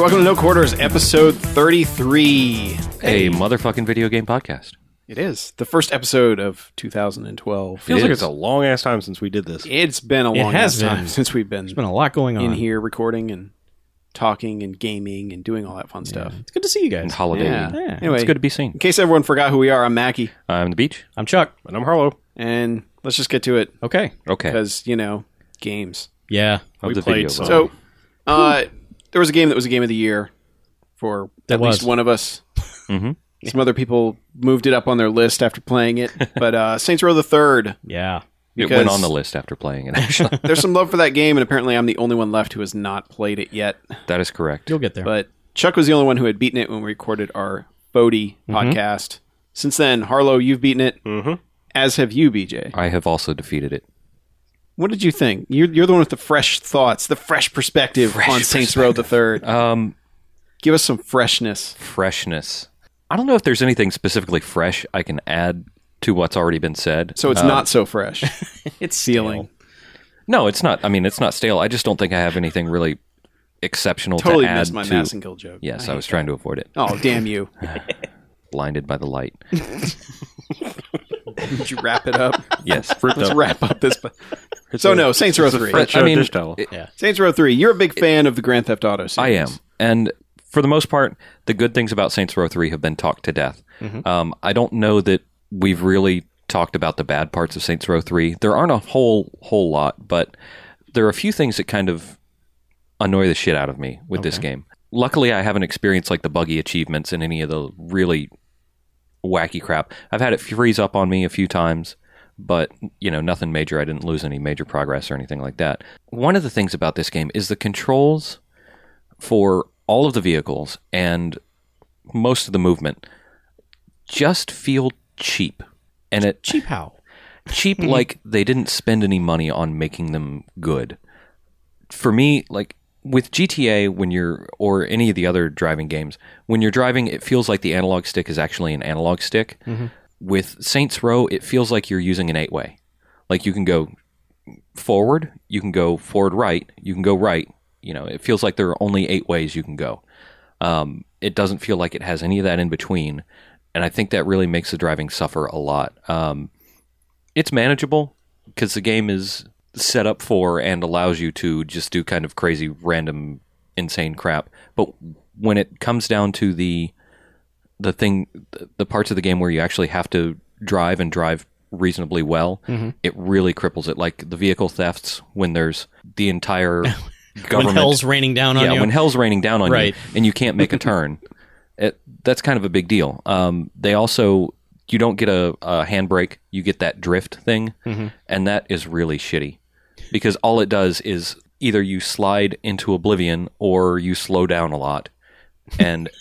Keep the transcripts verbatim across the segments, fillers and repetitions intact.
Welcome to No Quarters, episode thirty-three. A motherfucking video game podcast. It is. The first episode of two thousand twelve. Feels it like is. it's a long-ass time since we did this. It's been a It long has ass been. time since we've been, There's been a lot going on in here recording and talking and gaming and doing all that fun stuff. It's good to see you And guys. holiday. Yeah. Yeah. Anyway, It's good to be seen. in case everyone forgot who we are, I'm Mackie. I'm the beach. I'm Chuck. And I'm Harlow. And let's just get to it Okay. Okay. because, you know, games. Yeah. Of we the played video. some. So, uh, there was a game that was a game of the year for That at was. least one of us. Mm-hmm. Some other people moved it up on their list after playing it. But uh, Saints Row the Third. Yeah. It Because- went on the list after playing it, actually. There's some love for that game, and apparently I'm the only one left who has not played it yet. That is correct. You'll get there. But Chuck was the only one who had beaten it when we recorded our Bodie podcast. Since then, Harlow, you've beaten it, Mm-hmm. as have you, B J. I have also defeated it. What did you think? You're, you're the one with the fresh thoughts, the fresh perspective Fresh on Saints Row the Third. Um, Give us some freshness. freshness. I don't know if there's anything specifically fresh I can add to what's already been said. So it's Um, not so fresh. it's Feeling. No, it's not. I mean, it's not stale. I just don't think I have anything really exceptional Totally to add missed my to. Mass and Guild joke. Yes, I, hate was trying to avoid it. that. Oh, damn you. Blinded by the light. Did you wrap it up? Yes. Let's wrap up this. So, no, Saints Row three. French I mean, dish towel. it- Yeah. Saints Row three. You're a big fan of the Grand Theft Auto series. I am. And for the most part, the good things about Saints Row three have been talked to death. Um, I don't know that we've really talked about the bad parts of Saints Row three. There aren't a whole whole lot, but there are a few things that kind of annoy the shit out of me with this game. Luckily, I haven't experienced like the buggy achievements and any of the really wacky crap. I've had it freeze up on me a few times, but you know, nothing major. I didn't lose any major progress or anything like that. One of the things about this game is the controls for all of the vehicles and most of the movement just feel cheap. And it Cheap how? cheap like they didn't spend any money on making them good. For me, like with G T A, when you're, or any of the other driving games, when you're driving, it feels like the analog stick is actually an analog stick. With Saints Row, it feels like you're using an eight-way. Like you can go forward, you can go forward right, you can go right. You know, it feels like there are only eight ways you can go. Um, it doesn't feel like it has any of that in between. And I think that really makes the driving suffer a lot. Um, it's manageable because the game is set up for and allows you to just do kind of crazy, random, insane crap. But when it comes down to the the thing, the parts of the game where you actually have to drive and drive reasonably well, it really cripples it. Like the vehicle thefts when there's the entire government. When hell's raining down on yeah, you. when hell's raining down on Right. you and you can't make a turn. It, that's kind of a big deal. Um, they also, you don't get a, a handbrake, you get that drift thing, and that is really shitty because all it does is either you slide into oblivion or you slow down a lot, and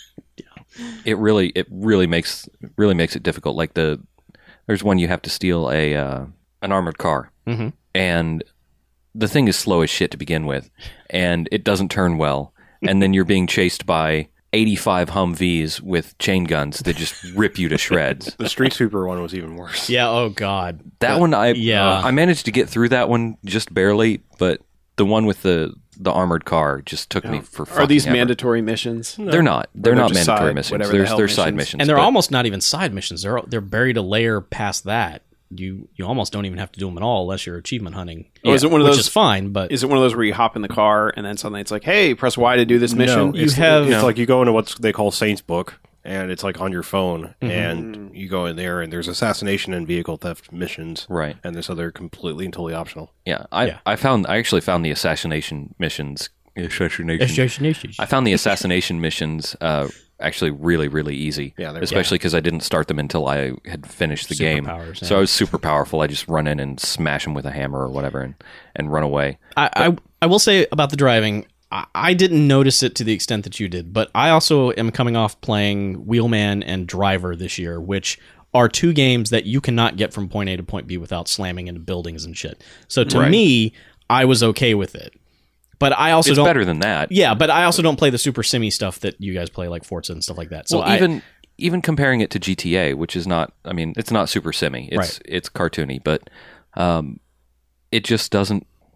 it really, it really makes really makes it difficult. Like the, there's one you have to steal a uh, an armored car, Mhm. and the thing is slow as shit to begin with, and it doesn't turn well, and then you're being chased by eighty-five Humvees with chain guns that just rip you to shreds. The Street Sweeper one was even worse. Yeah, oh God. That one, I yeah. uh, I managed to get through that one just barely, but the one with the, the armored car just took me for fucking Are these ever. mandatory missions? They're not. They're, they're not just mandatory side- missions. whatever the There's hell they're side missions. missions, And they're but almost not even side missions. They're they're buried a layer past that. You you almost don't even have to do them at all unless you're achievement hunting. Or is it one of which those- is fine, but Is it one of those where you hop in the car and then suddenly it's like, hey, press Y to do this mission? No, You it's, have- it's No. like you go into what they call Saints Book, and it's like on your phone, and you go in there, and there's assassination and vehicle theft missions, right. and this other completely and totally optional. Yeah, I Yeah. I found I actually found the assassination missions. Assassination. I found the assassination missions uh, actually really, really easy. Yeah, they're- especially because I didn't start them until I had finished the game. Superpowers, So yeah. I was super powerful. I just run in and smash them with a hammer or whatever, and, and run away. I, I I will say about the driving, I, I didn't notice it to the extent that you did, but I also am coming off playing Wheelman and Driver this year, which are two games that you cannot get from point A to point B without slamming into buildings and shit. So to Right. me, I was okay with it. But I also It's don't. better than that. Yeah, but I also don't play the super simmy stuff that you guys play, like Forza and stuff like that. So well, I, even even comparing it to G T A, which is not, I mean, it's not super simmy. It's Right. it's cartoony, but um, it just doesn't.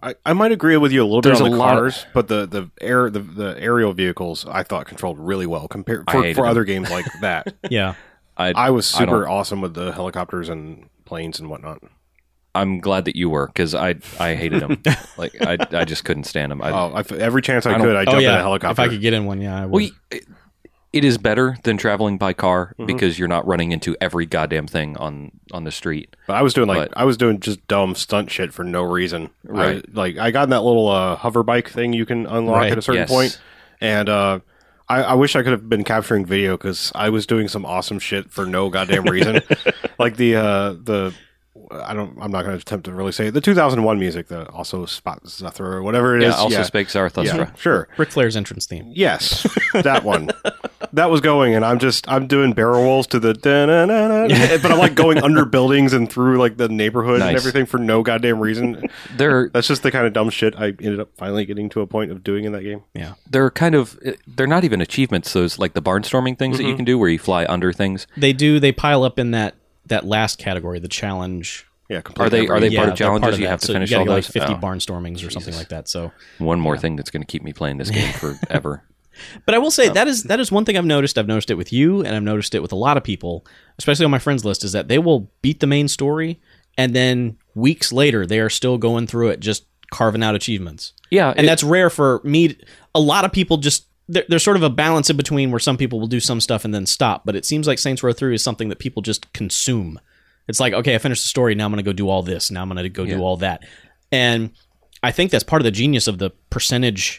I, I might agree with you a little bit There's on a the lot of- cars, but the the air the, the aerial vehicles I thought controlled really well compared I for, hated for them. other games like that. Yeah. I, I was I super don't- awesome with the helicopters and planes and whatnot. I'm glad that you were, because I I hated them. like I I just couldn't stand them. I, Oh, I, every chance I, I don't- could, I Oh jumped in yeah. a helicopter. If I could get in one, yeah, I would. well, it, it is better than traveling by car Mm-hmm. because you're not running into every goddamn thing on on the street. But I was doing like But- I was doing just dumb stunt shit for no reason. Right. I, like I got in that little uh, hover bike thing you can unlock Right. at a certain Yes. point, and uh, I, I wish I could have been capturing video because I was doing some awesome shit for no goddamn reason. like the uh, the I don't I'm not going to attempt to really say it. The two thousand one music, the also Spot Zethra or whatever it is. Yeah, also spake Zarathustra. yeah, sure. Ric Flair's entrance theme. Yes, that one. That was going, and I'm just I'm doing barrel rolls to the da-na-na-na, but I'm like going under buildings and through like the neighborhood and Nice. everything for no goddamn reason. They're That's just the kind of dumb shit I ended up finally getting to a point of doing in that game. Yeah. they're kind of they're not even achievements. Those like the barnstorming things Mm-hmm. that you can do where you fly under things. They do. They pile up in that that last category, the challenge. Yeah, Are completely. they are they yeah, part of they're challenges? you that. have to So finish you all gotta get, those. like fifty Oh, barnstormings or something like that. So, one more thing that's going to keep me playing this game forever. but I will say that is that is one thing I've noticed. I've noticed it with you, and I've noticed it with a lot of people, especially on my friends list, is that they will beat the main story, and then weeks later they are still going through it, just carving out achievements. Yeah, And it- that's rare for me. A lot of people just there, there's sort of a balance in between where some people will do some stuff and then stop. But it seems like Saints Row three is something that people just consume. It's like, okay, I finished the story. Now I'm going to go do all this. Now I'm going to go Yeah. do all that. And I think that's part of the genius of the percentage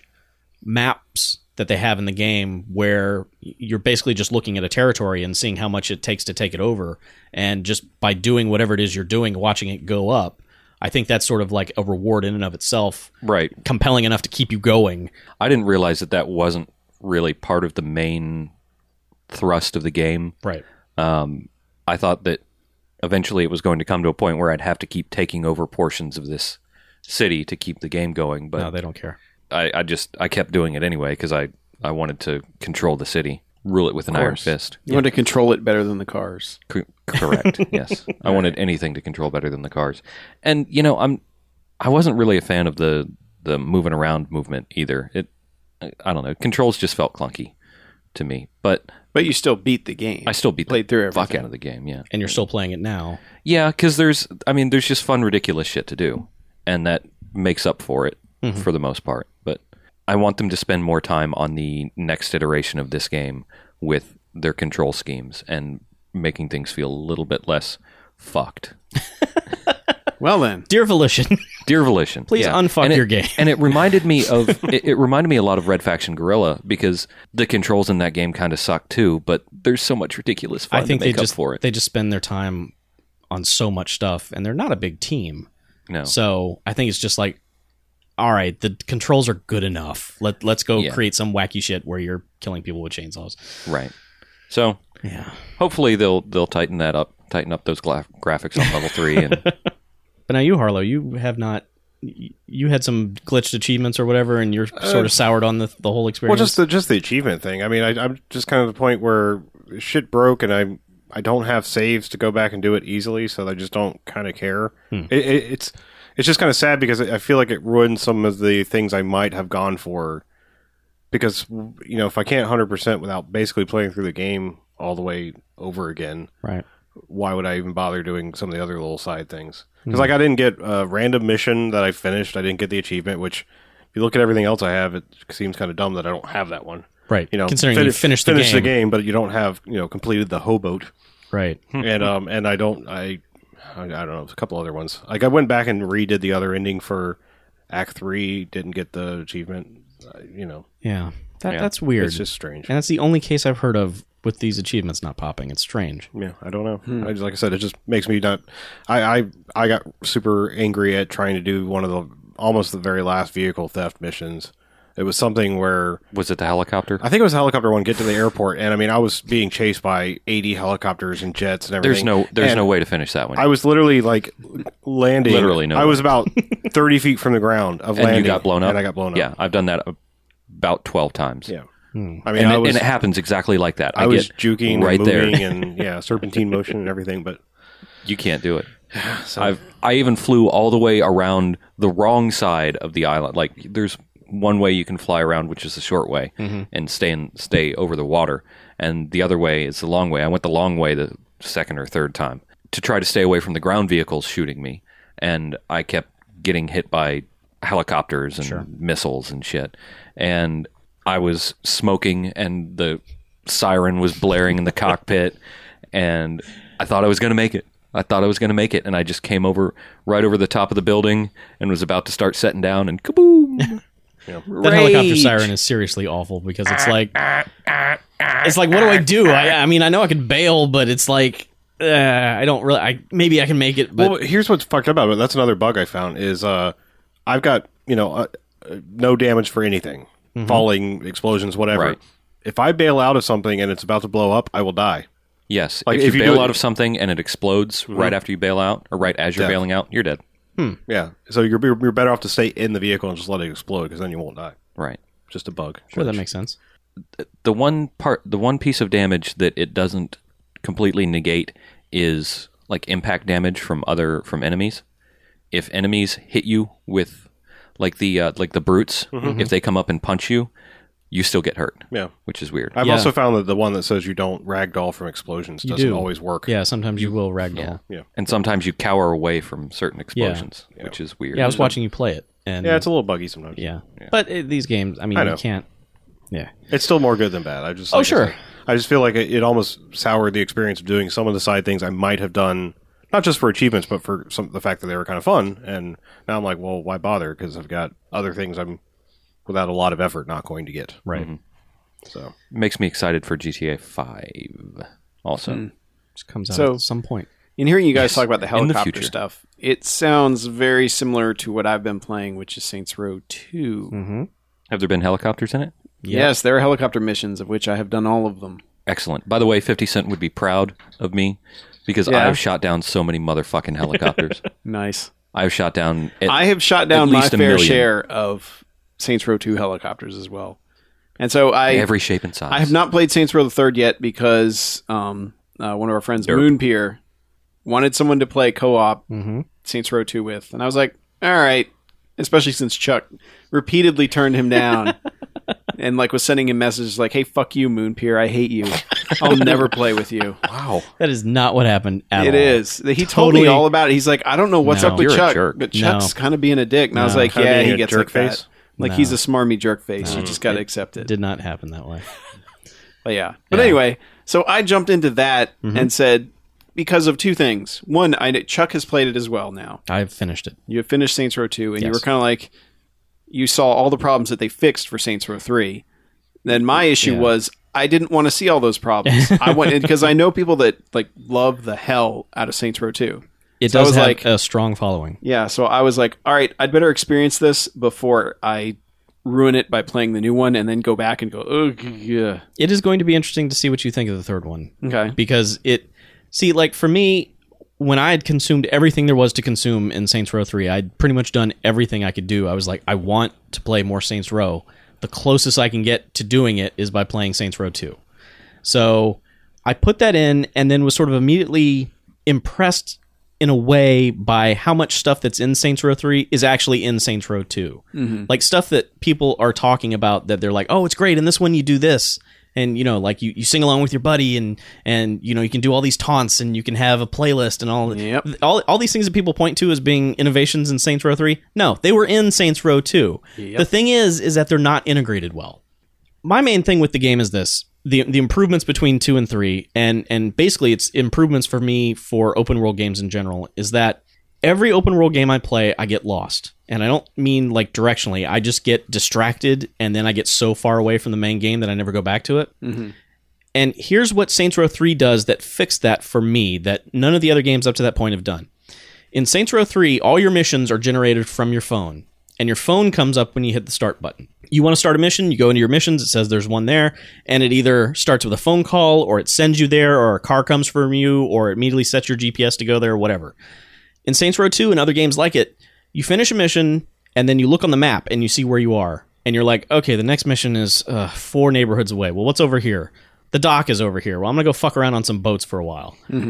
maps that they have in the game, where you're basically just looking at a territory and seeing how much it takes to take it over. And just by doing whatever it is you're doing, watching it go up, I think that's sort of like a reward in and of itself, right. compelling enough to keep you going. I didn't realize that that wasn't really part of the main thrust of the game. Right. Um, I thought that eventually it was going to come to a point where I'd have to keep taking over portions of this city to keep the game going. But No, they don't care. I, I just I kept doing it anyway because I, I wanted to control the city, rule it with an iron course. fist. You want to control it better than the cars. Co- correct. Yes, I wanted anything to control better than the cars. And you know, I'm I wasn't really a fan of the the moving around movement either. It I, I don't know. Controls just felt clunky to me, but But you still beat the game. I still beat Played the through fuck everything. out of the game. Yeah, And you're still playing it now. yeah, because there's I mean there's just fun, ridiculous shit to do, and that makes up for it Mm-hmm. for the most part. But I want them to spend more time on the next iteration of this game with their control schemes and making things feel a little bit less fucked. Well then, Dear Volition, Dear Volition, please yeah. unfuck And it- your game. And it reminded me of it, it reminded me a lot of Red Faction Guerrilla because the controls in that game kind of suck too. But there's so much ridiculous fun I think to they make just up for it. they just spend their time on so much stuff, and they're not a big team. no, So I think it's just like, all right, the controls are good enough. Let let's go Yeah. create some wacky shit where you're killing people with chainsaws. right. So Yeah. hopefully they'll they'll tighten that up, tighten up those gla- graphics on level three. And But now you, Harlow, you have not. y- You had some glitched achievements or whatever, and you're sort of soured on the the whole Well, experience. just the just the achievement thing. I mean, I, I'm just kind of the point where shit broke, and I I don't have saves to go back and do it easily, so I just don't kind of care. Hmm. It, it, it's it's just kind of sad because I feel like it ruined some of the things I might have gone for. Because you know, if I can't one hundred percent without basically playing through the game all the way over again, right. why would I even bother doing some of the other little side things? Hmm. Because like I didn't get a random mission that I finished. I didn't get the achievement. Which, if you look at everything else I have, it seems kind of dumb that I don't have that one. Right. You know, considering fin- you finished the finish game. the game, but you don't have you know completed the Hoboat, Right. and um and I don't I I, I don't know a couple other ones. Like I went back and redid the other ending for Act Three. Didn't get the achievement. Uh, you know, Yeah. That Yeah. that's weird. it's just strange. and that's the only case I've heard of with these achievements not popping. It's strange. Yeah, I don't know. I just, like I said, it just makes me not. I, I I got super angry at trying to do one of the almost the very last vehicle theft missions. It was something where was it the helicopter? I think it was a helicopter one. Get to the airport, and I mean, I was being chased by eighty helicopters and jets and There's everything. no there's And no way to finish that one. I was literally like landing. Literally no I way. was about thirty feet from the ground of and landing, you got blown up. and I got blown up. Yeah, I've done that about twelve times. yeah. Hmm. I mean, and, I it, was and it happens exactly like that. I, I was get juking right and moving there. and yeah, serpentine motion and everything, but. You can't do it. So, I've I even flew all the way around the wrong side of the island. Like there's one way you can fly around, which is the short way, Mm-hmm. and stay in, stay over the water, and the other way is the long way. I went the long way the second or third time to try to stay away from the ground vehicles shooting me, and I kept getting hit by helicopters and Sure. missiles and shit. And I was smoking, and the siren was blaring in the cockpit, and I thought I was going to make it. I thought I was going to make it, and I just came over right over the top of the building and was about to start setting down, and kaboom! That helicopter Rage. siren is seriously awful because it's like, it's like, what do I do? I, I mean, I know I could bail, but it's like, uh, I don't really. I maybe I can make it, but well, here's what's fucked up about it. That's another bug I found is uh, I've got you know uh, uh, no damage for anything, falling, explosions, whatever. Right. If I bail out of something and it's about to blow up, I will die. Yes, Like, if, if you you bail do it- out of something and it explodes right after you bail out, or right as you're Death. bailing out, you're dead. Yeah. So you're you're better off to stay in the vehicle and just let it explode because then you won't die. Right. Just a bug. sure, that makes sense. The one part, the one piece of damage that it doesn't completely negate is like impact damage from other from enemies. If enemies hit you with like the uh, like the brutes, if they come up and punch you, you still get hurt. Yeah. Which is weird. I've Yeah. also found that the one that says you don't ragdoll from explosions You doesn't do. always work. Yeah, sometimes you will ragdoll. Yeah. Yeah, Yeah. And sometimes you cower away from certain explosions, which is weird. I was watching you play it, and Yeah, it's a little buggy sometimes. yeah. But it, these games, I mean, I you know. can't. Yeah, It's still more good than bad. I just Oh, like I sure. said, I just feel like it, it almost soured the experience of doing some of the side things I might have done, not just for achievements, but for some the fact that they were kind of fun. And now I'm like, well, why bother? Because I've got other things I'm without a lot of effort not going to get. right. So It makes me excited for G T A five also. Just comes out So- at some point. In hearing you guys talk about the in the helicopter future. stuff, it sounds very similar to what I've been playing, which is Saints Row two. Mm-hmm. Have there been helicopters in it? Yes, there are helicopter missions, of which I have done all of them. Excellent. By the way, fifty Cent would be proud of me because Yeah. I have shot down so many motherfucking helicopters. Nice. I have shot down. At, I have shot down at my least a fair million. share of Saints Row two helicopters as well. And so I every shape and size. I have not played Saints Row the Third yet because um, uh, one of our friends, Derp. Moonpier, wanted someone to play co-op Mm-hmm. Saints Row two with, and I was like, all right. Especially since Chuck repeatedly turned him down, and like was sending him messages like, "Hey, fuck you, Moonpier. I hate you. I'll never play with you." Wow. That is not what happened at It all. is. He told me Totally- all about it. He's like, I don't know what's No. up with You're a Chuck, jerk. but Chuck's No. kind of being a dick. And I was No. like, Kinda yeah, being he a gets jerk like face? that. Like No. he's a smarmy jerk face. You just got to accept it. Did not happen that way. But yeah. But Yeah. anyway, so I jumped into that Mm-hmm. and said, because of two things. One, I Chuck has played it as well now. I've finished it. You have finished Saints Row two, and you Yes. were kind of like, you saw all the problems that they fixed for Saints Row three. Then my issue Yeah. was I didn't want to see all those problems. I went because I know people that like love the hell out of Saints Row two. It So I does was have like- a strong following. Yeah, so I was like, all right, I'd better experience this before I ruin it by playing the new one and then go back and go, ugh, yeah. It is going to be interesting to see what you think of the third one. Okay. Because it, see, like for me, when I had consumed everything there was to consume in Saints Row three, I'd pretty much done everything I could do. I was like, I want to play more Saints Row. The closest I can get to doing it is by playing Saints Row two. So I put that in and then was sort of immediately impressed in a way by how much stuff that's in Saints Row three is actually in Saints Row two. Like stuff that people are talking about that they're like, oh, it's great. In this one, you do this. And, you know, like you, you sing along with your buddy and, and, you know, you can do all these taunts and you can have a playlist and all, Yep. all, all these things that people point to as being innovations in Saints Row three. No, they were in Saints Row two. Yep. The thing is, is that they're not integrated well. My main thing with the game is this. The the improvements between two and three, and and basically it's improvements for me for open world games in general, is that every open world game I play, I get lost. And I don't mean like directionally. I just get distracted, and then I get so far away from the main game that I never go back to it. Mm-hmm. And here's what Saints Row three does that fixed that for me, that none of the other games up to that point have done. In Saints Row three, all your missions are generated from your phone, and your phone comes up when you hit the start button. You want to start a mission, you go into your missions, it says there's one there, and it either starts with a phone call, or it sends you there, or a car comes from you, or it immediately sets your G P S to go there, or whatever. In Saints Row two and other games like it, you finish a mission, and then you look on the map, and you see where you are. And you're like, okay, the next mission is uh, four neighborhoods away. Well, what's over here? The dock is over here. Well, I'm going to go fuck around on some boats for a while. Mm-hmm.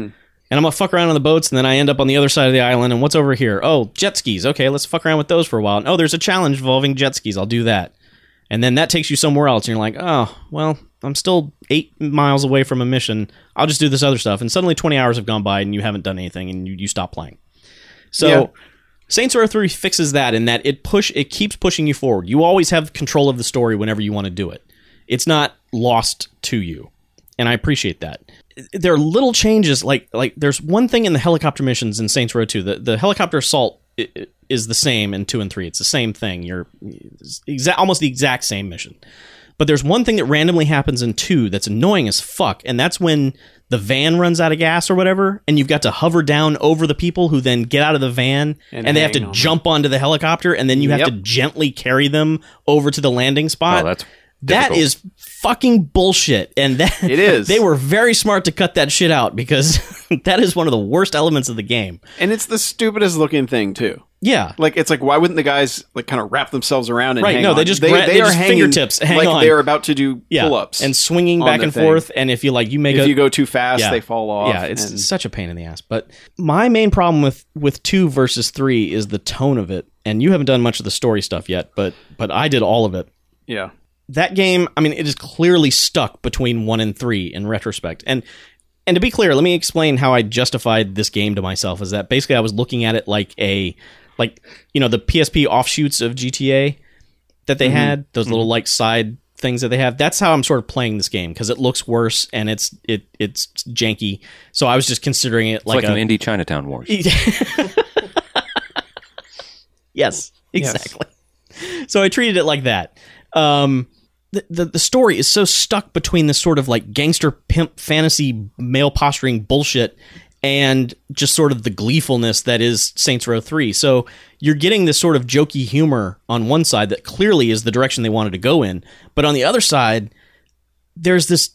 And I'm going to fuck around on the boats, and then I end up on the other side of the island, and what's over here? Oh, jet skis. Okay, let's fuck around with those for a while. And, oh, there's a challenge involving jet skis. I'll do that. And then that takes you somewhere else, and you're like, oh, well, I'm still eight miles away from a mission. I'll just do this other stuff. And suddenly twenty hours have gone by, and you haven't done anything, and you, you stop playing. So... Yeah. Saints Row three fixes that in that it push it keeps pushing you forward. You always have control of the story whenever you want to do it. It's not lost to you. And I appreciate that. There are little changes like like there's one thing in the helicopter missions in Saints Row two. The the helicopter assault is the same in two and three. It's the same thing. You're exa- almost the exact same mission. But there's one thing that randomly happens in two that's annoying as fuck, and that's when the van runs out of gas or whatever, and you've got to hover down over the people who then get out of the van, and, and they have to on jump them. onto the helicopter, and then you have Yep. to gently carry them over to the landing spot. Oh, that's that difficult. is fucking bullshit. And that, It is. They were very smart to cut that shit out because that is one of the worst elements of the game. And it's the stupidest looking thing too. Yeah. Like it's like why wouldn't the guys like kind of wrap themselves around and Right, hang no, on? they just gra- they are just hanging fingertips, hang like on. they're about to do Yeah. pull-ups And swinging on back the and thing. forth. And if you like, you make If a, you go too fast, Yeah. they fall off. Yeah, it's and- such a pain in the ass. But my main problem with with two versus three is the tone of it. And you haven't done much of the story stuff yet, but but I did all of it. yeah. That game, I mean, it is clearly stuck between one and three in retrospect. And and to be clear, let me explain how I justified this game to myself. Is that basically I was looking at it like a like you know the P S P offshoots of G T A that they had, those little like side things that they have. That's how I'm sort of playing this game because it looks worse and it's it it's janky. So I was just considering it It's like, like, a an indie Chinatown Wars. Yes, exactly. So I treated it like that. Um, the, the the story is so stuck between this sort of like gangster pimp fantasy male posturing bullshit and just sort of the gleefulness that is Saints Row three. So you're getting this sort of jokey humor on one side that clearly is the direction they wanted to go in, but on the other side, there's this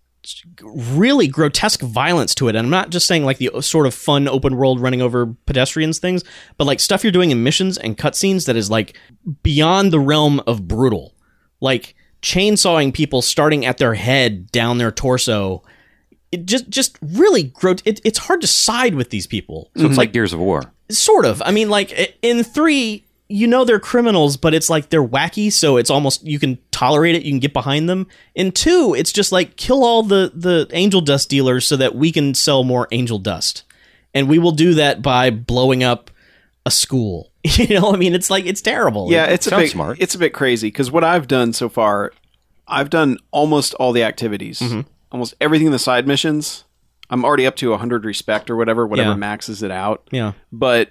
really grotesque violence to it. And I'm not just saying like the sort of fun open world running over pedestrians things, but like stuff you're doing in missions and cutscenes that is like beyond the realm of brutal. Like chainsawing people starting at their head down their torso. It just just really grot- it, it's hard to side with these people. So it's like Gears of War. Sort of. I mean, like in three, you know they're criminals, but it's like they're wacky, so it's almost you can tolerate it, you can get behind them. In two, it's just like kill all the the angel dust dealers so that we can sell more angel dust, and we will do that by blowing up a school. You know, I mean, it's like it's terrible. Yeah, It- it's a sounds bit smart. It's a bit crazy because what I've done so far, I've done almost all the activities, Mm-hmm. almost everything in the side missions. I'm already up to one hundred respect or whatever, whatever Yeah. maxes it out. yeah, But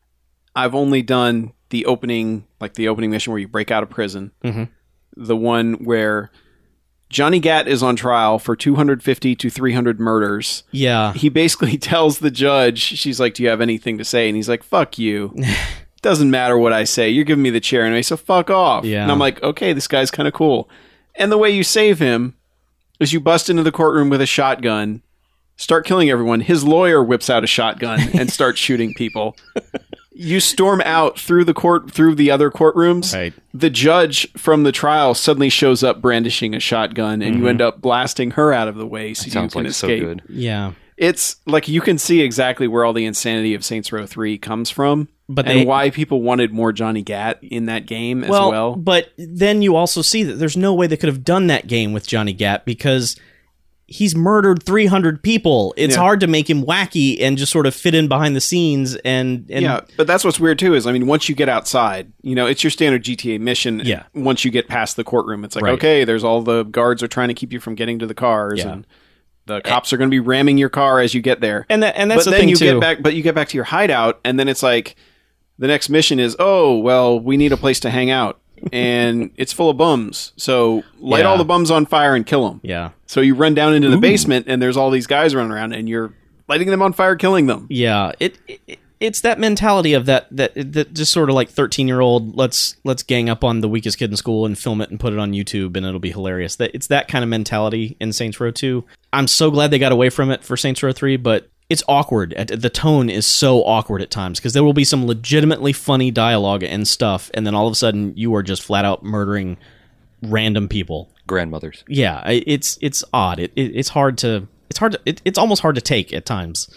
I've only done the opening, like the opening mission where you break out of prison. Mhm. The one where Johnny Gat is on trial for two hundred fifty to three hundred murders. yeah. He basically tells the judge, she's like, do you have anything to say? And he's like, fuck you. Doesn't matter what I say. You're giving me the chair anyway, so fuck off. Yeah. And I'm like, okay, this guy's kind of cool. And the way you save him is you bust into the courtroom with a shotgun, start killing everyone. His lawyer whips out a shotgun and starts shooting people. You storm out through the court, through the other courtrooms. Right. The judge from the trial suddenly shows up brandishing a shotgun, and you end up blasting her out of the way so you Sounds can like so escape. good. Yeah. It's like you can see exactly where all the insanity of Saints Row three comes from, But and they- why people wanted more Johnny Gat in that game as well, well. But then you also see that there's no way they could have done that game with Johnny Gat because he's murdered three hundred people. It's Yeah. hard to make him wacky and just sort of fit in behind the scenes. And, and Yeah, but that's what's weird too. Is I mean, once you get outside, you know, it's your standard G T A mission. Yeah. Once you get past the courtroom, it's like Right. okay, there's all the guards are trying to keep you from getting to the cars, Yeah. and the cops are going to be ramming your car as you get there. and that and that's but the then thing you too. get back, but you get back to your hideout, and then it's like the next mission is, oh well, we need a place to hang out, and it's full of bums. So light Yeah. all the bums on fire and kill them. Yeah. So you run down into the basement, and there's all these guys running around, and you're lighting them on fire, killing them. Yeah, it, it it's that mentality of that that that just sort of like thirteen year old let's let's gang up on the weakest kid in school and film it and put it on YouTube and it'll be hilarious. That it's that kind of mentality in Saints Row two. I'm so glad they got away from it for Saints Row three, but it's awkward. The tone is so awkward at times because there will be some legitimately funny dialogue and stuff, and then all of a sudden you are just flat out murdering random people. Grandmothers. Yeah, I- it's it's odd. It, it it's hard to it's hard to it, it's almost hard to take at times.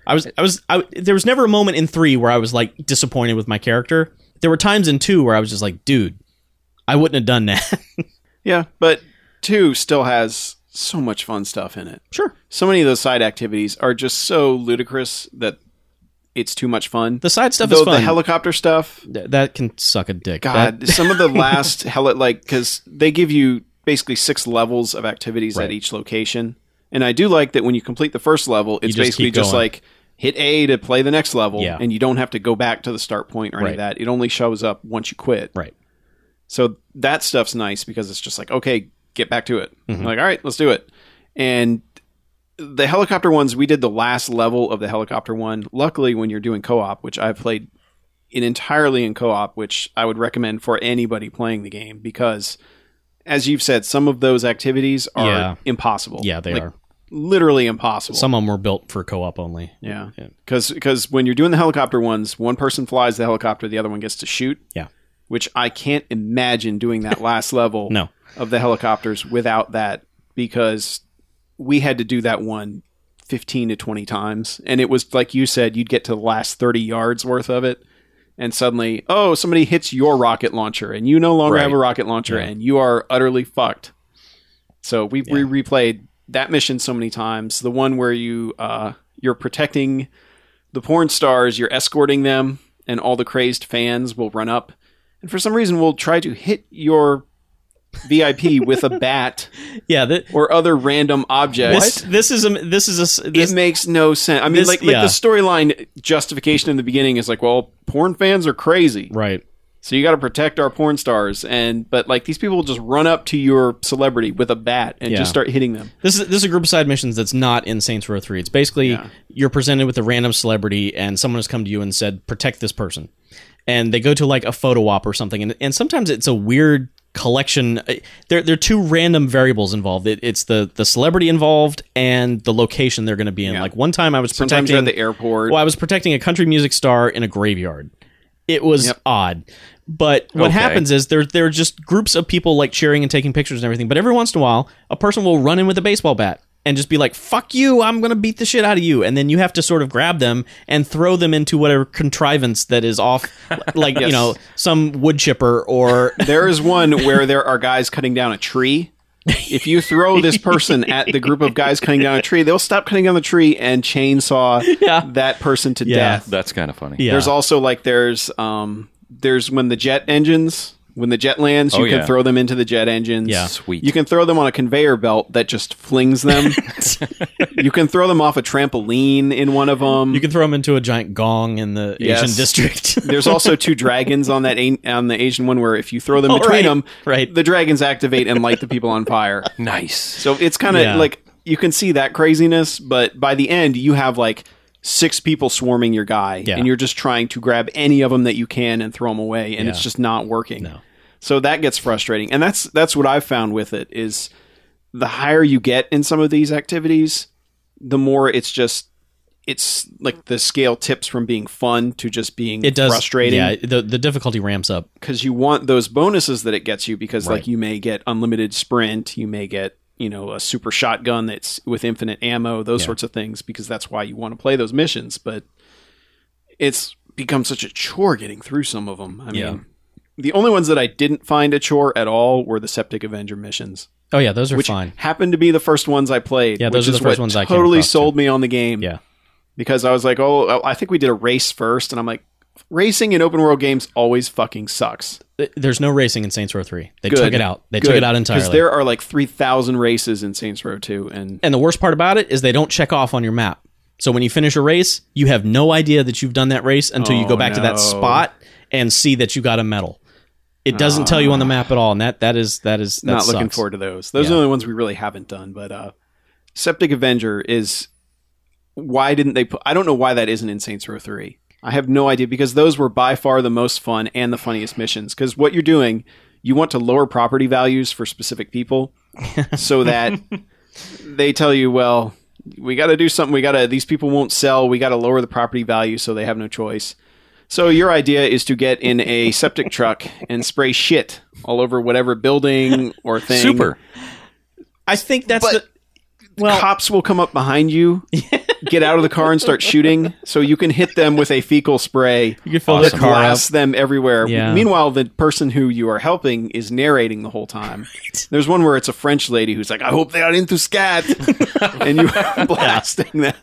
I was, I was, I, there was never a moment in three where I was like disappointed with my character. There were times in two where I was just like, dude, I wouldn't have done that. Yeah, but two still has so much fun stuff in it. Sure. So many of those side activities are just so ludicrous that it's too much fun. The side stuff Though is fun. the helicopter stuff, Th- that can suck a dick. God, That- some of the last heli- like because they give you basically six levels of activities Right. at each location, and I do like that when you complete the first level, it's just basically keep just going. like hit A to play the next level, Yeah. and you don't have to go back to the start point or any of Right. that. It only shows up once you quit. right. So that stuff's nice because it's just like, okay, get back to it. Mm-hmm. Like, all right, let's do it. And the helicopter ones, we did the last level of the helicopter one. Luckily, when you're doing co-op, which I've played in entirely in co-op, which I would recommend for anybody playing the game because, as you've said, some of those activities are Yeah. impossible. Yeah, they Like, are. literally impossible. Some of them were built for co-op only. Yeah, Yeah. because when you're doing the helicopter ones, one person flies the helicopter, the other one gets to shoot. Yeah. Which I can't imagine doing that last level No. of the helicopters without that because we had to do that one fifteen to twenty times. And it was like you said, you'd get to the last thirty yards worth of it. And suddenly, oh, somebody hits your rocket launcher and you no longer Right. have a rocket launcher Yeah. and you are utterly fucked. So we we replayed that mission so many times. The one where you uh, you're protecting the porn stars, you're escorting them, and all the crazed fans will run up, and for some reason will try to hit your V I P with a bat Yeah. That, or other random objects. this, this is a. This is a. s- This, It makes no sense. I mean, this- like, like yeah. the storyline justification in the beginning is like, well, porn fans are crazy, right. so you got to protect our porn stars. And but like these people will just run up to your celebrity with a bat and Yeah. just start hitting them. This is this is a group of side missions that's not in Saints Row three. It's basically Yeah. you're presented with a random celebrity and someone has come to you and said protect this person, and they go to like a photo op or something, and and sometimes it's a weird collection. There there are two random variables involved. It, it's the the celebrity involved and the location they're going to be in. Yeah. Like one time I was Sometimes you're protecting at the airport. Well, I was protecting a country music star in a graveyard. It was Yep. odd. But what Okay. happens is there there are just groups of people like cheering and taking pictures and everything. But every once in a while, a person will run in with a baseball bat and just be like, "Fuck you! I'm gonna beat the shit out of you." And then you have to sort of grab them and throw them into whatever contrivance that is off, like you Yes. know, some wood chipper or There is one where there are guys cutting down a tree. If you throw this person at the group of guys cutting down a tree, they'll stop cutting down the tree and chainsaw Yeah. that person to Yeah. death. That's kind of funny. yeah. There's also like there's um there's when the jet engines when the jet lands, you Oh, can yeah. throw them into the jet engines. Yeah. Sweet. You can throw them on a conveyor belt that just flings them. You can throw them off a trampoline in one of them. You can throw them into a giant gong in the Yes. Asian district. There's also two dragons on that a- on the Asian one where if you throw them Oh, between right. them, Right. the dragons activate and light the people on fire. Nice. So it's kind of Yeah. like you can see that craziness, but by the end you have like six people swarming your guy, Yeah. and you're just trying to grab any of them that you can and throw them away, and it's Yeah. just not working. No. So that gets frustrating, and that's that's what I've found with it is the higher you get in some of these activities, the more it's just it's like the scale tips from being fun to just being It does frustrating. Yeah, the the difficulty ramps up. Because you want those bonuses that it gets you because Right. like you may get unlimited sprint, you may get, you know, a super shotgun that's with infinite ammo, those Yeah. sorts of things, because that's why you want to play those missions. But it's become such a chore getting through some of them. I Yeah. mean, the only ones that I didn't find a chore at all were the Septic Avenger missions, Oh yeah, those are which fine. happened to be the first ones I played. Yeah, those which are is the first what ones I came totally across, sold me on the game. Yeah. Because I was like, oh, I think we did a race first, and I'm like, racing in open world games always fucking sucks. There's no racing in Saints Row three. They Good. took it out. They Good. took it out entirely. Because there are like three thousand races in Saints Row two. And And the worst part about it is they don't check off on your map. So when you finish a race, you have no idea that you've done that race until you Oh, go back to no. that spot and see that you got a medal. It doesn't tell you on the map at all, and that that is that is that not looking sucks. forward to those. Those Yeah. are the only ones we really haven't done. But uh, Septic Avenger is... Why didn't they put... I don't know why that isn't in Saints Row three. I have no idea, because those were by far the most fun and the funniest missions. Because what you're doing, you want to lower property values for specific people so that they tell you, well, we got to do something. We got to... These people won't sell. We got to lower the property value so they have no choice. So your idea is to get in a septic truck and spray shit all over whatever building or thing. Super. I think that's But the well. Cops will come up behind you get out of the car and start shooting, so you can hit them with a fecal spray. You can fill that their car up. blasts them everywhere. Yeah. Meanwhile, the person who you are helping is narrating the whole time. There's one where it's a French lady who's like, "I hope they are into scat," and you are blasting them.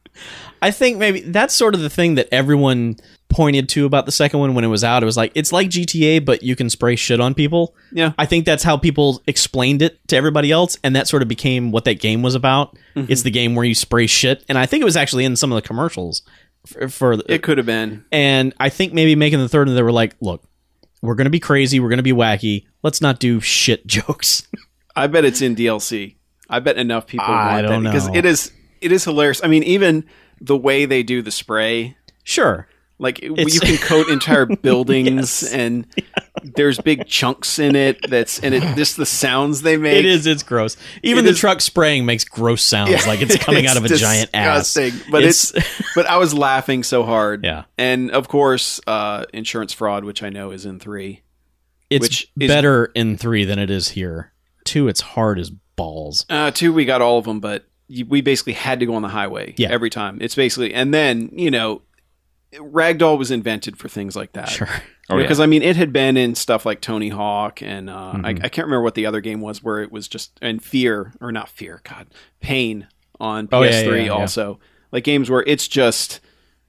I think maybe that's sort of the thing that everyone pointed to about the second one when it was out. It was like, it's like G T A, but you can spray shit on people. Yeah. I think that's how people explained it to everybody else, and that sort of became what that game was about. Mm-hmm. It's the game where you spray shit, and I think it was actually in some of the commercials for, for It could have been. and I think maybe making the third one, they were like, look, we're going to be crazy, we're going to be wacky, let's not do shit jokes. I bet it's in D L C. I bet enough people I want don't that because know. it is it is hilarious. I mean, even the way they do the spray, Sure. like it- It's- you can coat entire buildings, Yes. and there's big chunks in it. That's and it just the sounds they make. It is. It's gross. Even It the is- out spraying makes gross sounds, Yeah, like it's coming out of a giant ass. disgusting. But it's, but I was laughing so hard. Yeah. and of course, uh, insurance fraud, which I know is in three. it's which is- better in three than it is here. Two, it's hard as balls. Uh, two, we got all of them, but you, we basically had to go on the highway Yeah. every time. It's basically, and then you know, Ragdoll was invented for things like that. Sure. Oh, yeah. Because I mean, it had been in stuff like Tony Hawk, and uh, Mm-hmm. I, I can't remember what the other game was where it was just and Fear or not Fear, God, Pain on P S three Oh, yeah, yeah, yeah. also, like games where it's just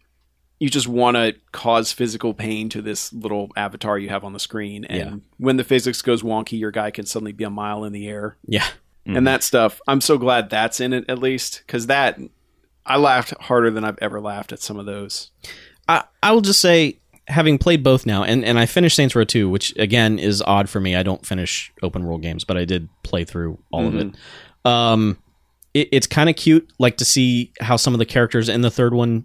you just want to cause physical pain to this little avatar you have on the screen, and Yeah. when the physics goes wonky, your guy can suddenly be a mile in the air, Yeah. and that stuff. I'm so glad that's in it at least, because that I laughed harder than I've ever laughed at some of those. I, I will just say, having played both now, and, and I finished Saints Row two, which again is odd for me. I don't finish open world games, but I did play through all of it. Um, it it's kind of cute, like to see how some of the characters in the third one,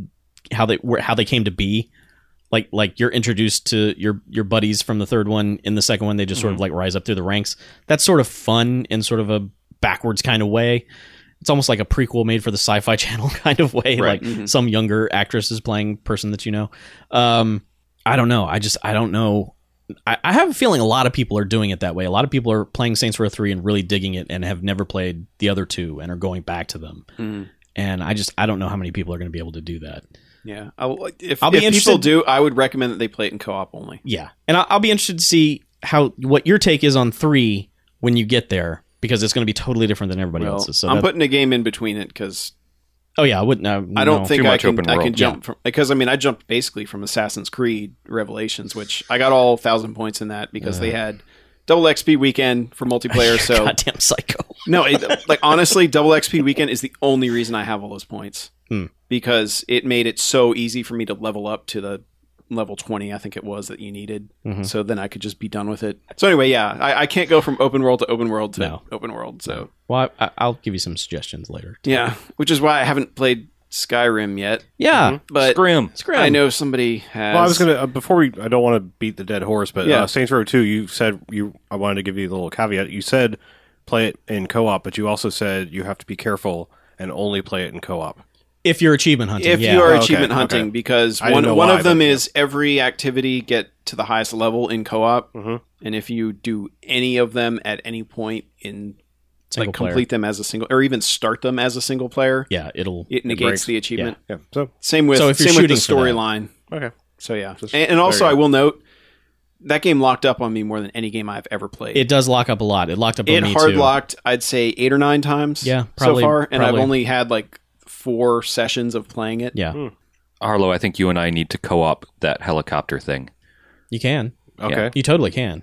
how they were, how they came to be. Like like you're introduced to your your buddies from the third one. In the second one, they just sort of like rise up through the ranks. That's sort of fun in sort of a backwards kind of way. It's almost like a prequel made for the Sci-Fi Channel kind of way. Right. Like some younger actress is playing person that you know. Um, I don't know. I just I don't know. I, I have a feeling a lot of people are doing it that way. A lot of people are playing Saints Row three and really digging it, and have never played the other two and are going back to them. Mhm. And I just I don't know how many people are going to be able to do that. Yeah, I'll, if, I'll be if people interested- do, I would recommend that they play it in co-op only. Yeah, and I'll, I'll be interested to see how what your take is on three when you get there, because it's going to be totally different than everybody Well, else's. So I'm that- putting a game in between it because oh yeah, I wouldn't. Uh, I don't no. think Too I much can. open I can world. jump from because I mean I jumped basically from Assassin's Creed Revelations, which I got all thousand points in that because they had double X P weekend for multiplayer. So goddamn psycho. no, it, like honestly, double X P weekend is the only reason I have all those points Hmm. because it made it so easy for me to level up to the level twenty. I think it was that you needed, Mm-hmm. so then I could just be done with it. So anyway, yeah, I, I can't go from open world to open world to No. open world. So Well, I, I'll give you some suggestions later. yeah, which is why I haven't played Skyrim yet. Yeah, But Scrim. Scrim. I know somebody has. Well, I was gonna uh, before we. I don't want to beat the dead horse, but Yeah. uh, Saints Row two. You said you. I wanted to give you the little caveat. You said play it in co-op, but you also said you have to be careful and only play it in co-op. if you're achievement hunting. if yeah. you are Okay, achievement okay. hunting, because I didn't one know one why, of them but- is every activity get to the highest level in co-op, Mhm. and if you do any of them at any point in Single like player. complete them as a single or even start them as a single player, yeah, it'll. it negates breaks. the achievement. Yeah. So Same with So if you're same with the shooting for that. storyline. okay. So yeah, Just- and, and also there you I go. will note that game locked up on me more than any game I've ever played. It does lock up a lot. It locked up on it me hard too. locked I'd say eight or nine times Yeah, probably- so far, and probably. I've only had like four sessions of playing it. Yeah, Arlo, I think you and I need to co-op that helicopter thing. you can. Okay. You totally can.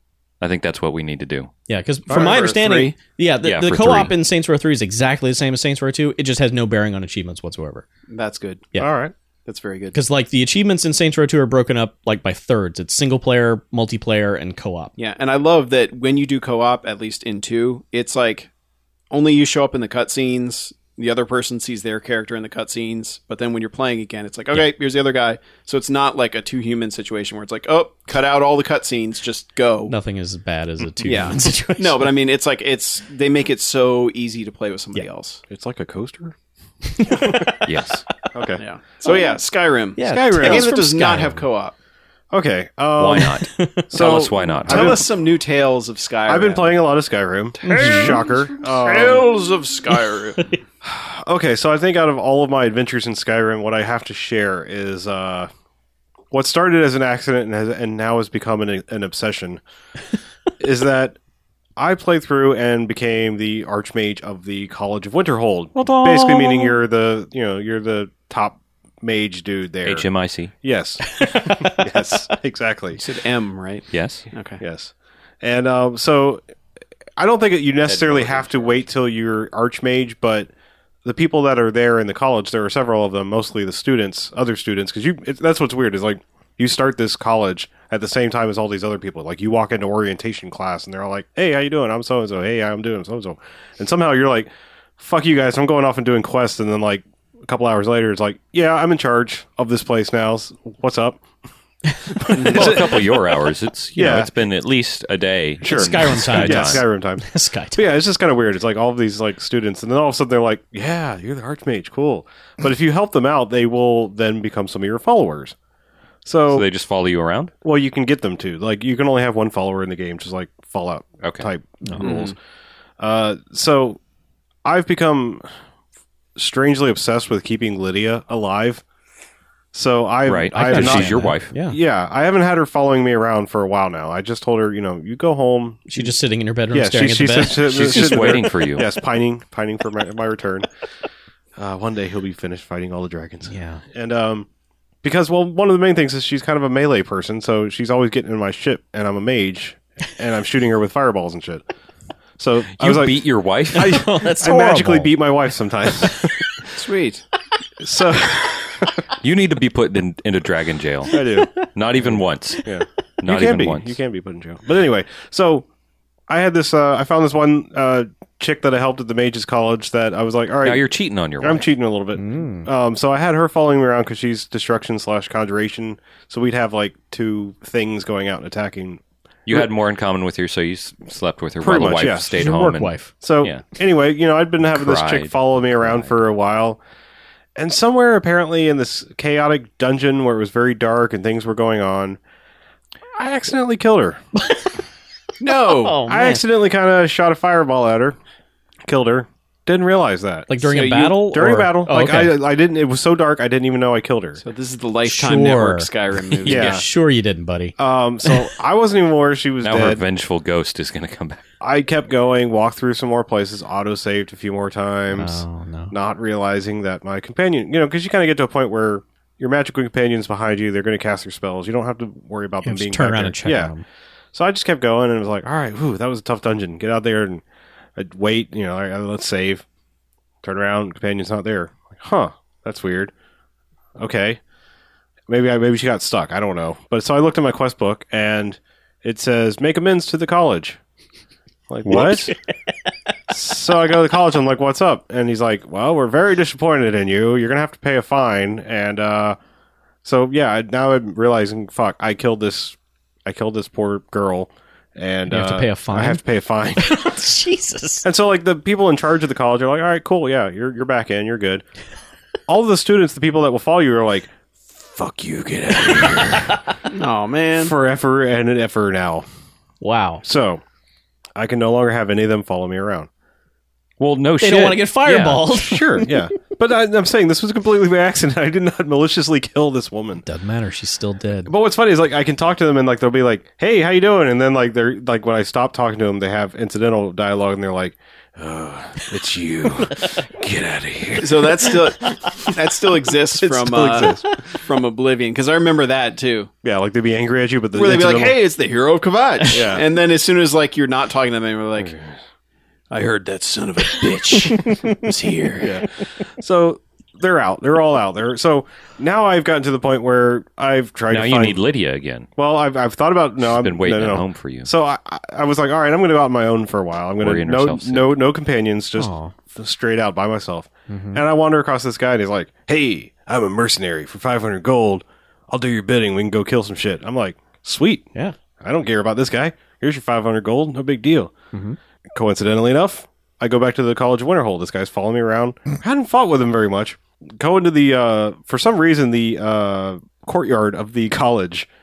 I think that's what we need to do. Yeah, because All from right, my for understanding, three? yeah, the, Yeah, the for co-op three. in Saints Row three is exactly the same as Saints Row two. It just has no bearing on achievements whatsoever. That's good. Yeah. All right. That's very good. Because like the achievements in Saints Row two are broken up like by thirds. It's single player, multiplayer, and co-op. Yeah, and I love that when you do co-op, at least in two, it's like only you show up in the cutscenes. The other person sees their character in the cutscenes, but then when you're playing again, it's like, okay, here's the other guy. So it's not like a two-human situation where it's like, oh, cut out all the cutscenes, just go. Nothing as bad as a two Yeah. human situation. No, but I mean, it's like it's they make it so easy to play with somebody Yeah. else. It's like a coaster. Yes. Okay. Yeah. So yeah, Skyrim. Yeah, Skyrim. A game Tales that from does not Skyrim. have co-op. Okay. Um, Why not? So, Tell us why not. Tell been- us some new tales of Skyrim. I've been playing a lot of Skyrim. Shocker. Um, Tales of Skyrim. okay, so I think out of all of my adventures in Skyrim, what I have to share is uh, what started as an accident and, has, and now has become an, an obsession is that I played through and became the Archmage of the College of Winterhold. Basically meaning you're the, you know, you're the top mage dude there. H M I C. Yes. Yes, exactly. You said M, right? Yes. Okay. Yes. And um, so I don't think that you necessarily have to wait till you're Archmage, but the people that are there in the college, there are several of them, mostly the students, other students, because you it, that's what's weird is like you start this college at the same time as all these other people. Like you walk into orientation class and they're all like, "Hey, how you doing? I'm so and so. Hey, I'm doing so and so." And somehow you're like, "Fuck you guys! I'm going off and doing quests." And then like a couple hours later, it's like, "Yeah, I'm in charge of this place now. What's up?" Well, a couple of your hours. It's you Yeah. know, it's been at least a day. Sure. Skyrim time. Yeah, Skyrim time. Sky But yeah, it's just kind of weird. It's like all of these like students, and then all of a sudden they're like, "Yeah, you're the Archmage, cool." But if you help them out, they will then become some of your followers. So, So they just follow you around. well, you can get them to like you can only have one follower in the game, just like Fallout Okay. type rules. Uh, so I've become strangely obsessed with keeping Lydia alive. So I Right. I have Because not, she's your wife. Yeah. yeah, I haven't had her following me around for a while now. I just told her, you know, you go home. She's just sitting in her bedroom Yeah, staring she, at the she bed. said- She's just sitting there. waiting for you. Yes, pining, pining for my, my return. Uh, one day he'll be finished fighting all the dragons. Yeah. And um, because well, one of the main things is she's kind of a melee person, so she's always getting in my shit, and I'm a mage, and I'm shooting her with fireballs and shit. So I You was like, beat your wife. Oh, that's I magically horrible. beat my wife sometimes. Sweet. So You need to be put in, into dragon jail. I do. Not even once. Yeah, Not you can even be. once. You can be put in jail. But anyway, so I had this. Uh, I found this one uh, chick that I helped at the mages college. That I was like, all right, Now you're cheating on your I'm wife. cheating a little bit. Um, so I had her following me around because she's destruction slash conjuration. So we'd have like two things going out and attacking. You had more in common with her, so you s- slept with her Pretty while the much, wife yeah. stayed She's your home. work and- wife. So Yeah. anyway, you know, I'd been having this chick Cried. follow me around for a while. And somewhere apparently in this chaotic dungeon where it was very dark and things were going on, I accidentally killed her. No. Oh, I man. accidentally kind of shot a fireball at her, killed her. Didn't realize that. Like during So a you- battle? During or- a battle, Oh, like okay. I, I didn't. It was so dark, I didn't even know I killed her. So this is the Lifetime Sure. Network Skyrim movie. Yeah. Sure you didn't, buddy. Um, so I wasn't even aware she was Now her dead. vengeful ghost is going to come back. I kept going, walked through some more places, auto saved a few more times, Oh, no. not realizing that my companion, you know, because you kind of get to a point where your magical companion's behind you, they're going to cast their spells. You don't have to worry about You them just being turn back around there. and check Yeah. on them. So I just kept going and it was like, all right, whew, that was a tough dungeon. Get out there and I'd wait, you know, I, I- let's save. Turn around, companion's not there. Like, huh, that's weird. Okay. Maybe I maybe she got stuck. I don't know. But so I looked at my quest book and it says make amends to the college. Like what? So I go to the college. I'm like, what's up? And he's like, well, we're very disappointed in you. You're gonna have to pay a fine. And uh, so yeah, I- now I'm realizing, fuck, I killed this. I killed this poor girl. And You have to uh, pay a fine? I have to pay a fine. Jesus. And so, like, the people in charge of the college are like, all right, cool, yeah, you're you're back in, you're good. All of the students, the people that will follow you, are like, fuck you, get out of here. Oh man. Forever and ever now. Wow. So, I can no longer have any of them follow me around. Well, no They shit. don't want to get fireballed. Sure, yeah. But I, I'm saying this was completely by accident. I did not maliciously kill this woman. Doesn't matter. She's still dead. But what's funny is, like, I can talk to them and, like, they'll be like, hey, how you doing? And then, like, they're, like, when I stop talking to them, they have incidental dialogue and they're like, oh, it's you. Get out of here. So that still that still exists It from still uh, exists. from Oblivion because I remember that too. Yeah, like, they'd be angry at you, but the Where they'd be like, incidental- "Hey, it's the hero of Kvatch," Yeah. and then as soon as like you're not talking to them anymore, like, "I heard that son of a bitch was here." Yeah. So they're out. They're all out there. So now I've gotten to the point where I've tried Now to you find. need Lydia again. well, I've I've thought about no. She's I've been waiting no, no, at no. home for you. So I I- I was like, all right, I'm going to go out on my own for a while. I'm going to Worrying no herself sick. no no companions, just Aw. f- straight out by myself. And I wander across this guy, and he's like, "Hey, I'm a mercenary for five hundred gold. I'll do your bidding. We can go kill some shit." I'm like, "Sweet, Yeah. I don't care about this guy. Here's your five hundred gold. No big deal." Coincidentally enough, I go back to the College of Winterhold. This guy's following me around. I hadn't fought with him very much. Go into the, uh, for some reason, the uh, courtyard of the college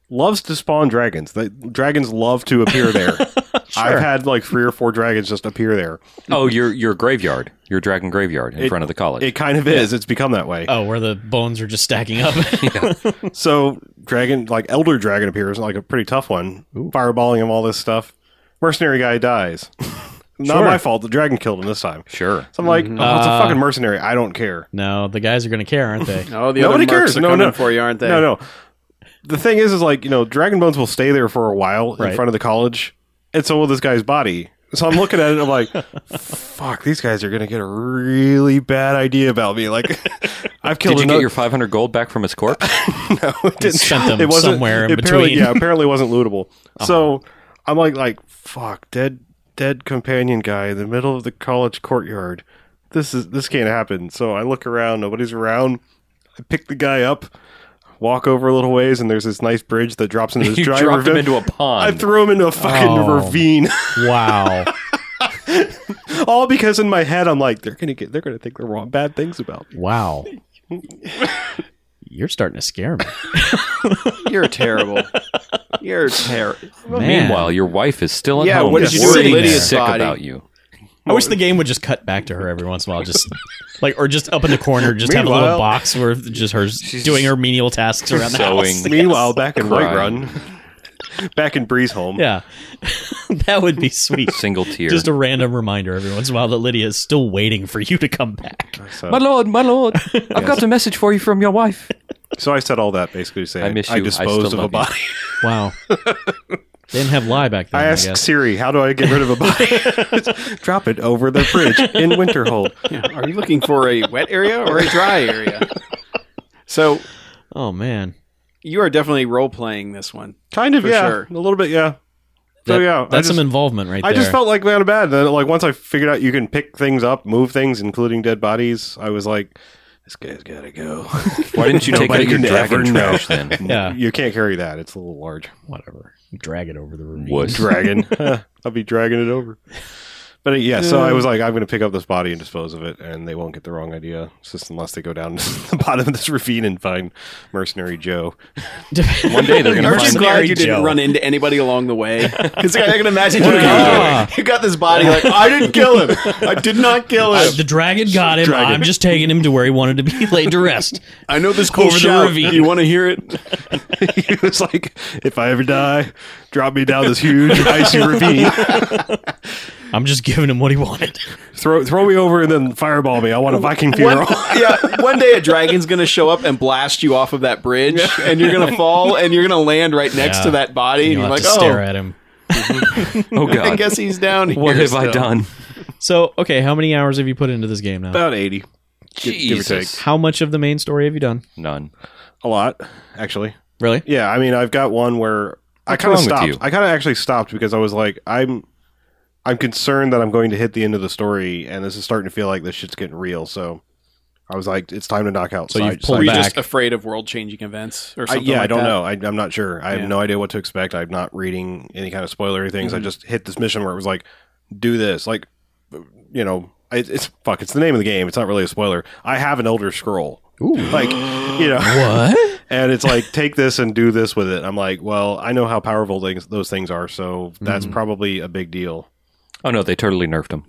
loves to spawn dragons. The dragons love to appear there. I've had like three or four dragons just appear there. Oh, your your graveyard, your dragon graveyard in It- front of the college. It kind of is. It's become that way. Oh, where the bones are just stacking up. So dragon, like elder dragon appears, like a pretty tough one, fireballing him, all this stuff. Mercenary guy dies. Not Sure. my fault. The dragon killed him this time. sure. So I'm like, oh, it's a Uh, fucking mercenary. I don't care. No, the guys are going to care, aren't they? Oh, the Nobody other mercs cares. are No, coming no. for you, aren't they? No, no. The thing is, is like, you know, dragon bones will stay there for a while Right. in front of the college, and so will this guy's body. So I'm looking at it, I'm like, fuck, these guys are going to get a really bad idea about me. Like, I've killed Did you another- get your five hundred gold back from his corpse? No, it didn't. Sent them it wasn't, somewhere in it apparently, between. Yeah, apparently wasn't lootable. So I'm like, like, fuck, dead, dead companion guy in the middle of the college courtyard. This is this can't happen. So I look around, nobody's around. I pick the guy up, walk over a little ways, and there's this nice bridge that drops into this You dry dropped him ravine. into a pond. I threw him into a fucking Oh. ravine. Wow. All because in my head I'm like, they're gonna get, they're gonna think the wrong bad things about me. Wow. You're starting to scare me. You're terrible. You're terrible. Man. Meanwhile, your wife is still at Yeah, home. what did you do with worried Lydia's sick body? about you. I wish the game would just cut back to her every once in a while, just like, or just up in the corner, just have a little Meanwhile- box where just her doing her menial tasks around the sewing. house. Meanwhile, back in Crying. Whiterun, back in Breeze home, Yeah, that would be sweet. Single tear. Just a random reminder every once in a while that Lydia is still waiting for you to come back. so, My lord, my lord, I've got a message for you from your wife. so I said all that basically to say I I, miss I you. I disposed still of a love body. Wow. They didn't have lie back then, I I, asked guess. Siri, how do I get rid of a body? Drop it over the bridge in Winterhold. Yeah. Are you looking for a wet area or a dry area? So Oh, man. you are definitely role playing this one. Kind of, For yeah. sure. A little bit, yeah. So, That- yeah. I That's just, some involvement right I there. just felt like man bad. Then, like, once I figured out you can pick things up, move things, including dead bodies, I was like, this guy's got to go. Why didn't you take out Nobody your can dragon ever know. trash then? Yeah. You can't carry that. It's a little large. Whatever. You drag it over the ravine. Wuss. Dragon. I'll be dragging it over. But uh, yeah, so I was like, I'm going to pick up this body and dispose of it, and they won't get the wrong idea. It's just unless they go down to the bottom of this ravine and find Mercenary Joe. One day they're going to Aren't you find glad you Joe. didn't run into anybody along the way? Because I can imagine you, Ah. you got this body like, I didn't kill him. I did not kill Uh, him. the dragon got him. Dragon. I'm just taking him to where he wanted to be laid to rest. I know this cool Over the shout. ravine. You want to hear it? He was like, if I ever die, drop me down this huge icy ravine. I'm just giving him what he wanted. Throw throw me over and then fireball me. I want a Viking funeral. One, yeah, one day a dragon's going to show up and blast you off of that bridge, and you're going to fall, and you're going to land right next Yeah. to that body, and You'll you're have like, to stare oh, at him. Oh I God, guess he's down here. what have I still. done? So, okay, how many hours have you put into this game now? About eighty. Give, give or take. Jesus, How much of the main story have you done? none. A lot, actually. Really? Yeah, I mean, I've got one where I What's kind of wrong with stopped. you? I kind of actually stopped because I was like, I'm, I'm concerned that I'm going to hit the end of the story, and this is starting to feel like this shit's getting real. So, I was like, it's time to knock out. So side, you've pulled Were you side- back. just afraid of world-changing events or I, something yeah, like I don't that? know. I, I'm not sure. I have Yeah. no idea what to expect. I'm not reading any kind of spoilery things. Mm-hmm. I just hit this mission where it was like, do this. Like, you know, it, it's fuck. It's the name of the game. It's not really a spoiler. I have an Elder Scroll. Ooh. Like, you know, What? and it's like, take this and do this with it. I'm like, well, I know how powerful things, those things are, so that's probably a big deal. Oh no, they totally nerfed him.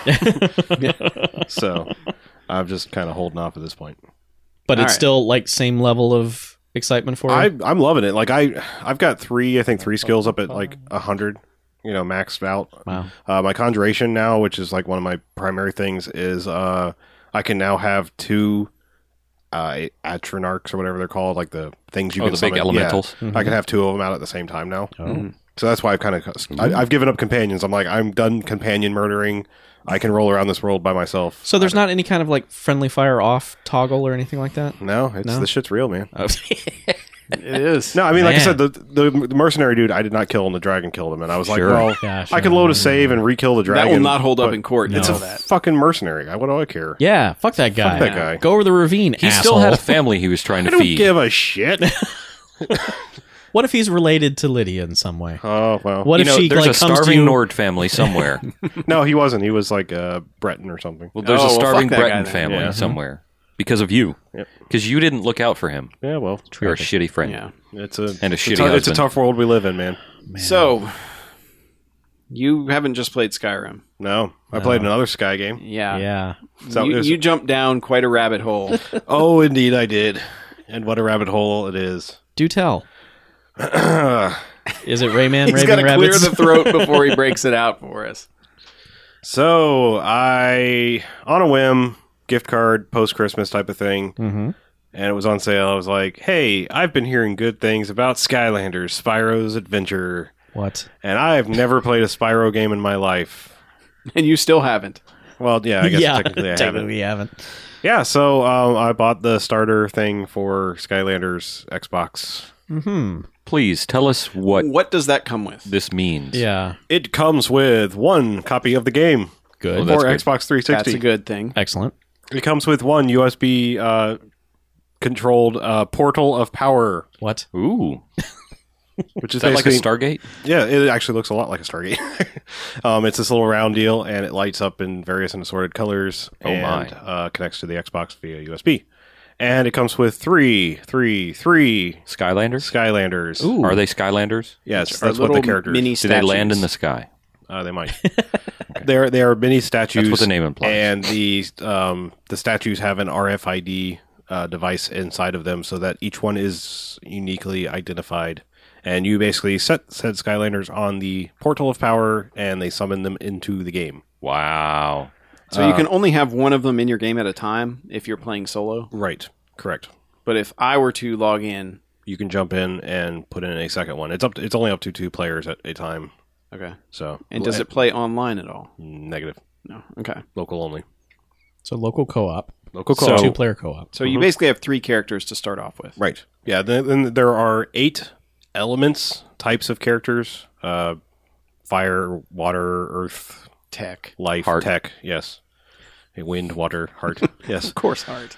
So I'm just kind of holding off at this point. But All it's right. still like same level of excitement for you? I, I'm loving it. Like I, I've got three, I think three skills up at like a hundred, you know, maxed out. Wow. Uh, my conjuration now, which is like one of my primary things, is uh, I can now have two uh, atronarchs or whatever they're called, like the things you Oh, can the big summon. elementals? Yeah. I can have two of them out at the same time now. Oh. So that's why I've kind of I've given up companions. I'm like, I'm done companion murdering. I can roll around this world by myself. So there's not any kind of like friendly fire off toggle or anything like that? No, it's No? the shit's real, man. Oh. It is. No, I mean, like I Man. said, the, the the mercenary dude, I did not kill him. The dragon killed him, and I was like, Sure. well, Yeah, I sure. can load a save and re-kill the dragon. That will not hold up but in court. You It's know a that. fucking mercenary. What do I care? Yeah, fuck that guy. that guy. Go over the ravine, He asshole. still had a family he was trying I to don't feed. give a shit. What if he's related to Lydia in some way? Oh well. What You if know, she there's like a comes to starving you? Nord family somewhere. No, he wasn't. He was like uh, Breton or something. Well, there's Oh, a well, starving fuck that guy Breton then. family Yeah. somewhere. because of you. Yep. Because you didn't look out for him. Yeah, well, You're a shitty friend. Yeah. it's a And a it's shitty tou- it's a husband. tough world we live in, man. So, you haven't just played Skyrim. No, I played another Sky game. Yeah. Yeah. So you, there's- you jumped down quite a rabbit hole. Oh, indeed, I did. And what a rabbit hole it is. Do tell. Is it Rayman He's Raving got to clear Rabbits? the throat before he breaks it out for us. So I, on a whim, gift card, post Christmas type of thing, mm-hmm. and it was on sale. I was like, "Hey, I've been hearing good things about Skylanders, Spyro's Adventure, What? and I've never played a Spyro game in my life." And you still haven't. Well, yeah, I guess yeah, technically I haven't. technically you haven't. Yeah, so um, I bought the starter thing for Skylanders Xbox. Mm-hmm. Please tell us what What does that come with? this means. Yeah. It comes with one copy of the game Good. Oh, that's for good. Xbox three sixty. That's a good thing. Excellent. It comes with one U S B uh, controlled uh, portal of power, What? Ooh. which is, Is that like a basically Stargate? yeah. It actually looks a lot like a Stargate. um, it's this little round deal, and it lights up in various and assorted colors. Oh, and, my. Uh, connects to the Xbox via U S B, and it comes with three, three, three Skylanders? Skylanders. Ooh. Are they Skylanders? Yes, Are that's what the little characters. mini Do they land in statues. the sky? Uh, they might. They're they are mini statues. That's what the name implies. And the um the statues have an R F I D uh, device inside of them, so that each one is uniquely identified. And you basically set said Skylanders on the portal of power, and they summon them into the game. Wow. So you can only have one of them in your game at a time if you're playing solo. Right. Correct. But if I were to log in, You can jump in and put in a second one. It's up. To, it's only up to two players at a time. okay. So And does it play online at all? negative No. Okay. local only So local co-op. local So- co-op. Two-player co-op. So you basically have three characters to start off with. Right. Yeah. Then, then there are eight elements, types of characters: uh, fire, water, earth, Tech. life, Heart. tech. Yes. Wind, water, heart. Yes. Of course, heart.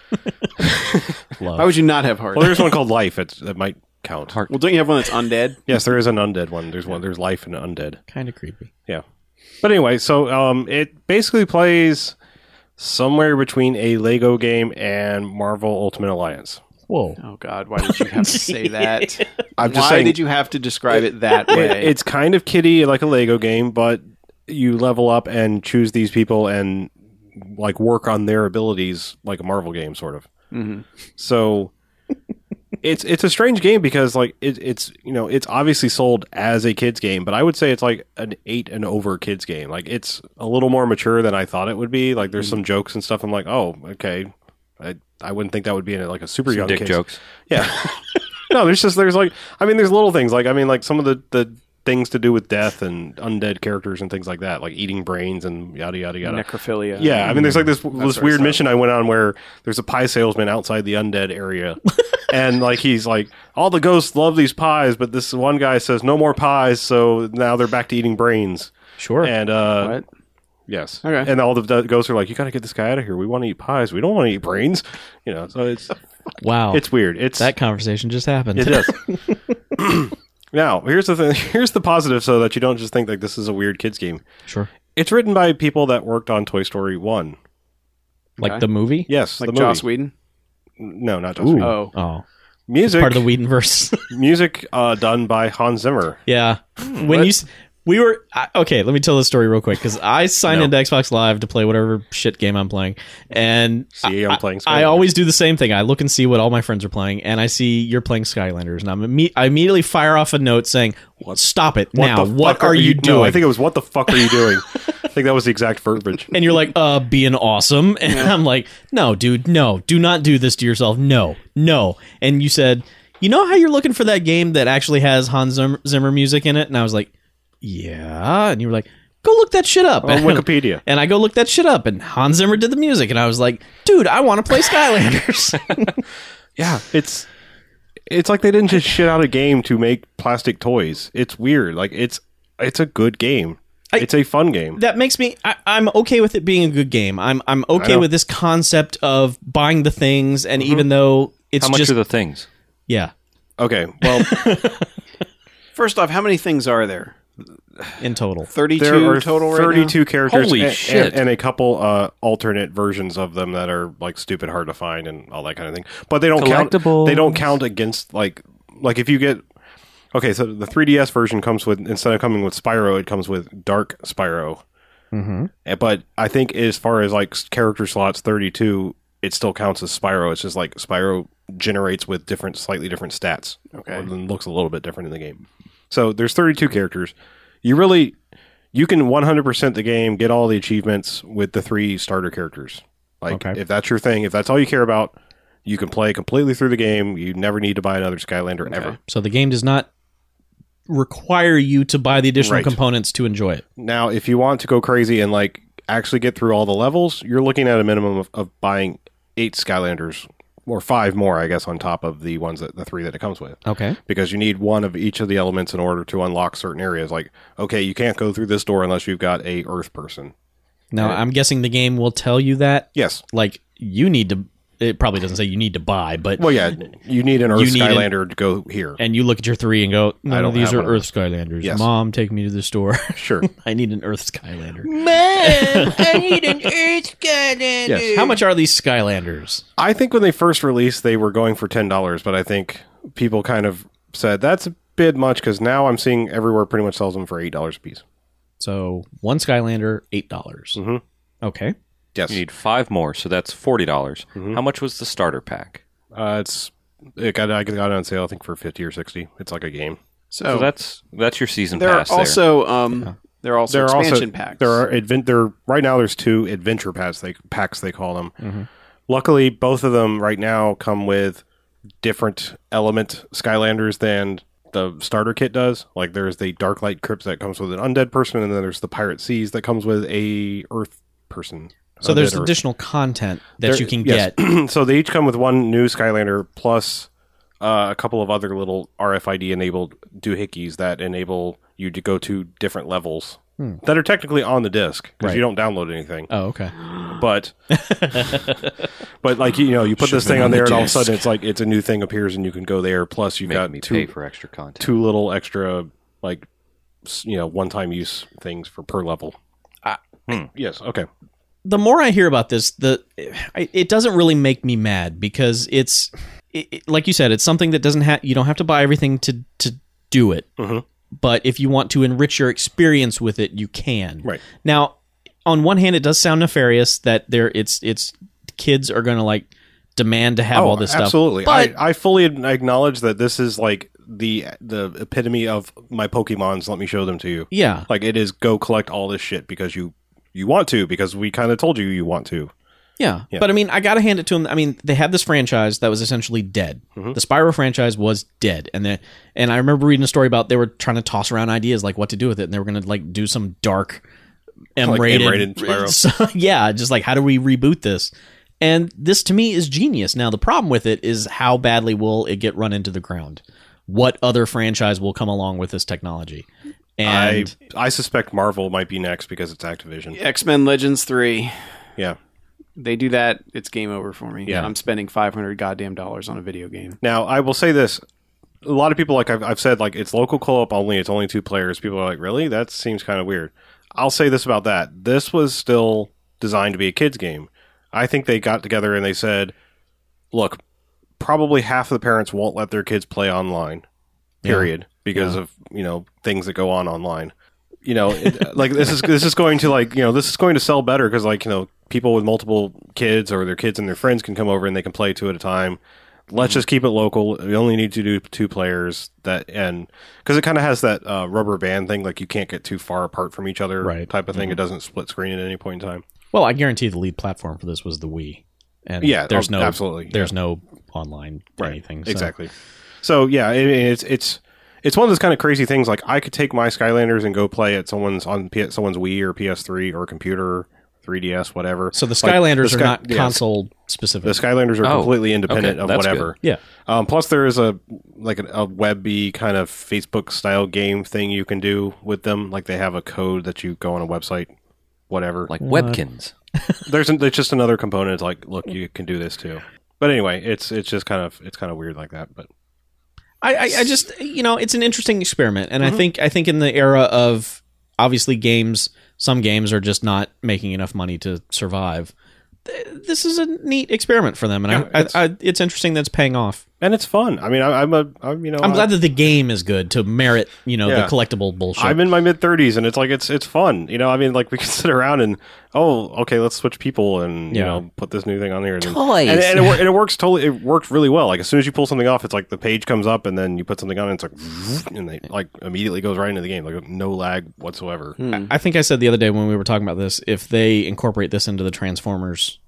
Love. Why would you not have heart? Well, there's one called life. It's, that might count. Heart. Well, don't you have one that's undead? Yes, there is an undead one. There's one. There's life and undead. Kind of creepy. Yeah. But anyway, so um, it basically plays somewhere between a Lego game and Marvel Ultimate Alliance. Whoa. Oh God, why did you have to say that? I'm just Why saying. did you have to describe it that It- way? it's kind of kiddie like a Lego game, but you level up and choose these people and like work on their abilities like a Marvel game, sort of. Mhm. So it's it's a strange game because like it, it's you know it's obviously sold as a kids game, but I would say it's like an eight and over kids game. Like it's a little more mature than I thought it would be. Like there's some jokes and stuff. I'm like, oh, okay. I I wouldn't think that would be in like a super Some young dick kids. jokes. Yeah. No, there's just there's like I mean there's little things like I mean like some of the the things to do with death and undead characters and things like that, like eating brains and yada yada yada. Necrophilia. Yeah, I mean there's like this this sort of weird stuff. mission I went on where there's a pie salesman outside the undead area. And like he's like all the ghosts love these pies, but this one guy says no more pies, so now they're back to eating brains. Sure. And uh What? yes. Okay. And all the d- ghosts are like, you got to get this guy out of here. We want to eat pies. We don't want to eat brains. You know, so it's Wow. it's weird. It's that conversation just happened. it does. Now, here's the thing. Here's the positive, so that you don't just think like this is a weird kids game. Sure. It's written by people that worked on Toy Story One. Like Okay. the movie? Yes, Like the Joss movie. Whedon? No, not Joss Ooh. Whedon. Oh. Oh. Music, Part of the Whedonverse. music uh, done by Hans Zimmer. Yeah. When What? you s- we were I, okay, let me tell the story real quick because I signed No. into Xbox Live to play whatever shit game I'm playing, and See, I'm playing I Skylanders. always do the same thing. I look and see what all my friends are playing, and I see you're playing Skylanders, and I'm imme- I immediately fire off a note saying, "Stop it now! the What fuck are you doing?" No, I think it was what the fuck are you doing? I think that was the exact verbiage. and you're like, "Uh, being awesome," and I'm like, "No, dude, no, do not do this to yourself. No, no." And you said, "You know how you're looking for that game that actually has Hans Zimmer, Zimmer music in it?" And I was like, "Yeah," and you were like, "Go look that shit up." On Wikipedia. And I go look that shit up, and Hans Zimmer did the music, and I was like, "Dude, I want to play Skylanders." Yeah, it's it's like they didn't just shit out a game to make plastic toys. It's weird. Like it's it's a good game. I- it's a fun game. That makes me. I, I'm okay with it being a good game. I'm I'm okay know. with this concept of buying the things, and even though it's How much just are the things? yeah, Okay, well, First off, how many things are there? in total. thirty-two There are total right thirty-two characters Holy and, shit. And, and a couple uh, alternate versions of them that are like stupid hard to find and all that kind of thing. But they don't count. Collectibles. They don't count against like like if you get okay. So the three D S version comes with instead of coming with Spyro, it comes with Dark Spyro. Mm-hmm. But I think as far as like character slots, thirty-two, it still counts as Spyro. It's just like Spyro generates with different, slightly different stats. Okay. And looks a little bit different in the game. So there's thirty-two characters. You really, you can one hundred percent the game, get all the achievements with the three starter characters. Like, Okay. if that's your thing, if that's all you care about, you can play completely through the game. You never need to buy another Skylander ever. So the game does not require you to buy the additional Right. components to enjoy it. Now, if you want to go crazy and like actually get through all the levels, you're looking at a minimum of, of buying eight Skylanders or five more, I guess, on top of the ones that the three that it comes with. Okay. Because you need one of each of the elements in order to unlock certain areas. Like, okay, you can't go through this door unless you've got a Earth person. Now, I'm guessing the game will tell you that. Yes. Like, you need to... It probably doesn't say you need to buy, but... Well, yeah, you need an Earth You need an- Skylander to go here. And you look at your three and go, I no, don't these have are one of Earth Skylanders. Yes. Mom, take me to the store. Sure. I need an Earth Skylander. Mom, I need an Earth Skylander. Yes. How much are these Skylanders? I think when they first released, they were going for ten dollars, but I think people kind of said that's a bit much because now I'm seeing everywhere pretty much sells them for eight dollars a piece. So, one Skylander, eight dollars. Mhm. Okay. Yes. You need five more, so that's forty dollars. How much was the starter pack? Uh, it's it got I got it on sale I think for fifty or sixty. It's like a game. So, So that's that's your season there are pass there. also um, there are also There are expansion also packs. there are advent there right now. There's two adventure packs they packs they call them. Luckily, both of them right now come with different element Skylanders than the starter kit does. Like there's the Darklight Crypt that comes with an undead person, and then there's the Pirate Seas that comes with a Earth person. So there's Undead Earth. additional content that There- you can yes. get. So they each come with one new Skylander plus uh, a couple of other little R F I D enabled doohickeys that enable you to go to different levels that are technically on the disc because Right. you don't download anything. Oh, okay. But but like you know you put this thing on there and all of a sudden it's like it's a new thing appears and you can go there. Plus you've Make got me two pay for extra content. two little extra like s- you know one time use things for per level. Hmm. Yes. Okay. The more I hear about this, the I, it doesn't really make me mad because it's it, it- like you said, it's something that doesn't have you don't have to buy everything to to do it. Mhm. But if you want to enrich your experience with it, you can. Right. Now, on one hand, it does sound nefarious that there it's it's kids are going to like demand to have all this stuff. Oh, absolutely. But I, I fully acknowledge that this is like the the epitome of my Pokemons. Let me show them to you. yeah, Like it is go collect all this shit because you you want to because we kind of told you you want to. Yeah. Yeah. But I mean, I got to hand it to them. I mean, they had this franchise that was essentially dead. Mm-hmm. The Spyro franchise was dead. And they, and I remember reading a story about they were trying to toss around ideas like what to do with it. And they were going to like do some dark M-rated. M-rated Spyro. So, yeah. Just like, how do we reboot this? And this to me is genius. Now, the problem with it is how badly will it get run into the ground? What other franchise will come along with this technology? And I I suspect Marvel might be next because it's Activision. X-Men Legends three. Yeah. They do that, it's game over for me. Yeah. I'm spending five hundred goddamn dollars on a video game. Now I will say this: a lot of people, like I've, I've said, like it's local co-op only. It's only two players. People are like, really? That seems kind of weird. I'll say this about that: this was still designed to be a kids game. I think they got together and they said, look, probably half of the parents won't let their kids play online. Period, because of you know things that go on online. You know, it, like this is this is going to like you know this is going to sell better because like you know people with multiple kids or their kids and their friends can come over and they can play two at a time. Let's just keep it local. We only need to do two players that and because it kind of has that uh, rubber band thing, like you can't get too far apart from each other, Right. type of thing. It doesn't split screen at any point in time. well, I guarantee the lead platform for this was the Wii. And Yeah, there's oh, no absolutely, there's no online anything. So. Exactly. So yeah, it, it's it's it's one of those kind of crazy things. Like I could take my Skylanders and go play at someone's on P- someone's Wii or P S three or computer, three D S, whatever. So the Like, Skylanders the are Sky- not yes. console specific. The Skylanders are Oh, completely independent okay, of that's whatever. yeah. Um, plus, there is a like a, a web-y kind of Facebook style game thing you can do with them. Like they have a code that you go on a website, whatever. Like Webkins. there's an, there's just another component. It's like, look, you can do this too. But anyway, it's it's just kind of it's kind of weird like that. But I, I, I just, you know, it's an interesting experiment, and Mm-hmm. I think I think in the era of obviously games, some games are just not making enough money to survive. th- This is a neat experiment for them, and Yeah, I, it's- I, I, it's interesting that it's paying off. And it's fun. I mean, I, I'm a, I'm, you know, I'm I- glad that the game is good to merit, you know, Yeah. the collectible bullshit. I'm in my mid thirties, and it's like it's it's fun. You know, I mean, like we can sit around and oh, okay, let's switch people and you Yeah. know put this new thing on here. And then- Toys. and, and, it, wor- and it works totally. It worked really well. Like as soon as you pull something off, it's like the page comes up, and then you put something on, and it's like, and they like immediately goes right into the game, like no lag whatsoever. I think I said the other day when we were talking about this, if they incorporate this into the Transformers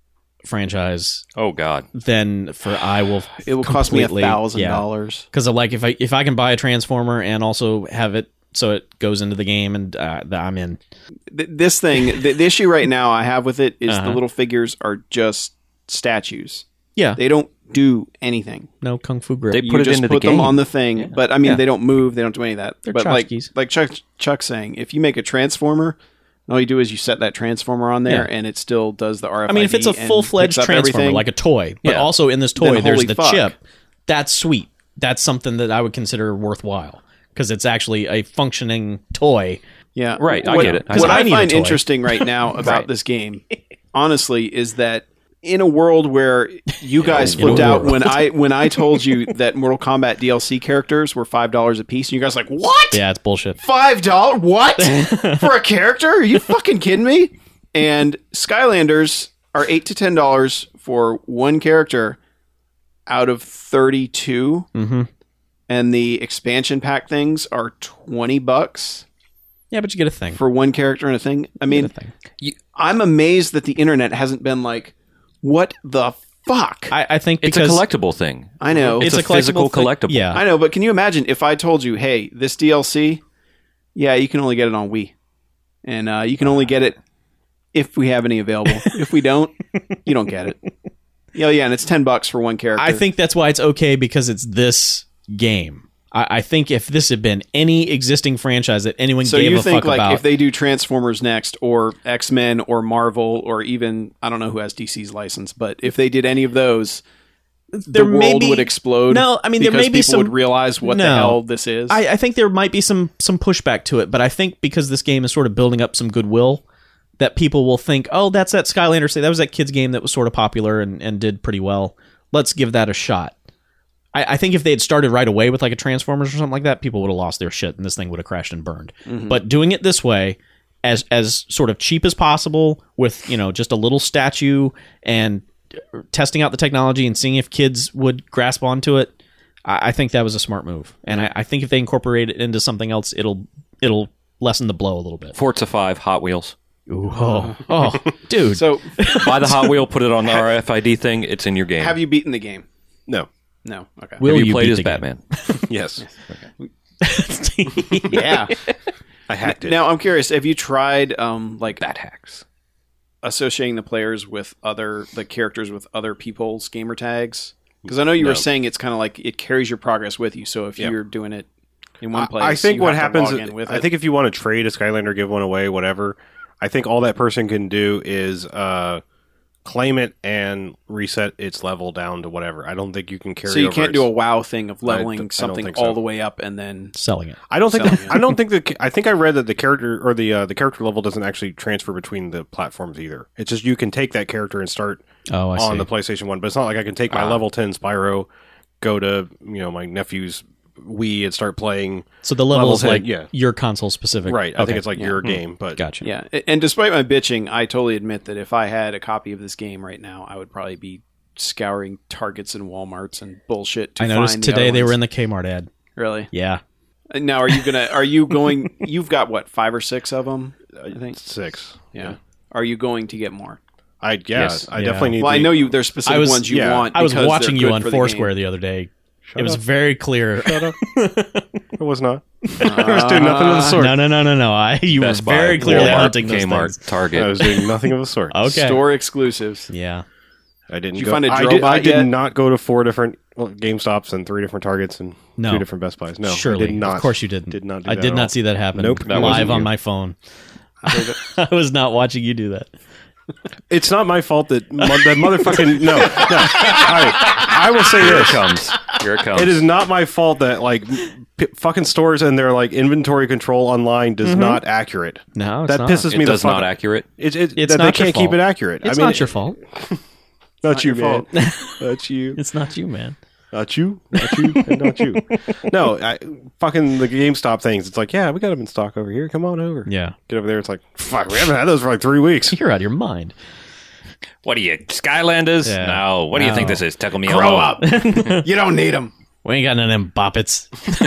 franchise, Oh God. then for I will It will cost me a completely- thousand yeah. dollars. Because like if I if I can buy a Transformer and also have it so it goes into the game and uh, th- I'm in. Th- This thing, the, the issue right now I have with it is Uh-huh. the little figures are just statues. Yeah, They don't do anything. no kung fu grip. They You put it just into the put them game. on the thing, but I mean Yeah. they don't move, they don't do any of that. They're but like tchotchkes. like Chuck Chuck's saying, if you make a transformer, all you do is you set that transformer on there, Yeah. and it still does the R F I D. I mean, if it's a and full fledged picks up Transformer, everything. like a toy, but Yeah. also in this toy Then there's holy the fuck. chip. That's sweet. That's something that I would consider worthwhile because it's actually a functioning toy. Yeah, Right, I What- get it. I What get it. I, I need a find toy. interesting right now about Right. this game, honestly, is that in a world where you guys In a flipped out world. when I when I told you that Mortal Kombat D L C characters were five dollars a piece, and you guys were like, what? Yeah, it's bullshit. Five dollars? What for a character? Are you fucking kidding me? And Skylanders are eight to ten dollars for one character out of thirty-two, Mm-hmm. and the expansion pack things are twenty bucks Yeah, but you get a thing. for one character and a thing. I You mean, get a thing. I'm amazed that the internet hasn't been like, what the fuck? I, I, I think It's because a collectible thing. know. It's, a, collectible physical thing. collectible. Yeah, I know, but can you imagine if I told you, hey, this D L C, yeah, you can only get it on Wii. And uh, you can only get it if we have any available. If we don't, you don't get it. Yeah, yeah, and it's ten bucks for one character. I think that's why it's okay because it's this game. I, I think if this had been any existing franchise that anyone so. gave You a think fuck like about, if they do Transformers next, or X Men, or Marvel, or even I don't know who has D C's license, but if they did any of those, there the may world be- would explode. No, I mean, there because may be people some- would realize what the No. hell this is. I, I think there might be some some pushback to it, but I think because this game is sort of building up some goodwill, that people will think, oh, that's that Skylander. Say that was that kid's game that was sort of popular and, and did pretty well. Let's give that a shot. I, I think if they had started right away with like a Transformers or something like that, people would have lost their shit and this thing would have crashed and burned. Mm-hmm. But doing it this way, as as sort of cheap as possible, with you know just a little statue and testing out the technology and seeing if kids would grasp onto it, I, I think that was a smart move. And I, I think if they incorporate it into something else, it'll it'll lessen the blow a little bit. Forza five, Hot Wheels. Ooh, oh, oh, dude. so, Buy the Hot Wheel, put it on the R F I D thing. It's in your game. have you beaten the game? No. No. Okay. Will Have you, you played beat as the game? Batman? Yes. Yeah. I hacked it. Now I'm curious. Have you tried um like Bat hacks. associating the players with other the characters with other people's gamer tags? Because I know you No. were saying it's kind of like it carries your progress with you. So if Yeah. you're doing it in one I- place, I think you what have to happens. log in with I it. think if you want to trade a Skylander, give one away, whatever. I think all that person can do is uh, claim it and reset its level down to whatever. I don't think you can carry. so. You over can't its- do a WoW thing of I leveling don't something think all so. the way up and then. Selling it. I don't think. selling The, it. I don't think the. I think I read that the character or the uh, the character level doesn't actually transfer between the platforms either. It's just you can take that character and start Oh, I on see. the PlayStation One, but it's not like I can take my Ah. level ten Spyro, go to you know my nephew's Wii and start playing. So the level level is ten, like yeah. your console specific. Right. I Okay. think it's like your game, but Gotcha. Yeah, A- and despite my bitching, I totally admit that if I had a copy of this game right now, I would probably be scouring Targets and WalMarts and bullshit. To I noticed find the today other they were ones. in the Kmart ad. Really. Yeah. Now, are you gonna? Are you going? You've got what, five or six of them? I think. six. Yeah. Are you going to get more? I yeah, Yes. I Yeah. definitely need. Well, I the- know you. There's specific I was- ones you yeah. want. I was because watching they're you good on for the Foursquare game. the other day. Shut it was up. very clear. Shut up. It was not. I was doing nothing of the sort. No, no, no, no, no. I you Best were very Buy, clearly Walmart, hunting those Kmart, things. Target. I was doing nothing of the sort. Okay. Store exclusives. Yeah. I didn't. Did you go, find a I did, I Drobot did yet? not go to four different well, GameStops and three different Targets and No. two different Best Buys. No, Surely. I did not. Of course you didn't. Did not. Do I that did at not all. see that happen. Nope, that live wasn't on you. my phone. I was not watching you do that. It's not my fault that mo- that motherfucking no. no. All right, I will say Here it this. comes. Here it comes. It is not my fault that like p- fucking stores and their like inventory control online does not accurate. No, it's That not. pisses It me the does fuck. not accurate. It, it, It's that not they your can't keep fault. it accurate. It's I mean, not your fault. Not you, your man. Not you. It's not you, man. Not you. Not you. And not you. No, I, fucking the GameStop things. It's like, yeah, we got them in stock over here. Come on over. Yeah. Get over there. It's like, fuck, we haven't had those for like three weeks. You're out of your mind. What are you, Skylanders? Yeah. No. What do you No. think this is? Tekel me Grow up. You don't need them. We ain't got none of them boppets.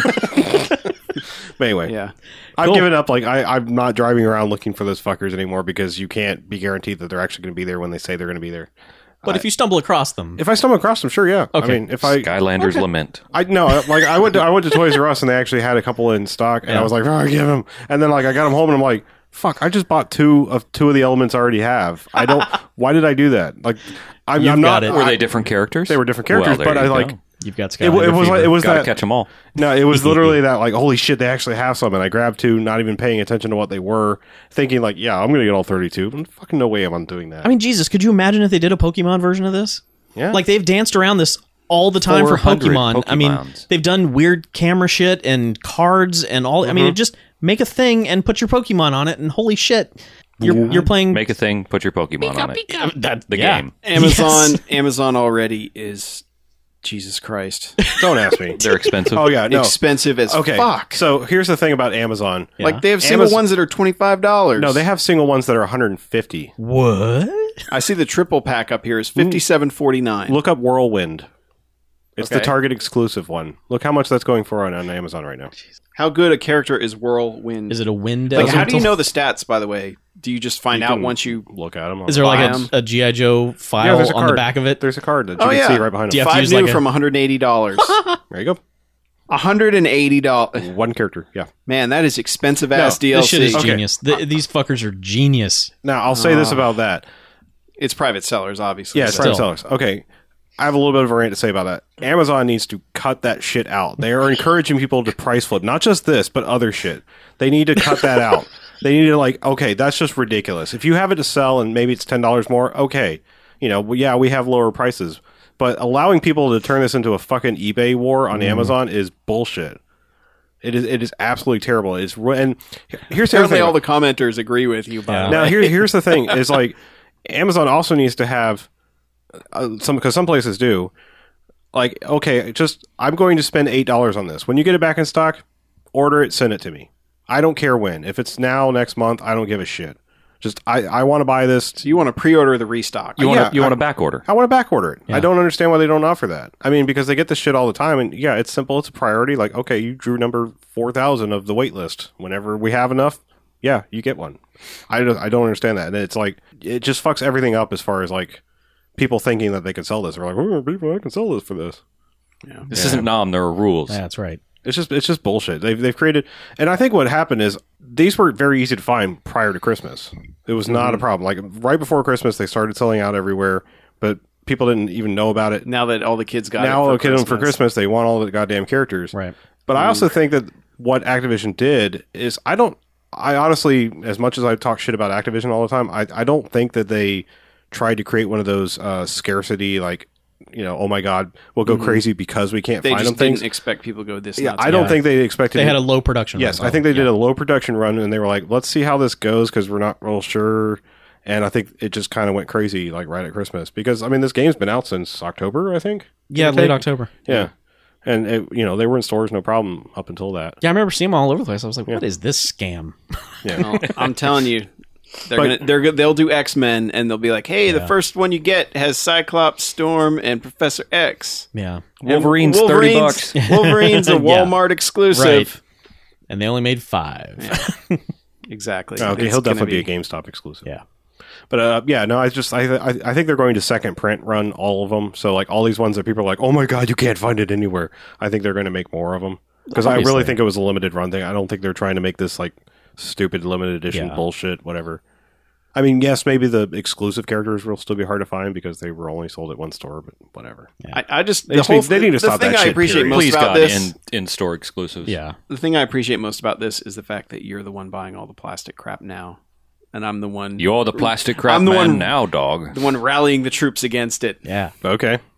But anyway, Yeah. I've Cool. given up. Like, I, I'm not driving around looking for those fuckers anymore because you can't be guaranteed that they're actually going to be there when they say they're going to be there. But if you stumble across them, If I stumble across them, sure, yeah. Okay. I mean, if I, Skylanders Lament. I no, like I went to I went to Toys R Us and they actually had a couple in stock, and Yeah. I was like, oh, I give them, and then like I got them home and I'm like, fuck, I just bought two of two of the elements I already have. I don't. Why did I do that? Like, I'm, You've I'm got not. it. Were I- they different characters? They were different characters, Well, there but I you like. go. you've got It, Skylander it was like fever. it was Gotta that catch them all. no, it was literally that like holy shit, they actually have some, and I grabbed two, not even paying attention to what they were, thinking like, yeah, I'm gonna get all thirty-two. And fucking no way am I doing that. I mean, Jesus, could you imagine if they did a Pokemon version of this? yeah, Like they've danced around this all the time for four hundred Pokemon. I mean, Pokemons. they've done weird camera shit and cards and all. I Mm-hmm. mean, just make a thing and put your Pokemon on it, and holy shit, you're you're playing. Make a thing, put your Pokemon on it. that, The yeah. game. Amazon Yes. Amazon already is Jesus Christ. don't ask me. They're expensive. Oh yeah, no. Expensive as Okay, fuck. so here's the thing about Amazon. Yeah. Like they have single Amazon- ones that are twenty-five dollars. No, they have single ones that are one hundred fifty. What? I see the triple pack up here is fifty-seven forty-nine. Look up Whirlwind. It's the Okay. Target exclusive one. Look how much that's going for on, on Amazon right now. How good a character is Whirlwind? Is it a wind? like, how do you elemental? know the stats, by the way? Do you just find You out can once you look at them. Is there like buy a, 'em? a G I Joe yeah, file there's a on card. the back of it? There's a card that you Oh, can yeah. see right behind Do you them. have to five use new like a- from one hundred eighty dollars? There you go. one hundred eighty dollars. One character. Yeah. Man, that is expensive ass D L This shit is C. Okay. genius. Th- these fuckers are genius. Now I'll say this about that. It's private sellers, obviously. Yeah, it's so- private Still. sellers. Okay. I have a little bit of a rant to say about that. Amazon needs to cut that shit out. They are encouraging people to price flip, not just this, but other shit. They need to cut that out. They need to like, okay, that's just ridiculous. If you have it to sell and maybe it's ten dollars more, okay, you know, well, yeah, we have lower prices, but allowing people to turn this into a fucking eBay war on Amazon is bullshit. It is. It is absolutely terrible. It's ru- and here's the other Apparently, thing. all the commenters agree with you. By Yeah. the Now way. here, here's the thing: is like Amazon also needs to have uh, some because some places do. Like, okay, just I'm going to spend eight dollars on this. When you get it back in stock, order it, send it to me. I don't care when. If it's now, next month, I don't give a shit. Just I, I want to buy this. So you want to pre-order the restock? You want Yeah, to you want I- to back order. I want to back order it. Yeah. I don't understand why they don't offer that. I mean, because they get this shit all the time, and yeah, it's simple. It's a priority. Like, okay, you drew number four thousand of the wait list. Whenever we have enough, yeah, you get one. I don't, I don't understand that, and it's like it just fucks everything up as far as like people thinking that they can sell this. They're like, oh, people, I can sell this for this. This isn't Nom. There are rules. That's right. It's just it's just bullshit. They've they've created, and I think what happened is these were very easy to find prior to Christmas. It was not a problem. Like right before Christmas, they started selling out everywhere, but people didn't even know about it. Now that all the kids got Now, it okay, for them for Christmas, they want all the goddamn characters. Right. But I also think that what Activision did is I don't. I honestly, as much as I talk shit about Activision all the time, I I don't think that they tried to create one of those uh, scarcity like. You know, oh my God, we'll go crazy because we can't They find just them things. didn't expect people to go this Yeah, nuts. I don't Yeah. think they expected. They it- had a low production. Yes, run, I think they though. did a low production run, and they were like, "Let's see how this goes," because we're not real sure. And I think it just kind of went crazy, like right at Christmas, because I mean, this game's been out since October, I think. Yeah, Give or late take. October. Yeah, and it, you know they were in stores, no problem up until that. Yeah, I remember seeing them all over the place. I was like, "What is this scam?" Yeah, Well, I'm telling you, they're But- gonna they're go- they'll do X Men and they'll be like, hey, the first one you get has Cyclops, Storm, and Professor X. Yeah, And Wolverine's thirty bucks. Wolverine's a Yeah. Walmart exclusive. right. And they only made five. Exactly. okay, It's he'll gonna definitely be a GameStop exclusive. Yeah. But uh, yeah, no, I just I, I I think they're going to second print run all of them. So like all these ones that people are like, oh my God, you can't find it anywhere. I think they're going to make more of them because I Obviously. really think it was a limited run thing. I don't think they're trying to make this like stupid limited edition Yeah. bullshit, whatever. I mean, yes, maybe the exclusive characters will still be hard to find because they were only sold at one store, but whatever. I, I just They the just whole need- they need to the stop thing that I shit, appreciate period. most Please about God, this. in in store exclusives. Yeah. The thing I appreciate most about this is the fact that you're the one buying all the plastic crap now, and I'm the one You're the plastic crap I'm the man one- now, dog. the one rallying the troops against it. Yeah. Okay.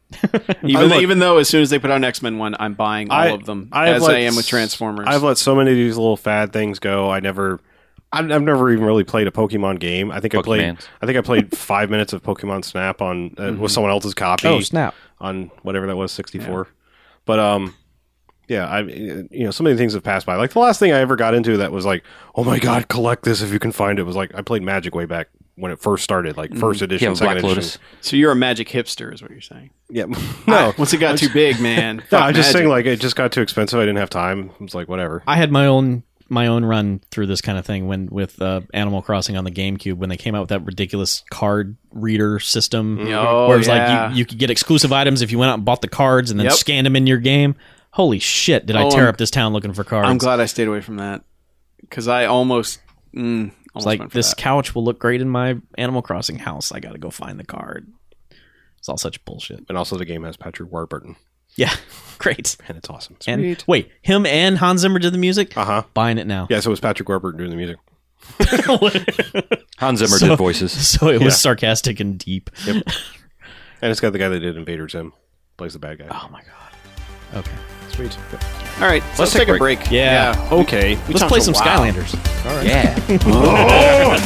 Even, let- even though as soon as they put out an X-Men one, I'm buying all I- of them, I have as let I am with s- Transformers. I've let so many of these little fad things go. I never, I've, I've never even really played a Pokemon game. I think I played, Pokemans. I think I played five minutes of Pokemon Snap on uh, with someone else's copy. Oh, snap. On whatever that was, sixty-four. But um, yeah, I you know, so many things have passed by. Like the last thing I ever got into that was like, oh my god, collect this if you can find it. Was like I played Magic way back when it first started, like first edition, Yeah, second Black edition. Lotus. so you're a Magic hipster, is what you're saying? Yeah, no, Once it got too big, man. no. fuck I'm just Magic. saying like it just got too expensive. I didn't have time. I was like, whatever. I had my own my own run through this kind of thing when with uh, Animal Crossing on the GameCube when they came out with that ridiculous card reader system Oh, where it was yeah. like you, you could get exclusive items if you went out and bought the cards and then Yep. scanned them in your game. Holy shit! Did I Oh, tear I'm- up this town looking for cards? I'm glad I stayed away from that because I almost, mm, almost It's like went for this that. couch will look great in my Animal Crossing house. I got to go find the card. It's all such bullshit. And also the game has Patrick Warburton, Yeah, great. and it's awesome. And wait, him and Hans Zimmer did the music. Uh huh. Buying it now. Yeah, so it was Patrick Warburton doing the music. Hans Zimmer So- did voices. So it was Yeah. sarcastic and deep. And it's got the guy that did Invader Zim, plays the bad guy. Oh my god. Okay. Sweet. All right, so let's, take, a break. Yeah. Okay. We Let's talked play for some a while. Skylanders. Yeah.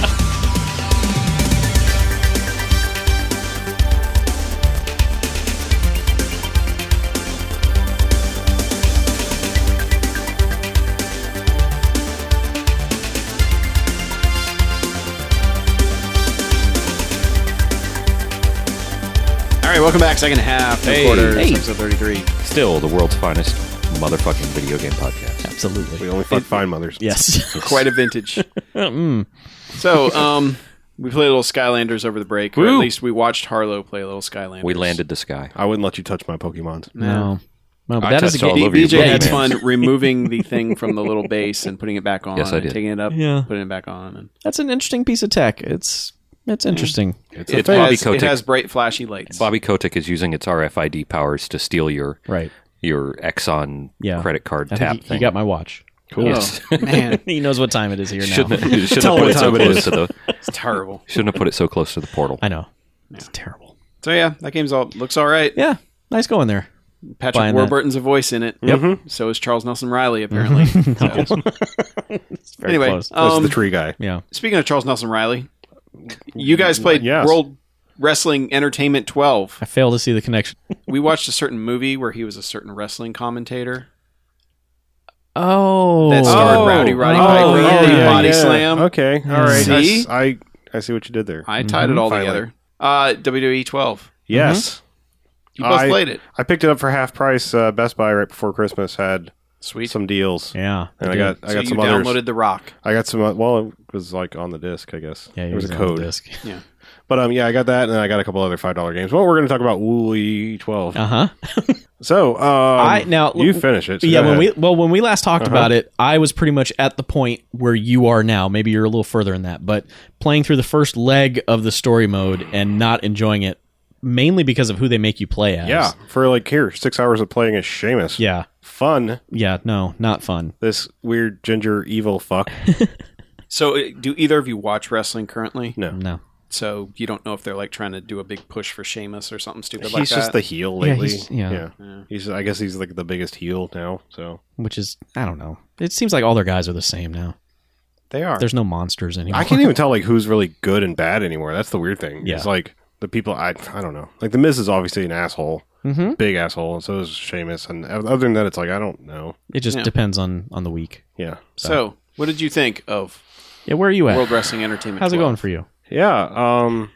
All right, welcome back. Second half, three Hey. quarters, Hey. episode thirty-three. Still the world's finest motherfucking video game podcast. Absolutely. We only fuck fine mothers. Yes. Quite a vintage. Mm. So, um, we played a little Skylanders over the break, or Woo. at least we watched Harlow play a little Skylanders. We landed the sky. I wouldn't let you touch my Pokemon. No. No, but I that is a touched all game. over B- your B J had Pokemon. fun removing the thing from the little base and putting it back on. Yes, I and did. Taking it up, Yeah. putting it back on. And That's an interesting piece of tech. It's it's interesting. It's it, a thing. Bobby has, it Kotick. has bright, flashy lights. Bobby Kotick is using its R F I D powers to steal your Right. your Exxon Yeah. credit card I tap think he, thing. he got my watch. Cool. Yes. Man, He knows what time it is here now. Shouldn't have, shouldn't Tell have him put it what so time it close is. to the. it's terrible. Shouldn't have put it so close to the portal. I know. It's terrible. So yeah, that game's all looks all right. Yeah. Nice going there. Patrick Buying that. Warburton's a voice in it. Yep. So is Charles Nelson Riley apparently. So- It's very anyway, close. That's um, the tree guy. Yeah. speaking of Charles Nelson Riley, you guys played Yes. World Wrestling Entertainment twelve. I fail to see the connection. We watched a certain movie where he was a certain wrestling commentator Oh. that starred Rowdy Roddy Oh, Piper. yeah, They yeah, body yeah. slam. Okay. All right. I See? s- I, I see what you did there. I tied it all Finally. together. Uh, W W E twelve. Yes. You both I- played it. I picked it up for half price. Uh, Best Buy right before Christmas had Sweet. some deals. Yeah. And I they got did. I so got you some downloaded others. The Rock. I got some. uh, Well, it was like on the disc, I guess. Yeah, it was a using it on code. the disc. Yeah. But um, yeah, I got that, and then I got a couple other five dollar games. Well, we're going to talk about Wooly twelve. Uh huh. So, um, I- now- you finish it. so Yeah, go when we ahead. well when we last talked Uh-huh. about it, I was pretty much at the point where you are now. Maybe you're a little further in that, but playing through the first leg of the story mode and not enjoying it, mainly because of who they make you play as. yeah, for like here six hours of playing as Seamus. yeah, Fun. yeah. No, not fun. This weird ginger evil fuck. So, uh, do either of you watch wrestling currently? No, No. So you don't know if they're like trying to do a big push for Sheamus or something stupid he's like just that. the heel Yeah, lately. he's- yeah. Yeah. he's. I guess he's like the biggest heel now. So Which is I don't know. It seems like all their guys are the same now. They are. There's no monsters anymore. I can't even tell like who's really good and bad anymore. That's the weird thing. Yeah. It's like the people. I I don't know. Like the Miz is obviously an asshole, Mm-hmm. big asshole, and so is Sheamus. And other than that, it's like I don't know. It just Yeah. depends on on the week. Yeah. so, what did you think of Yeah, where are you at? World Wrestling Entertainment? How's it twelve? going for you? Yeah. Um,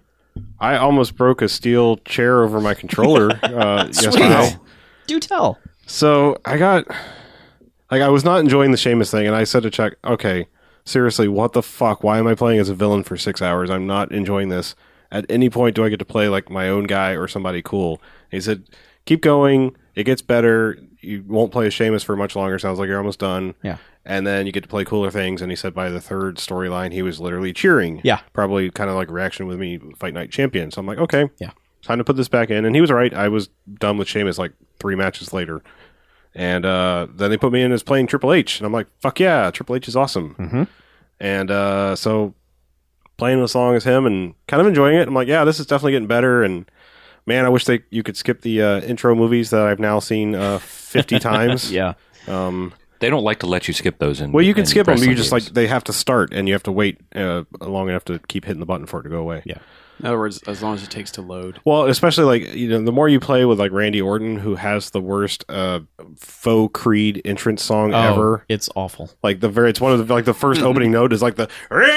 I almost broke a steel chair over my controller uh, yesterday. Do tell. So I got like I was not enjoying the Sheamus thing, and I said to Chuck, "Okay, seriously, what the fuck? Why am I playing as a villain for six hours? I'm not enjoying this. At any point, do I get to play like my own guy or somebody cool?" And he said, "Keep going. It gets better. You won't play as Sheamus for much longer. Sounds like you're almost done. Yeah. And then you get to play cooler things." And he said by the third storyline, he was literally cheering. Yeah. Probably kind of like reaction with me, Fight Night Champion. So I'm like, okay, Yeah. time to put this back in. And he was right. I was done with Sheamus like three matches later. And uh, then they put me in as playing Triple H. And I'm like, fuck yeah, Triple H is awesome. Mhm. And uh, so playing as long as him and kind of enjoying it. I'm like, yeah, this is definitely getting better. And Man, I wish they you could skip the uh, intro movies that I've now seen uh, fifty times. Yeah. Um, They don't like to let you skip those. In well, you can in skip them. You wrestling just games. like they have to start, and you have to wait uh, long enough to keep hitting the button for it to go away. Yeah. In other words, as long as it takes to load. Well, especially like you know, the more you play with like Randy Orton, who has the worst uh, faux Creed entrance song Oh, ever. it's awful. Like the very, it's one of the like the first opening note is like the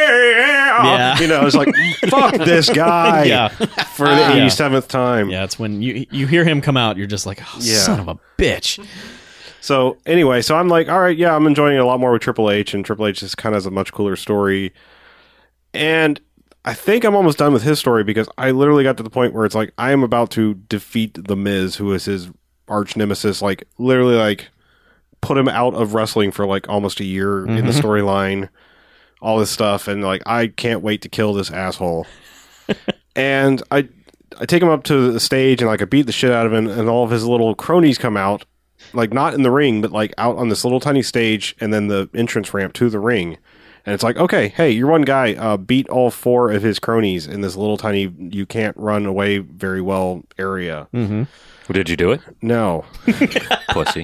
yeah, you know, it's like fuck this guy Yeah. for the Yeah. eighty-seventh time. Yeah, it's when you you hear him come out, you're just like, oh, Yeah. son of a bitch. So anyway, so I'm like, all right, yeah, I'm enjoying it a lot more with Triple H, and Triple H just kind of has a much cooler story. And I think I'm almost done with his story because I literally got to the point where it's like I am about to defeat The Miz, who is his arch nemesis. Like literally, like put him out of wrestling for like almost a year mm-hmm. in the storyline, all this stuff, and like I can't wait to kill this asshole. And I, I take him up to the stage and like I beat the shit out of him, and all of his little cronies come out. Like not in the ring, but like out on this little tiny stage, and then the entrance ramp to the ring. And it's like, okay, hey, you're one guy. Uh, beat all four of his cronies in this little tiny, you can't run away very well area. Mm-hmm. Did you do it? No. Pussy.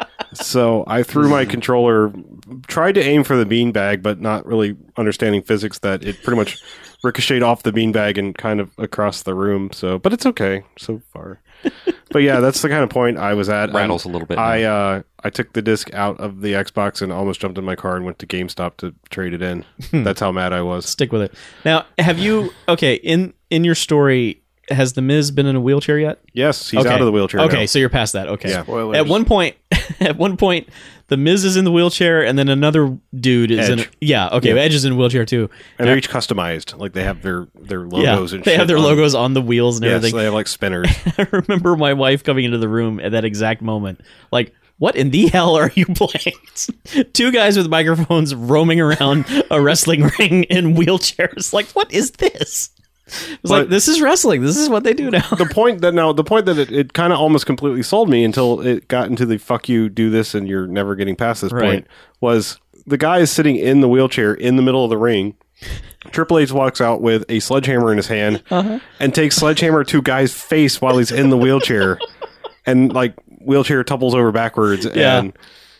So I threw my controller, tried to aim for the beanbag, but not really understanding physics that it pretty much ricocheted off the beanbag and kind of across the room. So, but it's okay so far. But yeah, that's the kind of point I was at. Rattles Um, a little bit. I uh, I took the disc out of the Xbox and almost jumped in my car and went to GameStop to trade it in. That's how mad I was. Stick with it. Now, have you okay, in in your story, has the Miz been in a wheelchair yet? Yes, he's Okay. out of the wheelchair Okay, now. so you're past that. Okay. Yeah. Spoilers. At one point at one point the Miz is in the wheelchair and then another dude is in Edge. Yeah, okay, Yeah. Edge is in a wheelchair too. And they're each customized. Like they have their, their logos yeah, and they shit. have their on- logos on the wheels and Yes, everything. they have like spinners. I remember my wife coming into the room at that exact moment, like, what in the hell are you playing? Two guys with microphones roaming around a wrestling ring in wheelchairs. Like, what is this? It was But- like, this is wrestling. This is what they do now. the point that now the point that it, it kind of almost completely sold me until it got into the fuck you do this and you're never getting past this Right. point was the guy is sitting in the wheelchair in the middle of the ring. Triple H walks out with a sledgehammer in his hand Uh-huh. and takes sledgehammer to guy's face while he's in the wheelchair, and like wheelchair tumbles over backwards. Yeah. And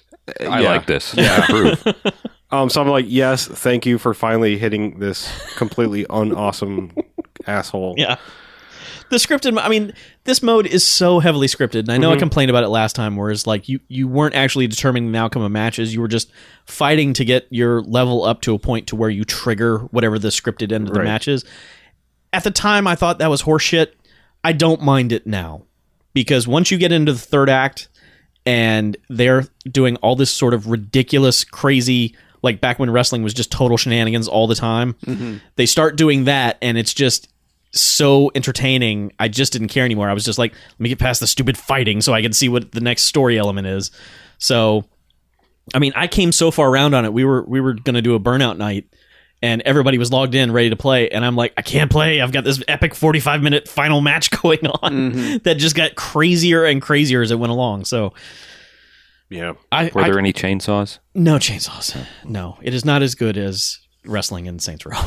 I yeah. like this. Yeah, I approve. Um, so I'm like, yes, thank you for finally hitting this completely unawesome asshole. Yeah. The scripted, I mean, this mode is so heavily scripted, and I know I complained about it last time, whereas like you, you weren't actually determining the outcome of matches, you were just fighting to get your level up to a point to where you trigger whatever the scripted end of the Right. match is. At the time, I thought that was horseshit. I don't mind it now, because once you get into the third act, and they're doing all this sort of ridiculous, crazy, like back when wrestling was just total shenanigans all the time, they start doing that, and it's just so entertaining. I just didn't care anymore. I was just like, let me get past the stupid fighting so I can see what the next story element is. So, I mean, I came so far around on it. We were we were going to do a burnout night, and everybody was logged in, ready to play. And I'm like, I can't play. I've got this epic forty-five minute final match going on that just got crazier and crazier as it went along. So, Yeah. I, Were I there any chainsaws? no chainsaws. No, it is not as good as wrestling in Saints Row.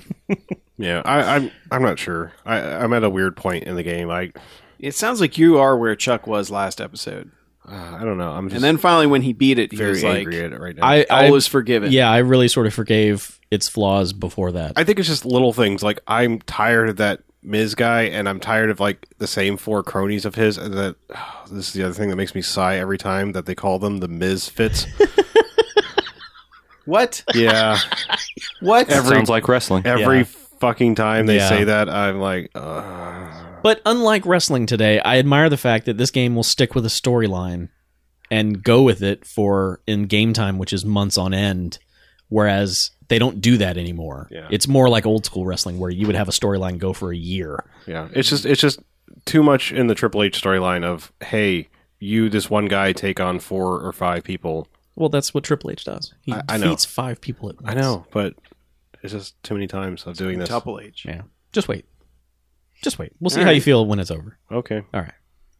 Yeah. I, I'm I'm not sure. I, I'm at a weird point in the game. I It sounds like you are where Chuck was last episode. uh, I don't know. I'm just And then finally, when he beat it, he very was like, angry at it right now. I, all I is forgiven. yeah, I really sort of forgave its flaws before that. I think it's just little things. Like I'm tired of that Miz guy, and I'm tired of like the same four cronies of his. And that oh, this is the other thing that makes me sigh every time that they call them the Miz fits. What? Yeah, What? Every- Sounds like wrestling. every Yeah. fucking time they Yeah. say that, I'm like, uh, But unlike wrestling today, I admire the fact that this game will stick with a storyline and go with it for in game time, which is months on end. Whereas they don't do that anymore. Yeah. It's more like old school wrestling where you would have a storyline go for a year. yeah. It's just it's just too much in the Triple H storyline of hey, you this one guy take on four or five people. Well, that's what Triple H does. He I- I know. defeats five people at once. I know, but it's just too many times of doing this. Double H. Yeah. Just wait. Just wait. We'll see All how right. you feel when it's over. Okay. All right.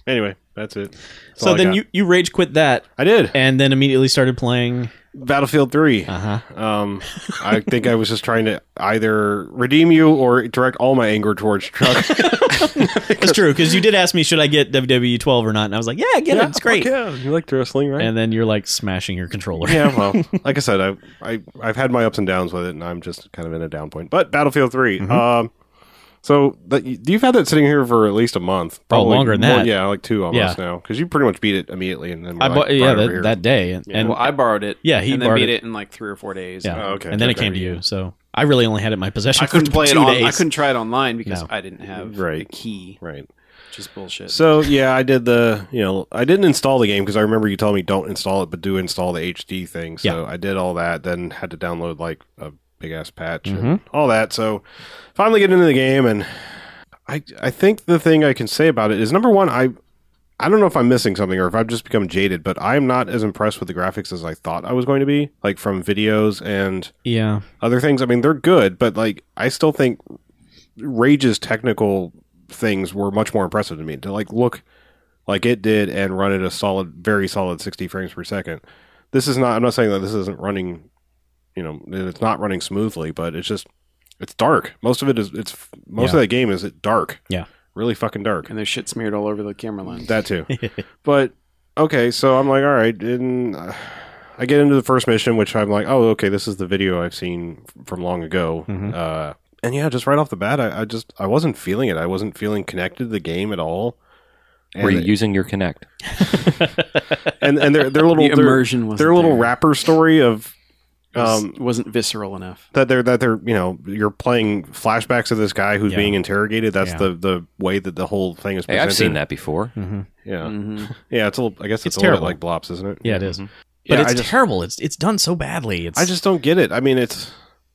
Anyway, that's it. That's So all I then got. you, you rage quit that I did and then immediately started playing. Battlefield three. Uh huh. Um, I think I was just trying to either redeem you or direct all my anger towards Chuck. It's true because you did ask me should I get W W E twelve or not, and I was like, yeah, get it. It's great. Fuck yeah, you like wrestling, right? And then you're like smashing your controller. Yeah, well, like I said, I, I I've had my ups and downs with it, and I'm just kind of in a down point. But Battlefield three, Mm-hmm. um, so that, you've had that sitting here for at least a month, Oh, longer than more- that. yeah, like two almost Yeah. now, because you pretty much beat it immediately, and then I we're bought like, yeah brought it over that, here. that day, and, and well, I borrowed it. Yeah, he and then borrowed beat it. it in like three or four days. yeah, Oh, okay. and then it Okay. came to you. So I really only had it in my possession. I couldn't for play it two on. days. I couldn't try it online because No. I didn't have Right. a key, right. which is bullshit. So yeah, I did the you know I didn't install the game because I remember you telling me don't install it, but do install the H D thing. So Yeah. I did all that, then had to download like a big ass patch Mm-hmm. and all that. So finally get into the game, and I I think the thing I can say about it is number one, I I don't know if I'm missing something or if I've just become jaded, but I'm not as impressed with the graphics as I thought I was going to be, like from videos and Yeah, other things. I mean, they're good, but like I still think Rage's technical things were much more impressive to me. To like look like it did and run at a solid, very solid sixty frames per second. This is not. I'm not saying that this isn't running. You know, that it's not running smoothly, but it's just it's dark. Most of it is. It's most Yeah. of that game is dark. Yeah. really fucking dark. and there's shit smeared all over the camera lens. That too. But okay, so I'm like, all right, and uh, I get into the first mission, which I'm like, oh, okay, this is the video I've seen f- from long ago. Mhm. Uh, and yeah, just right off the bat, I, I just I wasn't feeling it. I wasn't feeling connected to the game at all. And Were you using your Kinect? and and their their little the their, immersion was their little rapper story of um wasn't visceral enough. that they're that they're you know you're playing flashbacks of this guy who's Yeah. being interrogated. That's Yeah. the the way that the whole thing is Hey, presented. I've seen that before. hmm Yeah, hmm yeah. It's a little. I guess it's, It's a little bit terrible. like Blops, isn't it? Yeah, it is. But Yeah, it's I just- terrible. It's it's done so badly. It's I just don't get it. I mean, it's.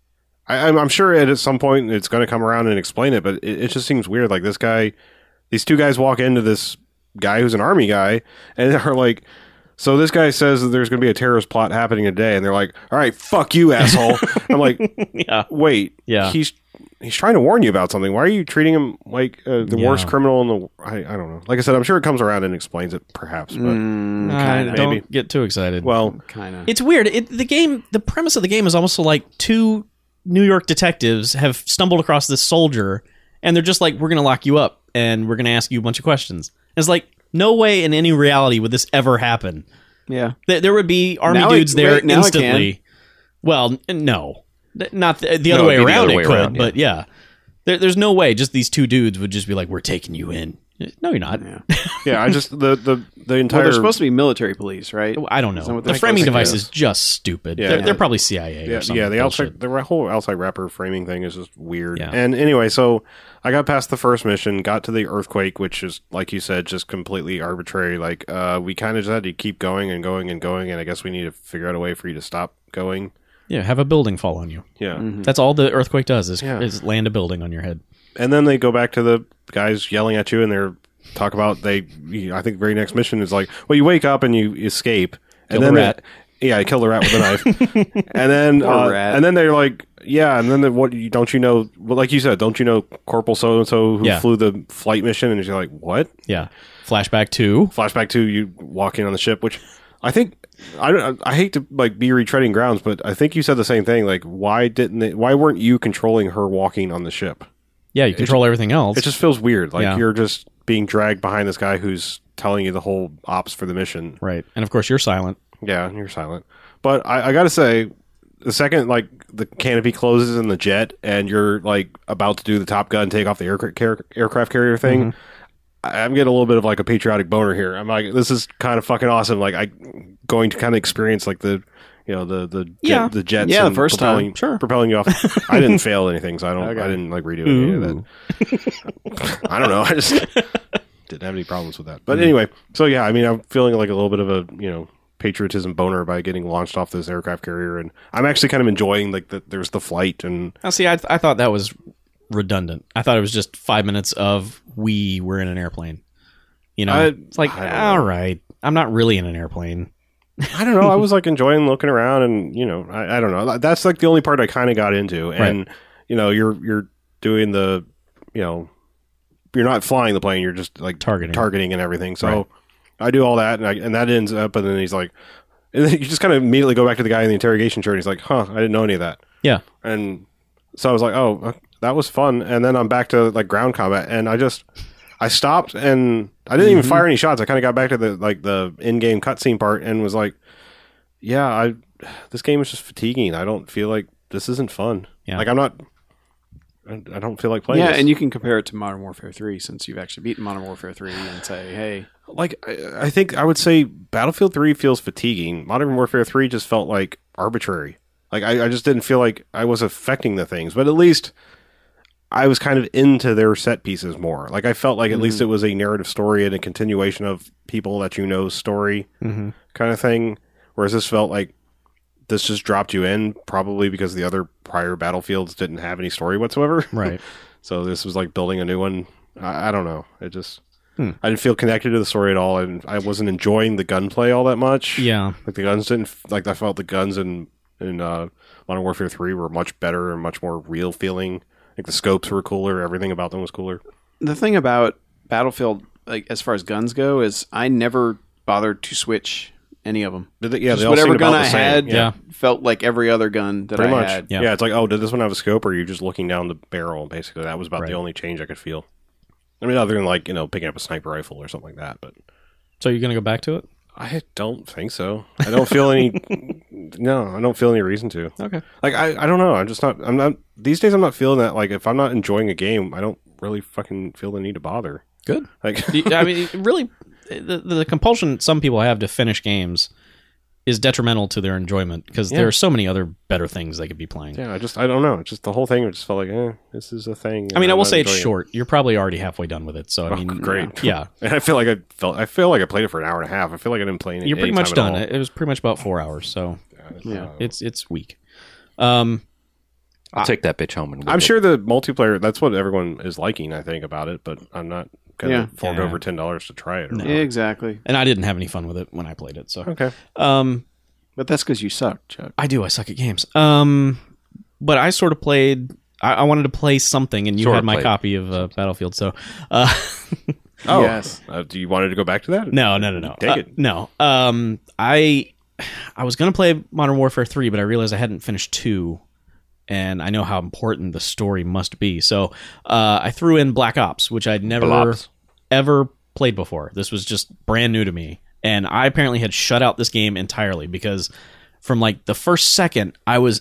I, I'm, I'm sure at some point it's going to come around and explain it, but it, it just seems weird. Like this guy, these two guys walk into this guy who's an army guy, and they're like, "So this guy says that there's going to be a terrorist plot happening today," and they're like, "All right, fuck you, asshole." I'm like, yeah. "Wait, Yeah. he's he's trying to warn you about something. Why are you treating him like uh, the Yeah. worst criminal in the? I, I don't know. Like I said, I'm sure it comes around and explains it, perhaps, but Mm, Uh, kind of. don't maybe. get too excited. well, Kind of. It's weird. It, the game, the premise of the game is almost like two New York detectives have stumbled across this soldier, and they're just like, "We're going to lock you up, and we're going to ask you a bunch of questions." And it's like, no way in any reality would this ever happen. Yeah. There, there would be army Now it- dudes there wait, now it can. instantly. Well, n- no, Th- not the, the No, other way it'd be the around. other It way could, around, yeah. but yeah, there, there's no way. Just these two dudes would just be like, "We're taking you in." No, you're not. Yeah. yeah, I just the the the Well, entire. they're supposed to be military police, right? I don't Is that know. what The they're framing supposed to device do? is just stupid. Yeah. they're, they're probably C I A yeah, or something. yeah, the bullshit. outside, the whole outside wrapper framing thing is just weird. Yeah. And anyway, so I got past the first mission, got to the earthquake, which is like you said, just completely arbitrary. Like, uh, we kind of just had to keep going and going and going, and I guess we need to figure out a way for you to stop going. Yeah, have a building fall on you. Yeah. That's all the earthquake does is, Yeah. is land a building on your head. And then they go back to the guys yelling at you, and they're talk about they. I think the very next mission is like, well, you wake up and you escape, Kill and the then rat. They, yeah, I kill the rat with a knife, and then Poor uh, rat. and then they're like, yeah, and then the, what? you- Don't you know? Well, like you said, don't you know Corporal so and so who Yeah. flew the flight mission? And you're like, what? Yeah. Flashback to Flashback to you walking on the ship, which I think I don't. I hate to like be retreading grounds, but I think you said the same thing. Like, why didn't they, why weren't you controlling her walking on the ship? yeah, you control everything else. It just feels weird. Like Yeah. you're just being dragged behind this guy who's telling you the whole ops for the mission. right, and of course you're silent. Yeah, and you're silent. But I, I got to say, the second like the canopy closes in the jet and you're like about to do the Top Gun take off the aircraft car- aircraft carrier thing, Mm-hmm. I, I'm getting a little bit of like a patriotic boner here. I'm like, this is kind of fucking awesome. Like I going to kind of experience like the. You know the the jet, Yeah. the jets Yeah, the and first propelling, time. Sure. propelling you off. I didn't fail anything, so I don't. Okay. I didn't like redo any of that. I don't know. I just didn't have any problems with that. But anyway, so yeah, I mean, I'm feeling like a little bit of a you know patriotism boner by getting launched off this aircraft carrier, and I'm actually kind of enjoying like that. There's the flight, and Now, see, I, I thought that was redundant. I thought it was just five minutes of we were in an airplane. You know, I- it's like, I don't know. all right, I'm not really in an airplane. I don't know. I was like enjoying looking around, and you know, I, I don't know. That's like the only part I kind of got into, and you know, you're you're doing the you know you're not flying the plane, you're just like Targeting. targeting and everything. So Right. I do all that, and, I, and that ends up, and then he's like, and then you just kind of immediately go back to the guy in the interrogation chair, and he's like, huh, I didn't know any of that. Yeah. And so I was like, oh, that was fun. And then I'm back to like ground combat, and I just I stopped, and I didn't even fire any shots. I kind of got back to the like the in-game cutscene part, and was like, yeah, I this game is just fatiguing. I don't feel like this isn't fun. Yeah. Like I'm not. I I don't feel like playing. Yeah, this. and you can compare it to Modern Warfare three since you've actually beaten Modern Warfare three and say, hey, like I, I think I would say Battlefield three feels fatiguing. Modern Warfare three just felt like arbitrary. Like I, I just didn't feel like I was affecting the things, but at least I was kind of into their set pieces more. Like I felt like at Mm-hmm. least it was a narrative story and a continuation of people that you know's story Mm-hmm. kind of thing. Whereas this felt like this just dropped you in, probably because the other prior Battlefields didn't have any story whatsoever. Right. So this was like building a new one. I, I don't know. It just Hmm. I didn't feel connected to the story at all, and I wasn't enjoying the gunplay all that much. Yeah. Like the guns didn't like I felt the guns in in uh, Modern Warfare three were much better and much more real feeling. Like the scopes were cooler. Everything about them was cooler. the thing about Battlefield, like as far as guns go, is I never bothered to switch any of them. Did they, yeah, Just they all whatever seemed about gun the I same. had Yeah, Yeah. felt like every other gun that pretty I much. had. Yeah. Yeah. It's like, oh, did this one have a scope, or are you just looking down the barrel? Basically, that was about Right. the only change I could feel. I mean, other than like you know picking up a sniper rifle or something like that, but So you're going to go back to it? I don't think so. I don't feel any. No, I don't feel any reason to. Okay. Like I, I don't know. I'm just not. I'm not. These days, I'm not feeling that. Like if I'm not enjoying a game, I don't really fucking feel the need to bother. Good. Like I mean, really, the, the compulsion some people have to finish games is detrimental to their enjoyment because Yeah. there are so many other better things they could be playing. yeah, I just I don't know. It's just the whole thing. I just felt like, eh, this is a thing. I mean, I I'm will not say it's enjoying it. short. You're probably already halfway done with it. So, I Oh, mean, great. Yeah. And I feel like I felt. I feel like I played it for an hour and a half. I feel like I didn't play any. You're pretty any much time at done. all. It was pretty much about four hours. So, Yeah. it's it's weak. Um, I'll take that bitch home and whip I'm it. sure the multiplayer. That's what everyone is liking. I think about it, but I'm not gonna Yeah. fork Yeah. over ten dollars to try it. Or No. Yeah, exactly. and I didn't have any fun with it when I played it. So, Okay. um, But that's because you suck, Chuck. I do. I suck at games. Um, but I sort of played. I, I wanted to play something, and you Sort had of my played. copy of uh, Battlefield. So, uh, Oh, Yes. Uh, do you wanted to go back to that? no, no, no, no. Take Uh, it. No. Um, I I was gonna play Modern Warfare three, but I realized I hadn't finished two, and I know how important the story must be. So, uh, I threw in Black Ops, which I'd never Blops. ever played before. This was just brand new to me. And I apparently had shut out this game entirely because from like the first second, I was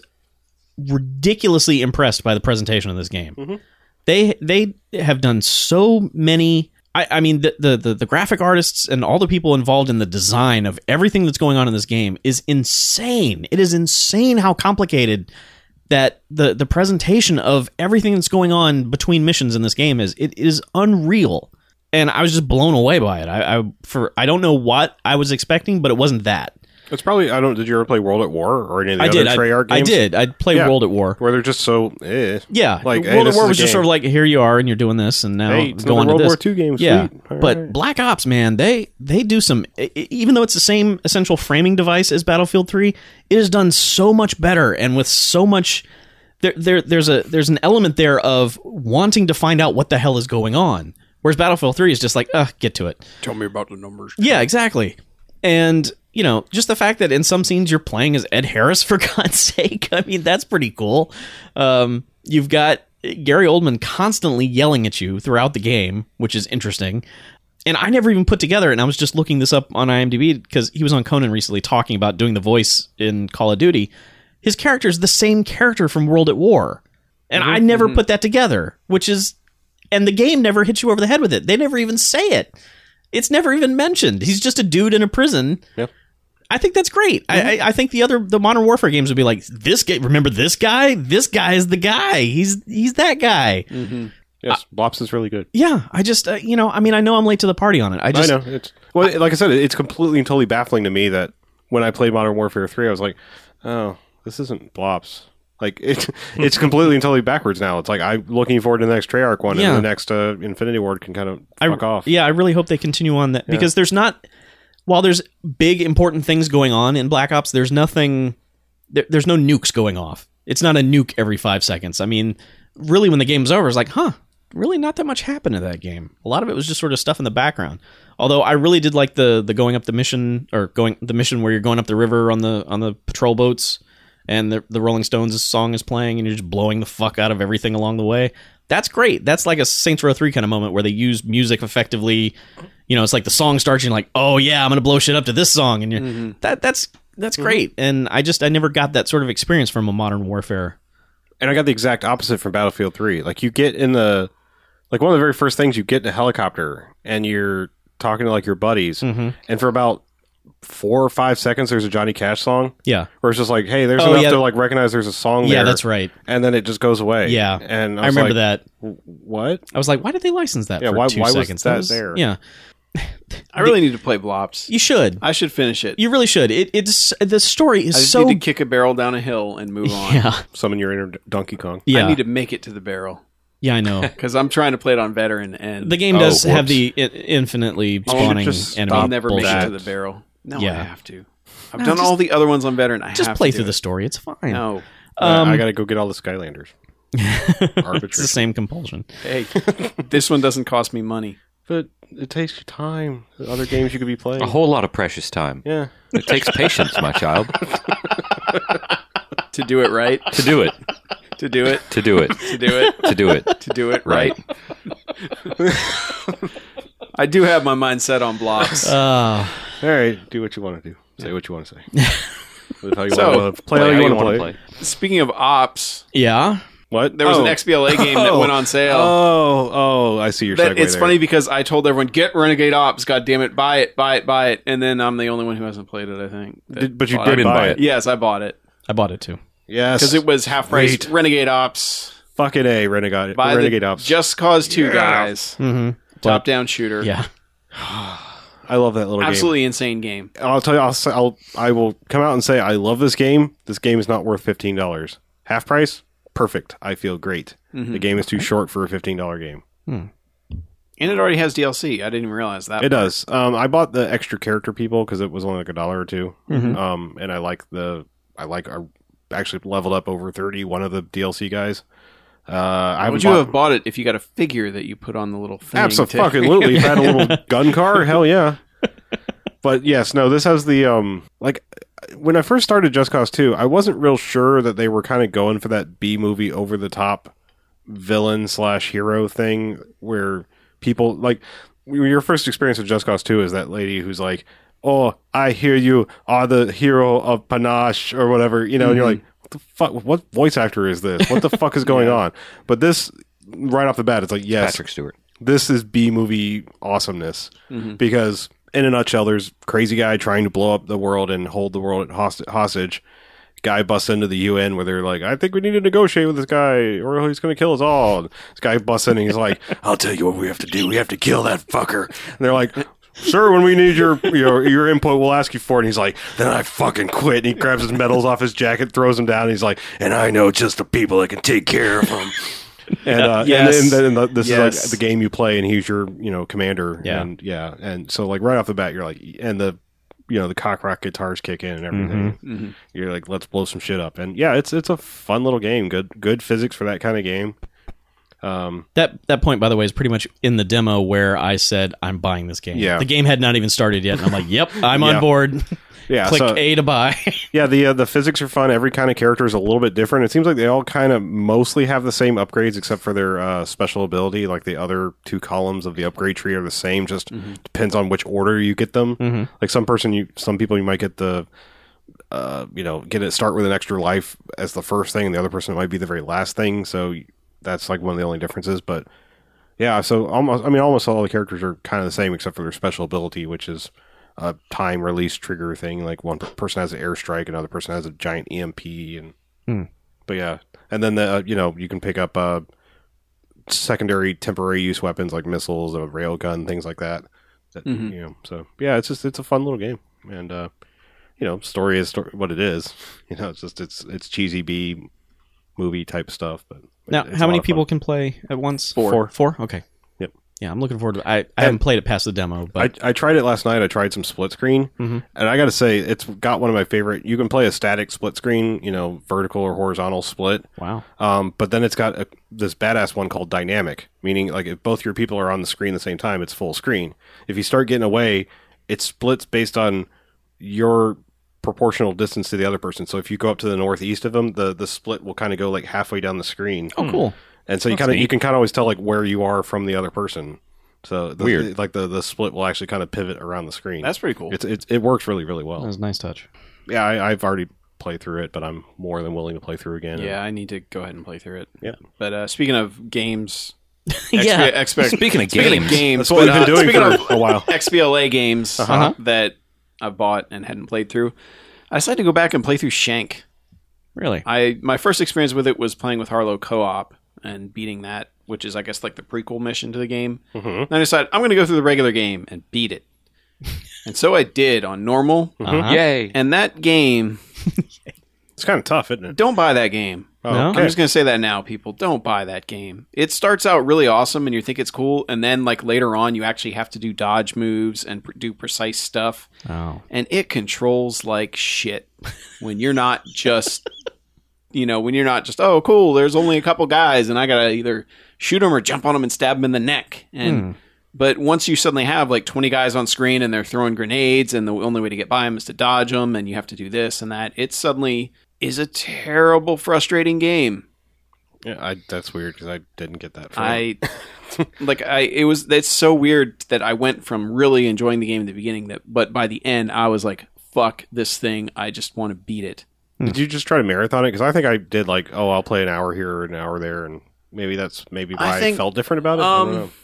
ridiculously impressed by the presentation of this game. They they have done so many. I, I mean, the, the the the graphic artists and all the people involved in the design of everything that's going on in this game is insane. It is insane how complicated that the the presentation of everything that's going on between missions in this game is. It is unreal. And I was just blown away by it. I, I for I don't know what I was expecting, but it wasn't that. It's probably. I don't. Did you ever play World at War or any of the I other did. I, Treyarch I games? did. I'd play Yeah. World at War. Where they're just so. Eh. Yeah, Like, hey, World this at War is a was just game. sort of like, here you are, and you're doing this, and now Hey, it's go on another to World this. War Two game. Yeah, Sweet. All but right. Black Ops, man, they they do some. e- e- Even though it's the same essential framing device as Battlefield three, it is done so much better and with so much. There, there, there's a there's an element there of wanting to find out what the hell is going on. Whereas Battlefield three is just like, uh, get to it. Tell me about the numbers. Yeah, exactly. And, you know, just the fact that in some scenes you're playing as Ed Harris, for God's sake, I mean, that's pretty cool. Um, you've got Gary Oldman constantly yelling at you throughout the game, which is interesting. And I never even put together, and I was just looking this up on IMDb because he was on Conan recently talking about doing the voice in Call of Duty. His character is the same character from World at War. And I never put that together, which is... And the game never hits you over the head with it. They never even say it. It's never even mentioned. He's just a dude in a prison. Yep. I think that's great. I, I I think the other the Modern Warfare games would be like, this guy. Remember this guy? This guy is the guy. He's he's that guy. Yes, Blops is really good. Yeah. I just uh, you know I mean I know I'm late to the party on it. I just I know. It's well, like I said, it's completely and totally baffling to me that when I played Modern Warfare three, I was like, oh, this isn't Blops. Like it, it's completely and totally backwards now. It's like I'm looking forward to the next Treyarch one, Yeah. and the next uh, Infinity Ward can kind of I, fuck off. Yeah, I really hope they continue on that because there's not. While there's big important things going on in Black Ops, there's nothing. There, there's no nukes going off. It's not a nuke every five seconds. I mean, really, when the game's over, it's like, huh, really not that much happened in that game. A lot of it was just sort of stuff in the background. Although I really did like the the going up the mission or going the mission where you're going up the river on the on the patrol boats, and the the Rolling Stones song is playing, and you're just blowing the fuck out of everything along the way. That's great. That's like a Saints Row three kind of moment where they use music effectively. You know, it's like the song starts, and you're like, oh yeah, I'm gonna blow shit up to this song, and you're, mm-hmm. that that's that's mm-hmm. great. And I just I never got that sort of experience from a Modern Warfare. And I got the exact opposite from Battlefield three. Like you get in the like one of the very first things you get in a helicopter, and you're talking to like your buddies, mm-hmm. and for about four or five seconds there's a Johnny Cash song. Yeah. Where it's just like, hey, there's oh, enough yeah. to like recognize there's a song there. Yeah, that's right. And then it just goes away. Yeah. And I, I remember like, that. What? I was like, why did they license that yeah, for why, two why seconds? Was that, that was, there? Yeah. I really need to play Blops. You should. I should finish it. You really should. It, it's the story is I just so need to kick a barrel down a hill and move on. Yeah. Summon your inner Donkey Kong. Yeah. I need to make it to the barrel. Yeah, I know. Because I'm trying to play it on veteran, and the game Oh, does have whoops. the I- infinitely spawning just enemy. I'll never make bullshit. it to the barrel. No, Yeah. I have to. I've No, done just- all the other ones on veteran. I Just have play to through do the it. story. It's fine. No. Uh, Um, I got to go get all the Skylanders. it's the same compulsion. Hey, this one doesn't cost me money. But it takes you time. The other games you could be playing. A whole lot of precious time. Yeah. It takes patience, my child, To do it right. to do it, To do it. to do it, To do it. to do it. To do it right. I do have my mind set on blocks. Uh, All right. Do what you want to do. Say what you want to say. Live how you So, want to play. How you want to play. Speaking of ops, yeah. What? there was oh. an X B L A game that Oh. went on sale. Oh, oh, I see your That- segue it's there. funny because I told everyone, get Renegade Ops, god damn it, buy it, buy it, buy it. And then I'm the only one who hasn't played it, I think. that Did- but you bought did it. buy it. Yes, I bought it. I bought it too. Yes. Because it was half price Sweet. Renegade Ops. Fucking A, Renegade, By Renegade the Ops. Just Cause two Yeah. guys. Mm-hmm. Top down shooter. Yeah. I love that little Absolutely insane game. game. I'll tell you, I'll, say- I'll, I will come out and say, I love this game. This game is not worth fifteen dollars. Half price? Perfect. I feel great. Mm-hmm. The game is too short for a fifteen dollars game. And it already has D L C. I didn't even realize that. It part. does. Um, I bought the extra character people because it was only like a dollar or two. Mm-hmm. Um, and I like the, I like, I actually leveled up over thirty, one of the D L C guys. Uh, I Would haven't you bought- have bought it if you got a figure that you put on the little thing? Absolutely. If I had a little gun car, hell yeah. But yes, no, this has the, um, like, when I first started Just Cause two, I wasn't real sure that they were kind of going for that B-movie over-the-top villain slash hero thing where people, like, your first experience with Just Cause two is that lady who's like, oh, I hear you are the hero of Panache or whatever, you know, and you're like, what the fuck, what voice actor is this? What the fuck is going on? But this, right off the bat, it's like, yes, Patrick Stewart. this is B movie awesomeness because in a nutshell, there's crazy guy trying to blow up the world and hold the world host- hostage. Guy busts into the U N where they're like, I think we need to negotiate with this guy or he's going to kill us all. And this guy busts in and he's like, I'll tell you what we have to do. We have to kill that fucker. And they're like, sir, when we need your, your your input, we'll ask you for it. And he's like, then I fucking quit. And he grabs his medals off his jacket, throws them down. And he's like, and I know just the people that can take care of them. And, uh, Yes. and, then and the, this Yes. is like the game you play, and he's your, you know, commander. Yeah. And yeah, and so like right off the bat, you're like, and the, you know, the cock rock guitars kick in and everything. Mm-hmm. You're like, let's blow some shit up, and yeah, it's it's a fun little game. Good good physics for that kind of game. Um, That that point, by the way, is pretty much in the demo where I said I'm buying this game. Yeah. The game had not even started yet, and I'm like, "Yep, I'm Yeah. on board." yeah, Click so, A to buy. yeah, the uh, the physics are fun. Every kind of character is a little bit different. It seems like they all kind of mostly have the same upgrades, except for their uh, special ability. Like the other two columns of the upgrade tree are the same. Just depends on which order you get them. Mm-hmm. Like some person, you some people you might get the, uh, you know, get it start with an extra life as the first thing, and the other person it might be the very last thing. So that's like one of the only differences. But yeah, so almost I mean almost all the characters are kind of the same except for their special ability, which is a time release trigger thing. Like one per- person has an airstrike, another person has a giant E M P, and Hmm. but yeah, and then the uh, you know you can pick up uh, secondary temporary use weapons like missiles, a railgun, things like that. that Mhm. You know, so yeah, it's just it's a fun little game, and uh, you know, story is sto- what it is. You know, it's just it's it's cheesy B movie type stuff. But Now, it's how a many lot of people fun. can play at once? Four. Four. Four? Okay. Yep. Yeah, I'm looking forward to it. I, I haven't played it past the demo, but I, I tried it last night. I tried some split screen, Mm-hmm. and I got to say, it's got one of my favorite. You can play a static split screen, you know, vertical or horizontal split. wow. Um, but then it's got a, this badass one called dynamic, meaning like if both your people are on the screen at the same time, it's full screen. If you start getting away, it splits based on your proportional distance to the other person. So if you go up to the northeast of them, the the split will kind of go like halfway down the screen. Oh, cool. And so you kind of you can kind of always tell like where you are from the other person. So the, Weird. the- like the, the split will actually kind of pivot around the screen. That's pretty cool. It's, it's it works really really well. That was a nice touch. Yeah, I, I've already played through it, but I'm more than willing to play through again. Yeah, I need to go ahead and play through it. Yeah. But uh, speaking of games, Yeah. X P, X P, Speaking of speaking games. of games, That's what we've but, been uh, doing speaking for of a while. X B L A games Uh-huh. that I bought and hadn't played through, I decided to go back and play through Shank. Really? I my first experience with it was playing with Harlow co-op and beating that, which is I guess like the prequel mission to the game. Mm-hmm. Then I decided I'm going to go through the regular game and beat it, and so I did on normal. Uh-huh. Yay! And that game, It's kind of tough, isn't it? don't buy that game. Oh, No? I'm just going to say that now, people. Don't buy that game. It starts out really awesome and you think it's cool, and then like later on you actually have to do dodge moves and pr- do precise stuff, Oh. and it controls like shit when you're not just you know, when you're not just, oh cool, there's only a couple guys and I got to either shoot them or jump on them and stab them in the neck. And Hmm. but once you suddenly have like twenty guys on screen and they're throwing grenades and the only way to get by them is to dodge them and you have to do this and that, it suddenly is a terrible, frustrating game. Yeah, I, that's weird because I didn't get that. Far. I like I it was it's so weird that I went from really enjoying the game at the beginning that but by the end I was like, fuck this thing, I just want to beat it. Did you just try to marathon it? Because I think I did like, oh, I'll play an hour here or an hour there, and maybe that's maybe why I I, think, felt different about it. um, I don't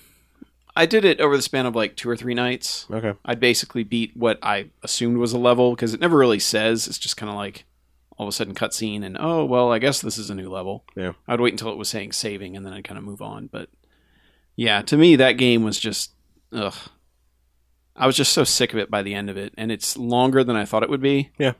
I did it over the span of like two or three nights. know. Okay. I'd basically beat what I assumed was a level because it never really says. It's just kind of like all of a sudden cutscene and oh well, I guess this is a new level. Yeah. I'd wait until it was saying saving and then I'd kind of move on. But yeah, to me that game was just ugh. I was just so sick of it by the end of it, and it's longer than I thought it would be. Yeah.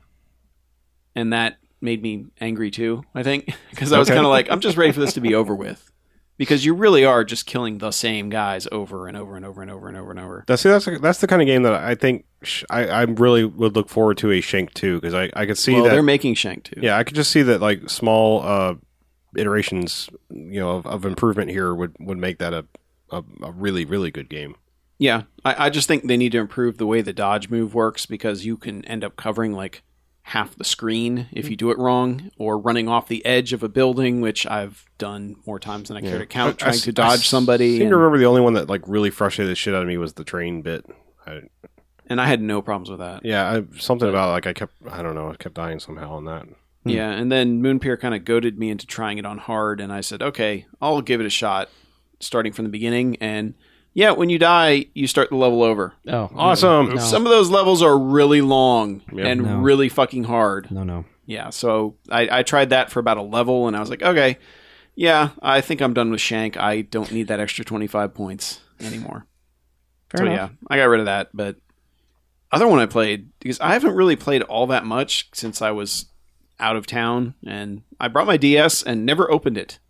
And that made me angry too, I think, because I was Okay. kind of like, I'm just ready for this to be over with. Because you really are just killing the same guys over and over and over and over and over and over. That's that's that's the kind of game that I think sh- I, I really would look forward to a Shank two because I, I could see Well, that. they're making Shank too. Yeah, I could just see that like small uh, iterations, you know, of, of improvement here would, would make that a, a a really really good game. Yeah, I, I just think they need to improve the way the dodge move works because you can end up covering like half the screen if you do it wrong, or running off the edge of a building, which I've done more times than I care to count, I- I trying s- to I dodge somebody. seem And, to remember the only one that like really frustrated the shit out of me was the train bit. I, and I had no problems with that. yeah, I, something about like I kept I don't know I kept dying somehow on that. Yeah, and then Moonpier kind of goaded me into trying it on hard, and I said, okay, I'll give it a shot, starting from the beginning. And yeah, when you die, you start the level over. Oh, Awesome. No. Some of those levels are really long Yeah. and No. really fucking hard. No, no. Yeah, so I, I tried that for about a level, and I was like, okay, yeah, I think I'm done with Shank. I don't need that extra twenty-five points anymore. Fair so enough. yeah, I got rid of that. But other one I played, because I haven't really played all that much since I was out of town, and I brought my D S and never opened it,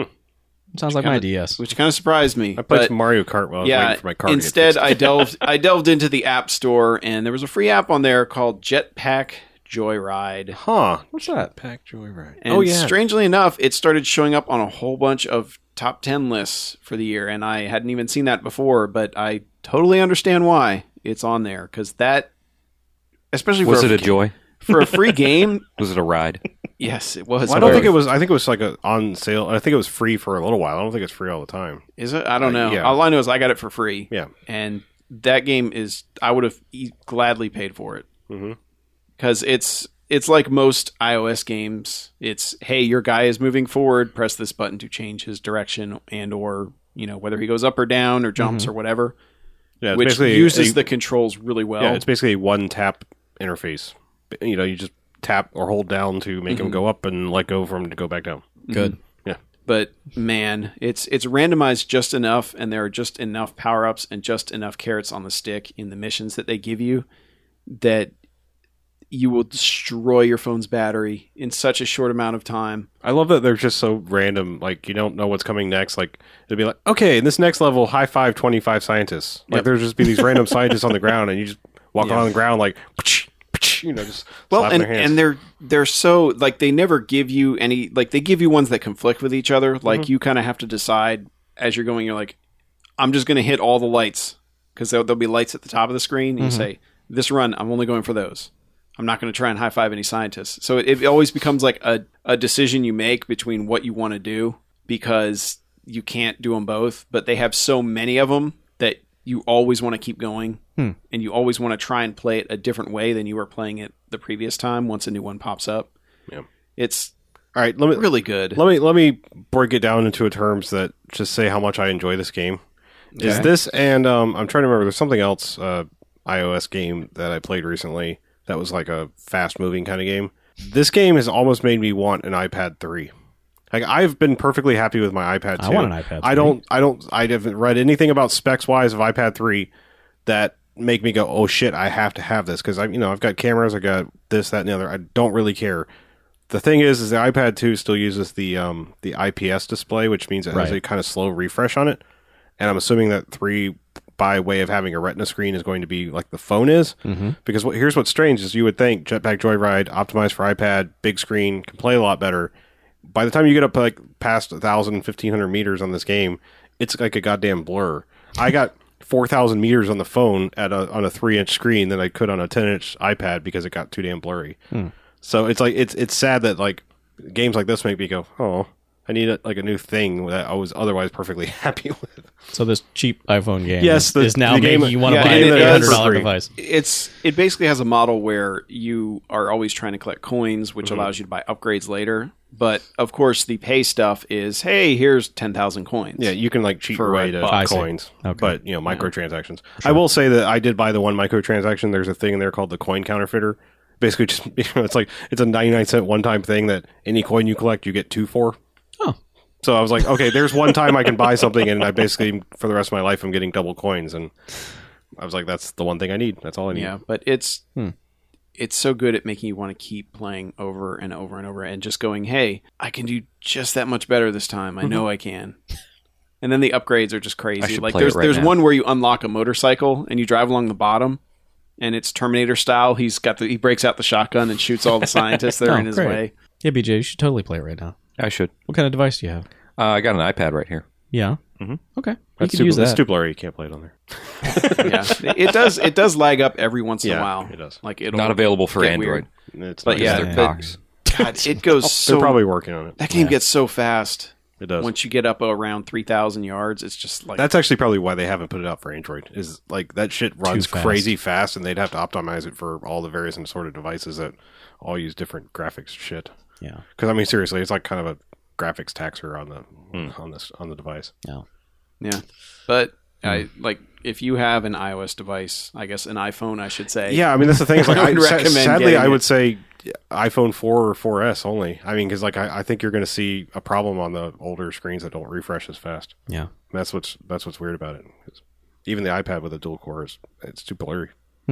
Sounds like kinda- my D S. which kind of surprised me. I played but some Mario Kart while I was yeah, waiting for my car. instead to get I delved I delved into the App Store, and there was a free app on there called Jetpack Joyride. huh? What's that? Pack Joyride. And oh yeah, strangely enough, it started showing up on a whole bunch of top ten lists for the year, and I hadn't even seen that before, but I totally understand why it's on there, because that, especially Was for it a, a joy? for a free game, Was it a ride? yes, it was. Well, I don't think it was. I think it was like a on sale. I think it was free for a little while. I don't think it's free all the time. Is it? I don't Uh, know. yeah. All I know is I got it for free, Yeah. and that game is, I would have e- gladly paid for it, Mhm. because it's it's like most iOS games. It's, hey, your guy is moving forward, press this button to change his direction, and or you know whether he goes up or down or jumps or whatever, Yeah, it's which basically uses a- the controls really well. Yeah, it's basically a one tap interface. You know, you just tap or hold down to make them go up and let go for them to go back down. Good. But man, it's it's randomized just enough, and there are just enough power ups and just enough carrots on the stick in the missions that they give you that you will destroy your phone's battery in such a short amount of time. I love that they're just so random. Like, you don't know what's coming next. Like, it'll be like, okay, in this next level, high five twenty-five scientists. Like, Yep. there'll just be these random scientists on the ground, and you just walk Yeah. on the ground like, you know, just Well, slapping and, their hands. and they're they're so like they never give you any like they give you ones that conflict with each other. Like Mm-hmm. you kind of have to decide as you're going. You're like, I'm just going to hit all the lights because there'll, there'll be lights at the top of the screen. And you say, this run, I'm only going for those. I'm not going to try and high five any scientists. So it, it always becomes like a, a decision you make between what you want to do because you can't do them both. But they have so many of them that you always want to keep going. Hmm. And you always want to try and play it a different way than you were playing it the previous time once a new one pops up. Yeah. It's All right, let me really good. let me let me break it down into terms that just say how much I enjoy this game. Is Okay. this and um, I'm trying to remember. There's something else uh, iOS game that I played recently that was like a fast moving kind of game. This game has almost made me want an iPad three. Like I've been perfectly happy with my iPad two. I want an iPad I three. don't. I don't. I haven't read anything about specs wise of iPad three that make me go, oh shit, I have to have this because I, you know, I've got cameras, I got this, that, and the other. I don't really care. The thing is, is the iPad two still uses the um, the I P S display, which means it has Right. a kind of slow refresh on it. And I'm assuming that three, by way of having a Retina screen, is going to be like the phone is. Mm-hmm. Because what, here's what's strange is you would think Jetpack Joyride, optimized for iPad, big screen, can play a lot better. By the time you get up like past one thousand, fifteen hundred meters on this game, it's like a goddamn blur. I got four thousand meters on the phone at a, on a three inch screen than I could on a ten inch iPad because it got too damn blurry. Hmm. So it's like it's it's sad that like games like this make me go, oh, I need a, like a new thing that I was otherwise perfectly happy with. So this cheap iPhone game Yes, the- is now the game- making you want to yeah, buy it an is eight hundred for dollars free. device. It's it basically has a model where you are always trying to collect coins, which allows you to buy upgrades later. But of course, the pay stuff is, hey, here's ten thousand coins. Yeah, you can like cheat For your way a to buck. I see. coins, Okay. but you know microtransactions. I will say that I did buy the one microtransaction. There's a thing in there called the coin counterfeiter. Basically, just you know, it's like it's a ninety-nine cent one time thing that any coin you collect, you get two for. Oh. So I was like, okay, there's one time I can buy something, and I basically for the rest of my life I'm getting double coins, and I was like, that's the one thing I need. That's all I need. Yeah, but it's Hmm. it's so good at making you want to keep playing over and over and over and just going, hey, I can do just that much better this time. I know I can. And then the upgrades are just I crazy. should Like play there's it right there's now. one where you unlock a motorcycle and you drive along the bottom and it's Terminator style. He's got the he breaks out the shotgun and shoots all the scientists that are Oh, in his great. way. Yeah, B J, you should totally play it right now. I should. What kind of device do you have? Uh, I got an iPad right here. Yeah. Mhm. Okay. You That's could too, use that's that. too blurry. You can't play it on there. Yeah. It does it does lag up every once in Yeah, a while. it does. Like it'll Not available for get Android. weird. It's But not- yeah, They're Yeah. but- cocks. God, it goes they're so probably working on it. that game Yeah. gets so fast. It does. Once you get up around three thousand yards, it's just like That's actually probably why they haven't put it out for Android. Is like that shit runs fast. crazy fast, and they'd have to optimize it for all the various and assorted devices that all use different graphics shit. Yeah. Because I mean, seriously, it's like kind of a graphics taxer on the on this on the device. No. Yeah, but I like if you have an iOS device, I guess an iPhone, I should say. Yeah, I mean that's the thing. Is like I I, would sa- recommend sadly, getting I it. would say iPhone four or four S only. I mean, because like I, I think you're going to see a problem on the older screens that don't refresh as fast. Yeah. And that's what's that's what's weird about it. 'Cause even the iPad with a dual core is it's too blurry.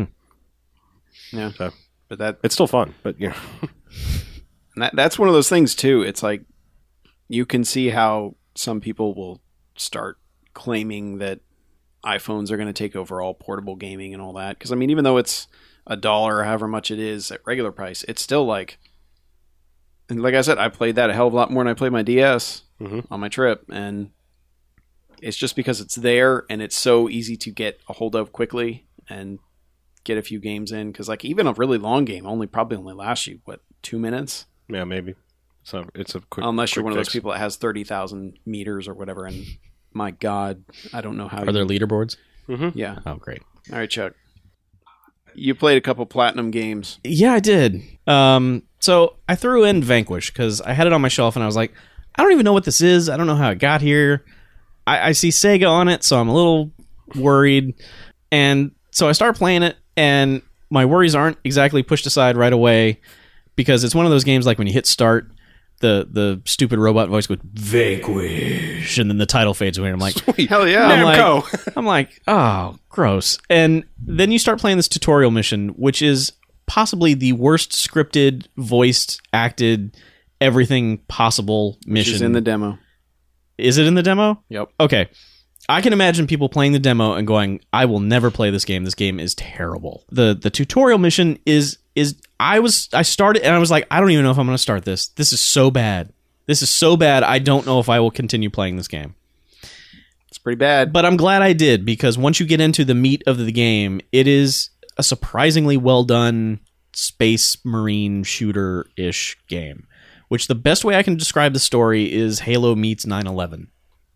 yeah. So But that, it's still fun, but you know. and that that's one of those things too. It's like you can see how some people will start claiming that iPhones are going to take over all portable gaming and all that. Because I mean, even though it's a dollar or however much it is at regular price, it's still like, and like I said, I played that a hell of a lot more than I played my D S Mhm. on my trip, and it's just because it's there and it's so easy to get a hold of quickly and get a few games in. Because like even a really long game only probably only lasts you what two minutes, Yeah, maybe. So it's a quick. unless you're quick one of those fix. people that has thirty thousand meters or whatever. And my God, I don't know how. Are you, there leaderboards? Yeah. Oh, great. All right, Chuck. You played a couple platinum games. Yeah, I did. Um, so I threw in Vanquish because I had it on my shelf and I was like, I don't even know what this is. I don't know how it got here. I, I see Sega on it, so I'm a little worried. And so I start playing it, and my worries aren't exactly pushed aside right away because it's one of those games like when you hit start, the the stupid robot voice goes Vanquish, and then the title fades away. And I'm like, Hell yeah! I'm like, Namco. I'm like, oh, gross. And then you start playing this tutorial mission, which is possibly the worst scripted, voiced, acted, everything possible mission. Which is in the demo. Is it in the demo? Yep. Okay. I can imagine people playing the demo and going, I will never play this game. This game is terrible. The the tutorial mission is is I was I started and I was like, I don't even know if I'm going to start this. This is so bad. This is so bad. I don't know if I will continue playing this game. It's pretty bad. But I'm glad I did, because once you get into the meat of the game, it is a surprisingly well done space marine shooter-ish game. Which the best way I can describe the story is Halo meets nine eleven.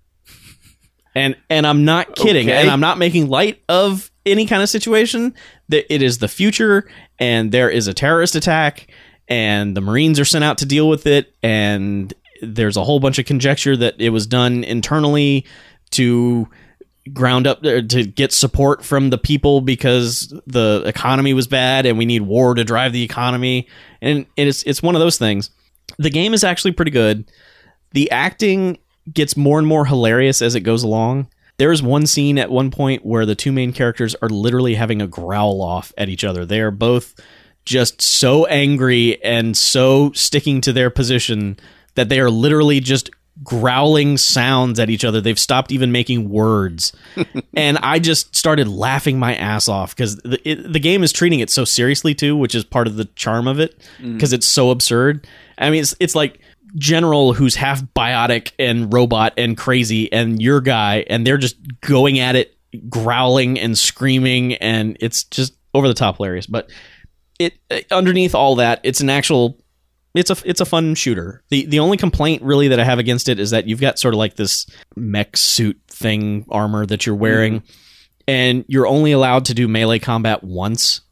And and I'm not kidding, Okay. and I'm not making light of any kind of situation. That it is the future, and there is a terrorist attack, and the Marines are sent out to deal with it, and there's a whole bunch of conjecture that it was done internally to ground up to get support from the people because the economy was bad, and we need war to drive the economy. And it's it's one of those things. The game is actually pretty good. The acting gets more and more hilarious as it goes along. There's one scene at one point where the two main characters are literally having a growl off at each other. They are both just so angry and so sticking to their position that they are literally just growling sounds at each other. They've stopped even making words. And I just started laughing my ass off because the, it, the game is treating it so seriously too, which is part of the charm of it, because mm. it's so absurd. I mean, it's, it's like General who's half biotic and robot and crazy, and your guy, and they're just going at it, growling and screaming, and it's just over the top hilarious. But it underneath all that, it's an actual it's a it's a fun shooter. The the only complaint really that I have against it is that you've got sort of like this mech suit thing armor that you're wearing, mm. and you're only allowed to do melee combat once.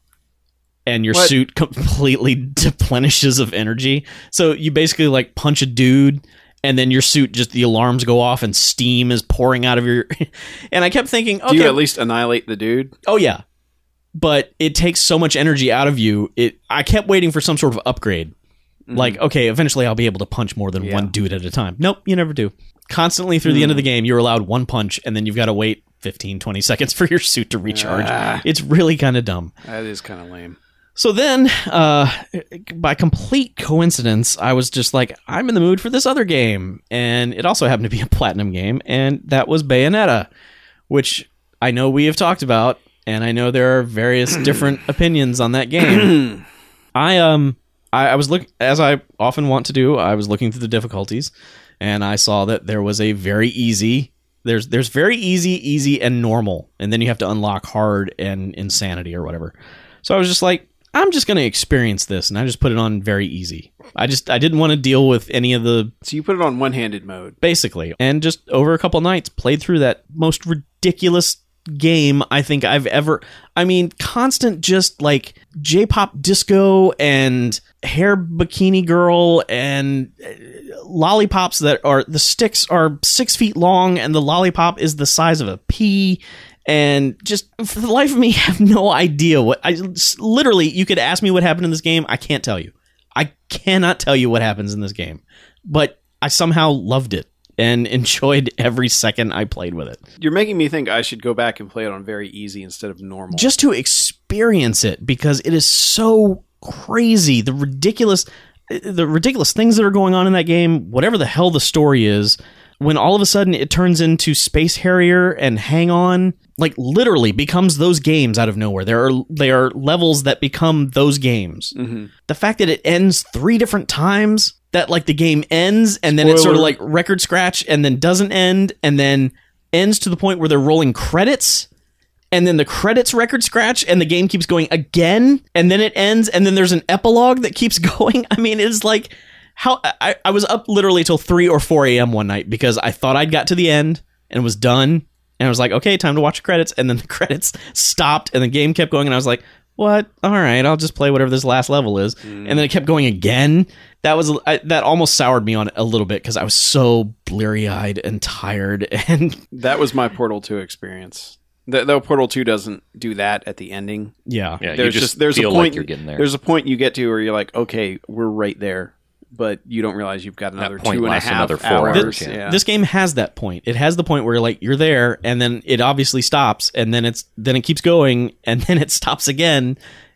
And your what? suit completely deplenishes of energy. So you basically like punch a dude, and then your suit just the alarms go off and steam is pouring out of your. And I kept thinking, okay, do you at least annihilate the dude? Oh yeah, but it takes so much energy out of you. It. I kept waiting for some sort of upgrade. Mm-hmm. Like, okay, eventually I'll be able to punch more than yeah. one dude at a time. Nope, you never do. Constantly through mm. the end of the game, you're allowed one punch, and then you've got to wait fifteen, twenty seconds for your suit to recharge. Ah. It's really kind of dumb. That is kind of lame. So then, uh, by complete coincidence, I was just like, I'm in the mood for this other game. And it also happened to be a platinum game, and that was Bayonetta, which I know we have talked about, and I know there are various different opinions on that game. I um, I, I was look as I often want to do, I was looking through the difficulties, and I saw that there was a very easy, there's there's very easy, easy, and normal, and then you have to unlock hard and insanity or whatever. So I was just like, I'm just going to experience this, and I just put it on very easy. I just I didn't want to deal with any of the... So you put it on one-handed mode. Basically. And just over a couple nights, played through that most ridiculous game I think I've ever... I mean, constant just like J-pop disco and hair bikini girl and lollipops that are... The sticks are six feet long, and the lollipop is the size of a pea. And just for the life of me, I have no idea what I literally. You could ask me what happened in this game. I can't tell you. I cannot tell you what happens in this game. But I somehow loved it and enjoyed every second I played with it. You're making me think I should go back and play it on very easy instead of normal, just to experience it, because it is so crazy. The ridiculous, the ridiculous things that are going on in that game. Whatever the hell the story is. When all of a sudden it turns into Space Harrier and Hang On, like literally becomes those games out of nowhere. There are there are levels that become those games. Mm-hmm. The fact that it ends three different times, that like the game ends and then Spoiler. It's sort of like record scratch and then doesn't end and then ends to the point where they're rolling credits and then the credits record scratch and the game keeps going again and then it ends and then there's an epilogue that keeps going. I mean, it's like... How I, I was up literally till three or four a.m. one night because I thought I'd got to the end and was done. And I was like, okay, time to watch the credits. And then the credits stopped and the game kept going. And I was like, what? All right, I'll just play whatever this last level is. Mm. And then it kept going again. That was I, that almost soured me on it a little bit because I was so bleary-eyed and tired. And that was my Portal two experience. The, though Portal two doesn't do that at the ending. Yeah. yeah there's you just, just there's feel a point like you're getting there. There's a point you get to where you're like, okay, we're right there. But you don't realize you've got another two and a half another four hours. hours this, yeah. this game has that point. It has the point where you're like you're there, and then it obviously stops, and then it's then it keeps going, and then it stops again,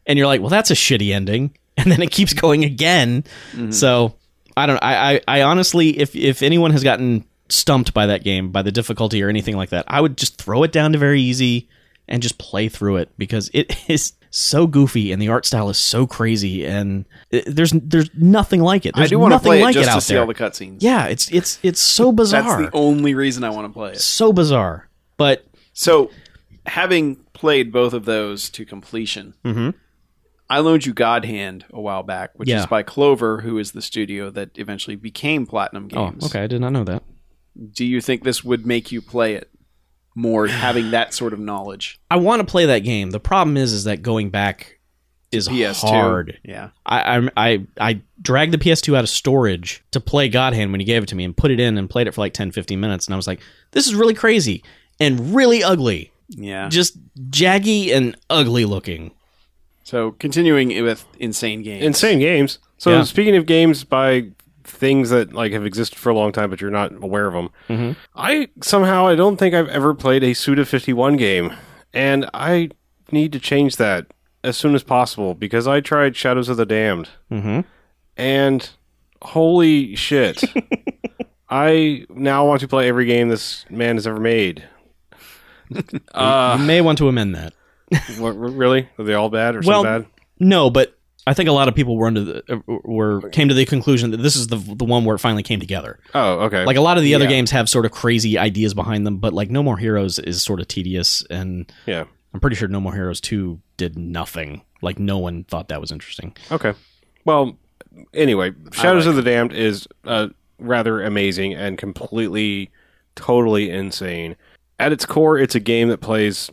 and you're like, well, that's a shitty ending, and then it keeps going again. Mm-hmm. So I don't. I, I I honestly, if if anyone has gotten stumped by that game, by the difficulty or anything like that, I would just throw it down to very easy and just play through it because it is so goofy and the art style is so crazy, and it, there's there's nothing like it. There's I do want to play like it just it out to see there. all the cutscenes. Yeah, it's it's it's so bizarre. That's the only reason I want to play it. So bizarre. But so, having played both of those to completion, mm-hmm. I loaned you God Hand a while back, which Yeah. is by Clover, who is the studio that eventually became Platinum Games. oh, okay, I did not know that. Do you think this would make you play it more, having that sort of knowledge? I want to play that game. The problem is, is that going back is P S two. hard. Yeah. I, I I I dragged the P S two out of storage to play God Hand when he gave it to me and put it in and played it for like ten, fifteen minutes. And I was like, this is really crazy and really ugly. Yeah. Just jaggy and ugly looking. So, continuing with insane games. Insane games. So Yeah. speaking of games by things that like have existed for a long time, but you're not aware of them, Mm-hmm. I somehow I don't think I've ever played a Suda fifty-one game, and I need to change that as soon as possible because I tried Shadows of the Damned, Mm-hmm. and holy shit, I now want to play every game this man has ever made. you may want to amend that. What, really? Are they all bad or Well, some bad? No, but I think a lot of people were under the, uh, were came to the conclusion that this is the the one where it finally came together. Oh, okay. Like a lot of the other Yeah. games have sort of crazy ideas behind them, but like No More Heroes is sort of tedious, and yeah. I'm pretty sure No More Heroes two did nothing. Like no one thought that was interesting. Okay. Well, anyway, Shadows like of the Damned is uh, rather amazing and completely, totally insane. At its core, it's a game that plays,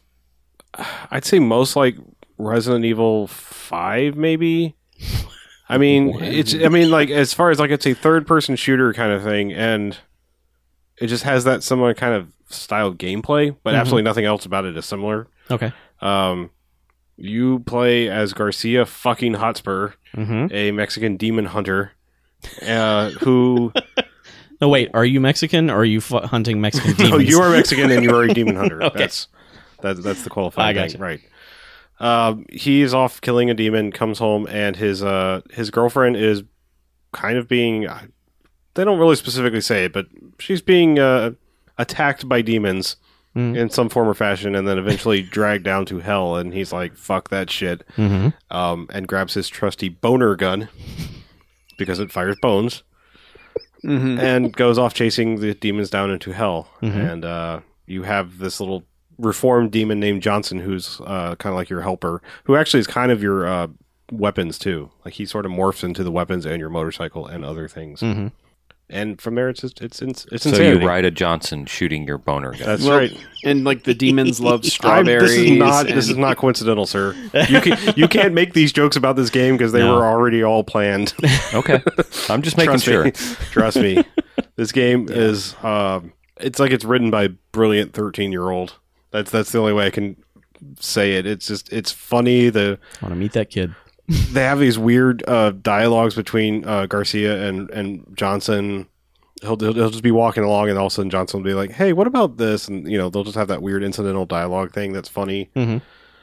I'd say, most like Resident Evil five, maybe. I mean, it's. I mean, like as far as like it's a third-person shooter kind of thing, and it just has that similar kind of style gameplay, but Mhm. absolutely nothing else about it is similar. Okay. Um, you play as Garcia fucking Hotspur, Mm-hmm. a Mexican demon hunter, uh, who. No, wait. Are you Mexican or are you f- hunting Mexican demons? No, you are Mexican and you are a demon hunter. Okay. That's that's that's the qualifying I thing, gotcha. right? Um, he's off killing a demon, comes home, and his uh his girlfriend is kind of being. They don't really specifically say it, but she's being uh, attacked by demons Mm. in some form or fashion, and then eventually dragged down to hell. And he's like, "Fuck that shit," Mm-hmm. um, and grabs his trusty boner gun because it fires bones. Mhm. And goes off chasing the demons down into hell. Mhm. And uh, you have this little reformed demon named Johnson, who's uh, kind of like your helper, who actually is kind of your uh, weapons too. Like he sort of morphs into the weapons and your motorcycle and other things. Mm-hmm. And from there, it's just, it's it's it's So insanity. you ride a Johnson shooting your boner gun. That's Well, right. And like the demons love I'm- strawberries. this is not and- this is not coincidental, sir. You can you can't make these jokes about this game because they No. were already all planned. Okay. I'm just making Trust sure. me. Trust me. This game is um, it's like it's written by a brilliant thirteen year old. That's that's the only way I can say it. It's just it's funny. The I want to meet that kid. they have these weird uh, dialogues between uh, Garcia and and Johnson. He'll, he'll he'll just be walking along, and all of a sudden Johnson will be like, "Hey, what about this?" And you know they'll just have that weird incidental dialogue thing that's funny. Mm-hmm.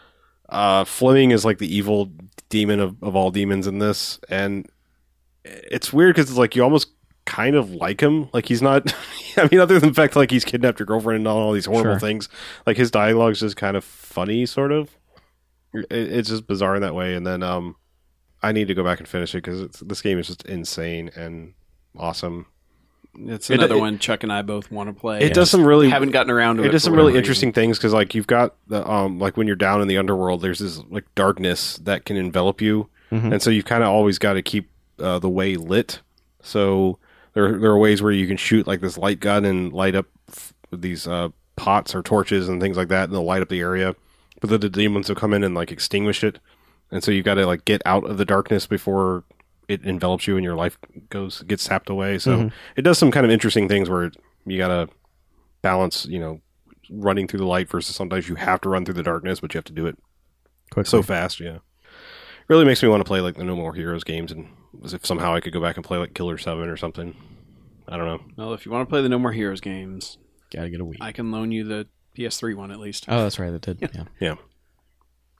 Uh, Fleming is like the evil demon of, of all demons in this, and it's weird because it's like you almost kind of like him. Like he's not. I mean, other than the fact like he's kidnapped your girlfriend and done all these horrible Sure. things, like his dialogue's just kind of funny, sort of. It, it's just bizarre in that way. And then um, I need to go back and finish it because this game is just insane and awesome. It's It- another it- one Chuck and I both want to play. It does some really haven't gotten around to it. it does for some really whatever interesting things because like you've got the um like when you're down in the underworld there's this like darkness that can envelop you Mhm. and so you've kind of always got to keep uh, the way lit. So there there are ways where you can shoot like this light gun and light up f- these uh, pots or torches and things like that and they'll light up the area, but then the demons will come in and like extinguish it, and so you got to like get out of the darkness before it envelops you and your life goes gets sapped away. So Mhm. it does some kind of interesting things where you got to balance, you know, running through the light versus sometimes you have to run through the darkness, but you have to do it Quickly. so fast. Yeah, really makes me want to play like the No More Heroes games, and as if somehow I could go back and play like Killer Seven or something. I don't know. Well, if you want to play the No More Heroes games, Gotta get a Wii. I can loan you the P S three one at least. Oh, that's right. That did. Yeah. Yeah,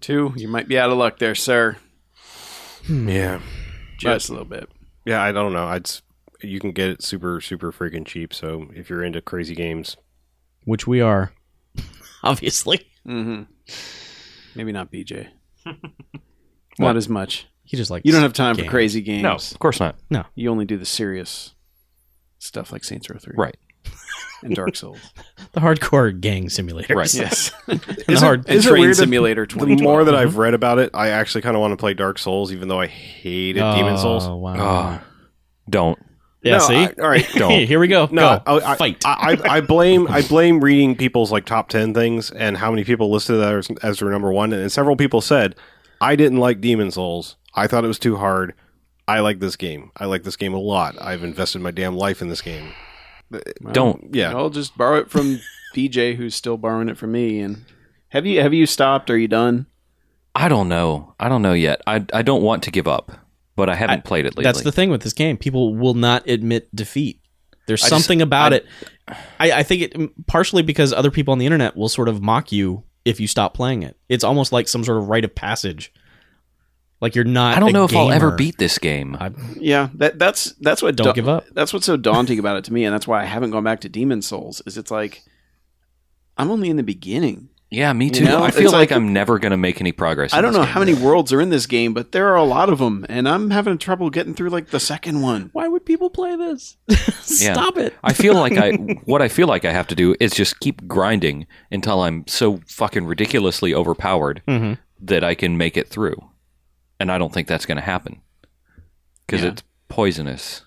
Two, you might be out of luck there, sir. Yeah. Just a little bit. Yeah, I don't know. I'd s- you can get it super super freaking cheap. So if you're into crazy games, Which we are, obviously. Mm-hmm. Maybe not B J. Not as much. He just like You don't have time games. for crazy games. No, of course not. You only do the serious stuff like Saints Row three. Right. And Dark Souls. the hardcore gang simulators. Right. Yes. And the Is it- hard, And Is it Train weird that Simulator the twenty twelve. more that I've read about it, I actually kind of want to play Dark Souls, even though I hated Demon Souls. Oh, wow. Oh, don't. yeah, No, see? I- all right, don't. Here we go. No, go. I, I, Fight. I, I, I blame I blame reading people's like top ten things and how many people listed that as, as their number one, and several people said I didn't like Demon Souls. I thought it was too hard. I like this game. I like this game a lot. I've invested my damn life in this game. Well, Don't. Yeah. I'll just borrow it from B J, who's still borrowing it from me. And have you have you stopped? Are you done? I don't know. I don't know yet. I I don't want to give up, but I haven't played it lately. That's the thing with this game. People will not admit defeat. There's I just- something about I- it. I, I think it partially because other people on the internet will sort of mock you if you stop playing it. It's almost like some sort of rite of passage. Like you're not. I don't a know if I'll ever gamer. beat this game. I, Yeah, that that's that's what Don't give up. That's what's so daunting about it to me, and that's why I haven't gone back to Demon Souls. Is it's like I'm only in the beginning. Yeah, me You too. know, I it's feel like, like- I'm never going to make any progress. in I don't this know game. how many worlds are in this game, but there are a lot of them, and I'm having trouble getting through like the second one. why would people play this? Yeah. Stop it. I feel like I what I feel like I have to do is just keep grinding until I'm so fucking ridiculously overpowered Mhm. that I can make it through. And I don't think that's going to happen because Yeah. it's poisonous.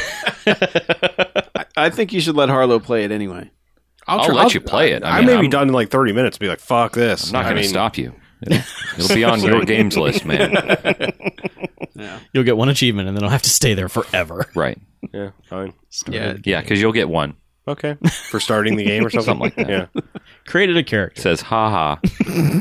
I, I think you should let Harlow play it anyway. I'll try- let you play it. I I, mean, may be I'm- done in like thirty minutes. Be like, fuck this. I'm not I going to mean, stop you. It'll, it'll be on your games list, man. You'll get one achievement and then I'll have to stay there forever. Right? Yeah, fine. Yeah, Yeah, because you'll get one. Okay, for starting the game or something, Something like that. Yeah, Created a character. It says, "Ha ha,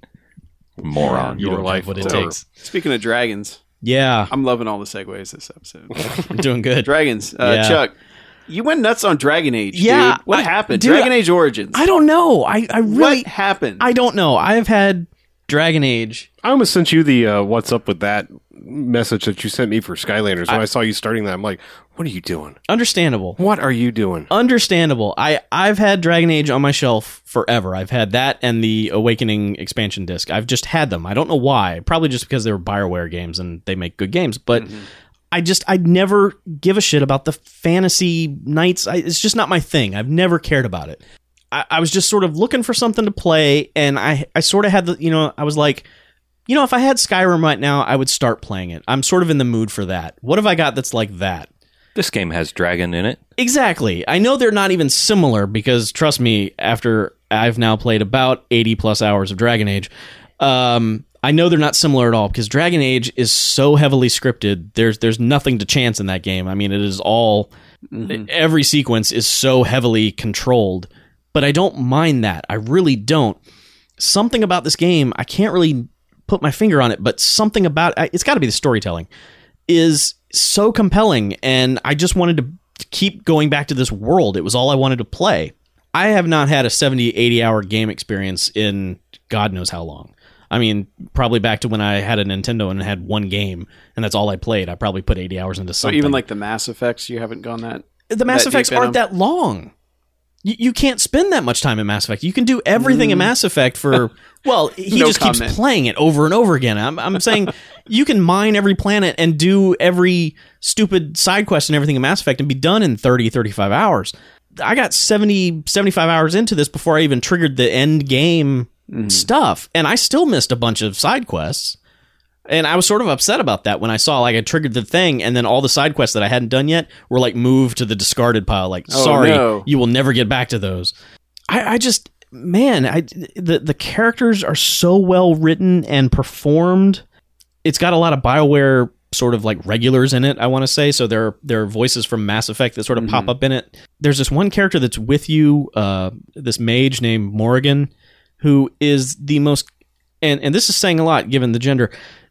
moron." your don't have life what it over. takes. Speaking of dragons, Yeah, I'm loving all the segues this episode. I'm doing good. Dragons, uh, Yeah. Chuck, you went nuts on Dragon Age. Yeah, dude. What I- happened? dude, Dragon Age Origins. I don't know. I, I really what happened? I don't know. I've had Dragon Age. I almost sent you the uh, "What's up with that" message that you sent me for Skylanders. When I, saw you starting that, I'm like, "What are you doing? Understandable. What are you doing?" Understandable. I, I've had Dragon Age on my shelf forever. I've had that and the Awakening expansion disc. I've just had them. I don't know why. Probably just because they were BioWare games and they make good games. But I just, I'd never give a shit about the fantasy knights. I, it's just not my thing. I've never cared about it. I, I was just sort of looking for something to play, and I, I sort of had the, you know, I was like, you know, if I had Skyrim right now, I would start playing it. I'm sort of in the mood for that. What have I got that's like that? This game has dragon in it. Exactly. I know they're not even similar because, trust me, after I've now played about eighty plus hours of Dragon Age, um, I know they're not similar at all because Dragon Age is so heavily scripted. There's there's nothing to chance in that game. I mean, it is all every sequence is so heavily controlled. But I don't mind that. I really don't. Something about this game, I can't really put my finger on it, but something about it's got to be the storytelling is so compelling, and I just wanted to keep going back to this world. It was all I wanted to play. I have not had a seventy, eighty hour game experience in God knows how long. I mean, probably back to when I had a Nintendo and had one game, and that's all I played. I probably put eighty hours into so something. even like the Mass Effects, you haven't gone that. the Mass that Effects deep in aren't them? that long. You, you can't spend that much time in Mass Effect. You can do everything in Mass Effect for, well, he No just keeps comment. playing it over and over again. I'm, I'm saying you can mine every planet and do every stupid side quest and everything in Mass Effect and be done in thirty, thirty-five hours. I got seventy, seventy-five hours into this before I even triggered the end game stuff, and I still missed a bunch of side quests. And I was sort of upset about that when I saw like I triggered the thing and then all the side quests that I hadn't done yet were like moved to the discarded pile. Like, Oh, sorry, no. you will never get back to those. I, I just, man, I, the, the characters are so well written and performed. It's got a lot of BioWare sort of like regulars in it, I want to say. So there are, there are voices from Mass Effect that sort of pop up in it. There's this one character that's with you, uh, this mage named Morrigan, who is the most, and, and this is saying a lot given the gender,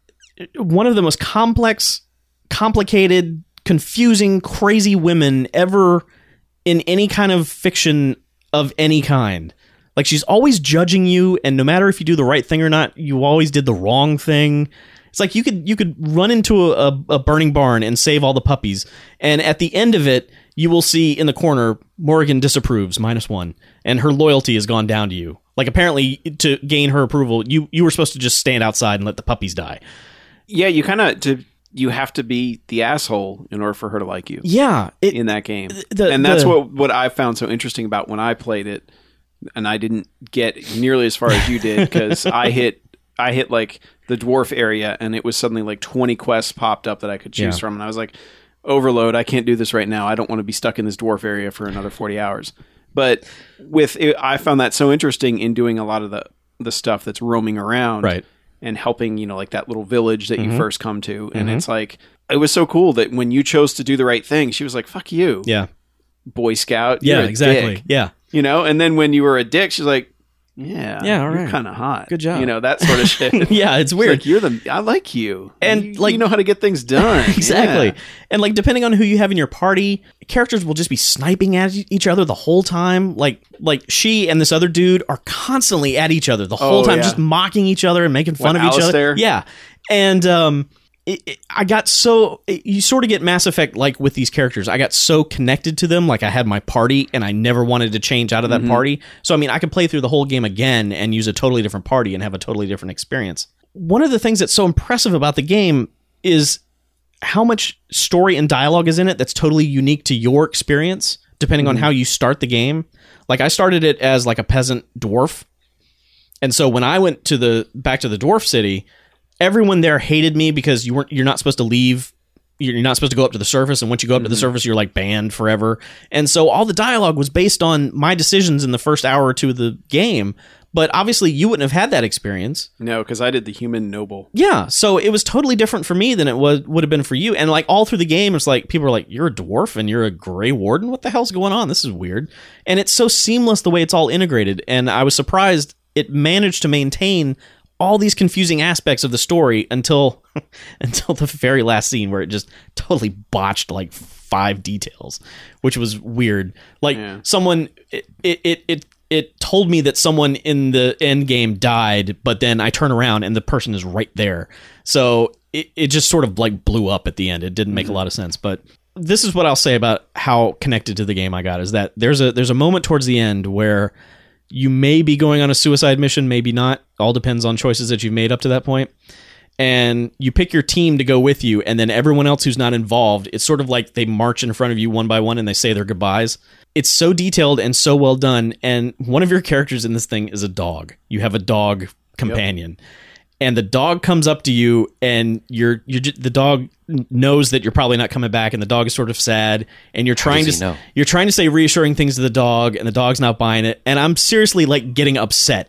one of the most complex, complicated, confusing, crazy women ever in any kind of fiction of any kind. Like she's always judging you, and no matter if you do the right thing or not, you always did the wrong thing. It's like you could you could run into a, a, a burning barn and save all the puppies, and at the end of it, you will see in the corner, Morrigan disapproves, minus one, and her loyalty has gone down to you. Like apparently, to gain her approval, you you were supposed to just stand outside and let the puppies die. Yeah, you kind of to you have to be the asshole in order for her to like you. Yeah, it, in that game, the, and that's the, what what I found so interesting about when I played it, and I didn't get nearly as far as you did because I hit I hit like the dwarf area, and it was suddenly like twenty quests popped up that I could choose Yeah. from, and I was like, overload, I can't do this right now. I don't want to be stuck in this dwarf area for another forty hours. But with it, I found that so interesting in doing a lot of the the stuff that's roaming around, Right. and helping, you know, like that little village that Mhm. you first come to, and Mhm. it's like it was so cool that when you chose to do the right thing, she was like, "Fuck you, yeah, Boy Scout." yeah, You're a exactly, dick." yeah. You know, and then when you were a dick, she's like, "Yeah, Yeah, all you're right. kind of hot. Good job." You know, that sort of shit. Yeah, it's It's weird. like, you're the I like you, And, you, like- you know how to get things done. Exactly. Yeah. And like depending on who you have in your party, characters will just be sniping at e- each other the whole time. Like like she and this other dude are constantly at each other the whole Oh, time, yeah. just mocking each other and making fun What, of each Alistair? other. Yeah. And um it, it- I got so it- you sort of get Mass Effect like with these characters. I got so connected to them, like I had my party and I never wanted to change out of that Mhm. party. So I mean, I could play through the whole game again and use a totally different party and have a totally different experience. One of the things that's so impressive about the game is how much story and dialogue is in it that's totally unique to your experience, depending on how you start the game. Like I started it as like a peasant dwarf. And so when I went to the back to the dwarf city, everyone there hated me because you weren't you're not supposed to leave. You're not supposed to go up to the surface, and once you go up to the surface, you're like banned forever. And so all the dialogue was based on my decisions in the first hour or two of the game. But obviously, you wouldn't have had that experience. No, because I did the human noble. Yeah, so it was totally different for me than it was would have been for you. And like all through the game, it's like people are like, "You're a dwarf and you're a Grey Warden. What the hell's going on? This is weird." And it's so seamless the way it's all integrated. And I was surprised it managed to maintain all these confusing aspects of the story until until the very last scene where it just totally botched like five details, which was weird. Like Yeah. someone it it it. it it told me that someone in the end game died, but then I turn around and the person is right there. So it, it just sort of like blew up at the end. It didn't make a lot of sense. But this is what I'll say about how connected to the game I got is that there's a there's a moment towards the end where you may be going on a suicide mission, maybe not. All depends on choices that you've made up to that point. And you pick your team to go with you, and then everyone else who's not involved, it's sort of like they march in front of you one by one and they say their goodbyes. It's so detailed and so well done, and one of your characters in this thing is a dog. You have a dog companion. And the dog comes up to you, and you're you're ju- the dog knows that you're probably not coming back, and the dog is sort of sad, and you're trying does to he know? you're trying to say reassuring things to the dog, and the dog's not buying it. And I'm seriously like getting upset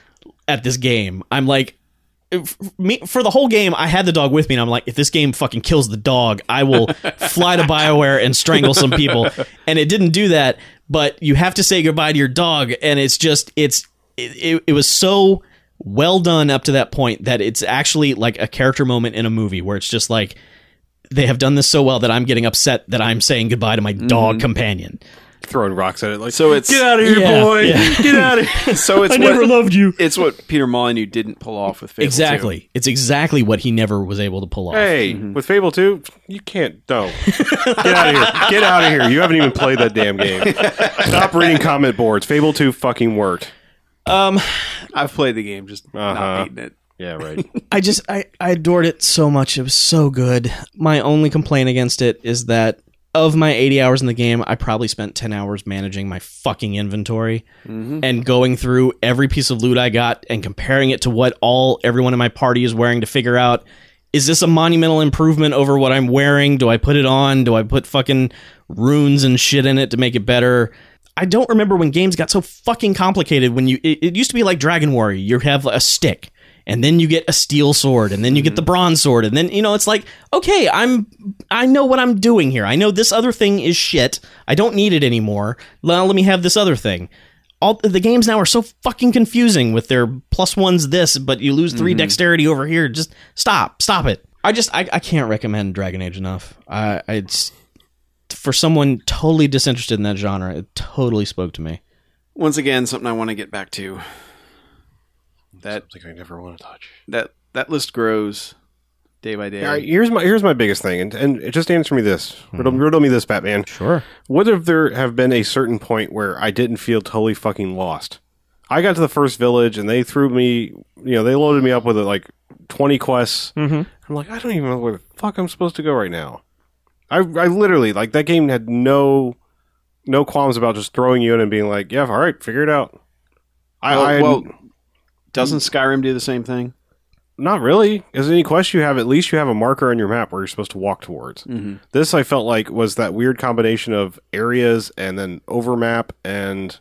at this game. I'm like, f- me for the whole game, I had the dog with me, and I'm like, if this game fucking kills the dog, I will fly to BioWare and strangle some people. And it didn't do that, but you have to say goodbye to your dog, and it's just it's it, it, it was so well done up to that point that it's actually like a character moment in a movie where it's just like they have done this so well that I'm getting upset that I'm saying goodbye to my dog companion. Throwing rocks at it like, So it's get out of here, Yeah, boy. yeah. Get out of here. so it's I what, never loved you. It's what Peter Molyneux didn't pull off with Fable Exactly. It's exactly what he never was able to pull off. Hey, with Fable two, you can't. No. Get out of here. Get out of here. You haven't even played that damn game. Stop reading comment boards. Fable two fucking worked. Um, two. I've played the game, just Uh-huh. not beating it. Yeah, right. I just I, I adored it so much. It was so good. My only complaint against it is that of my eighty hours in the game, I probably spent ten hours managing my fucking inventory and going through every piece of loot I got and comparing it to what all everyone in my party is wearing to figure out, is this a monumental improvement over what I'm wearing? Do I put it on? Do I put fucking runes and shit in it to make it better? I don't remember when games got so fucking complicated. When you it, it used to be like Dragon Warrior. You have a stick, and then you get a steel sword, and then you get the bronze sword, and then you know it's like, okay, I'm I know what I'm doing here. I know this other thing is shit. I don't need it anymore. Now let me have this other thing. All the games now are so fucking confusing with their plus ones this, but you lose three dexterity over here. Just stop, stop it. I just I, I can't recommend Dragon Age enough. I it's for someone totally disinterested in that genre. It totally spoke to me. Once again, something I want to get back to. That Something I never want to touch. that that list grows day by day. All right, here's my here's my biggest thing, and and just answer me this. Riddle, riddle me this, Batman. Sure. Would if there have been a certain point where I didn't feel totally fucking lost? I got to the first village, and they threw me, you know, they loaded me up with like twenty quests. Mm-hmm. I'm like, I don't even know where the fuck I'm supposed to go right now. I I literally like that game had no no qualms about just throwing you in and being like, yeah, all right, figure it out. I, well, I well, doesn't Skyrim do the same thing? Not really. As any quest you have, at least you have a marker on your map where you're supposed to walk towards. Mm-hmm. This, I felt like, was that weird combination of areas and then overmap, and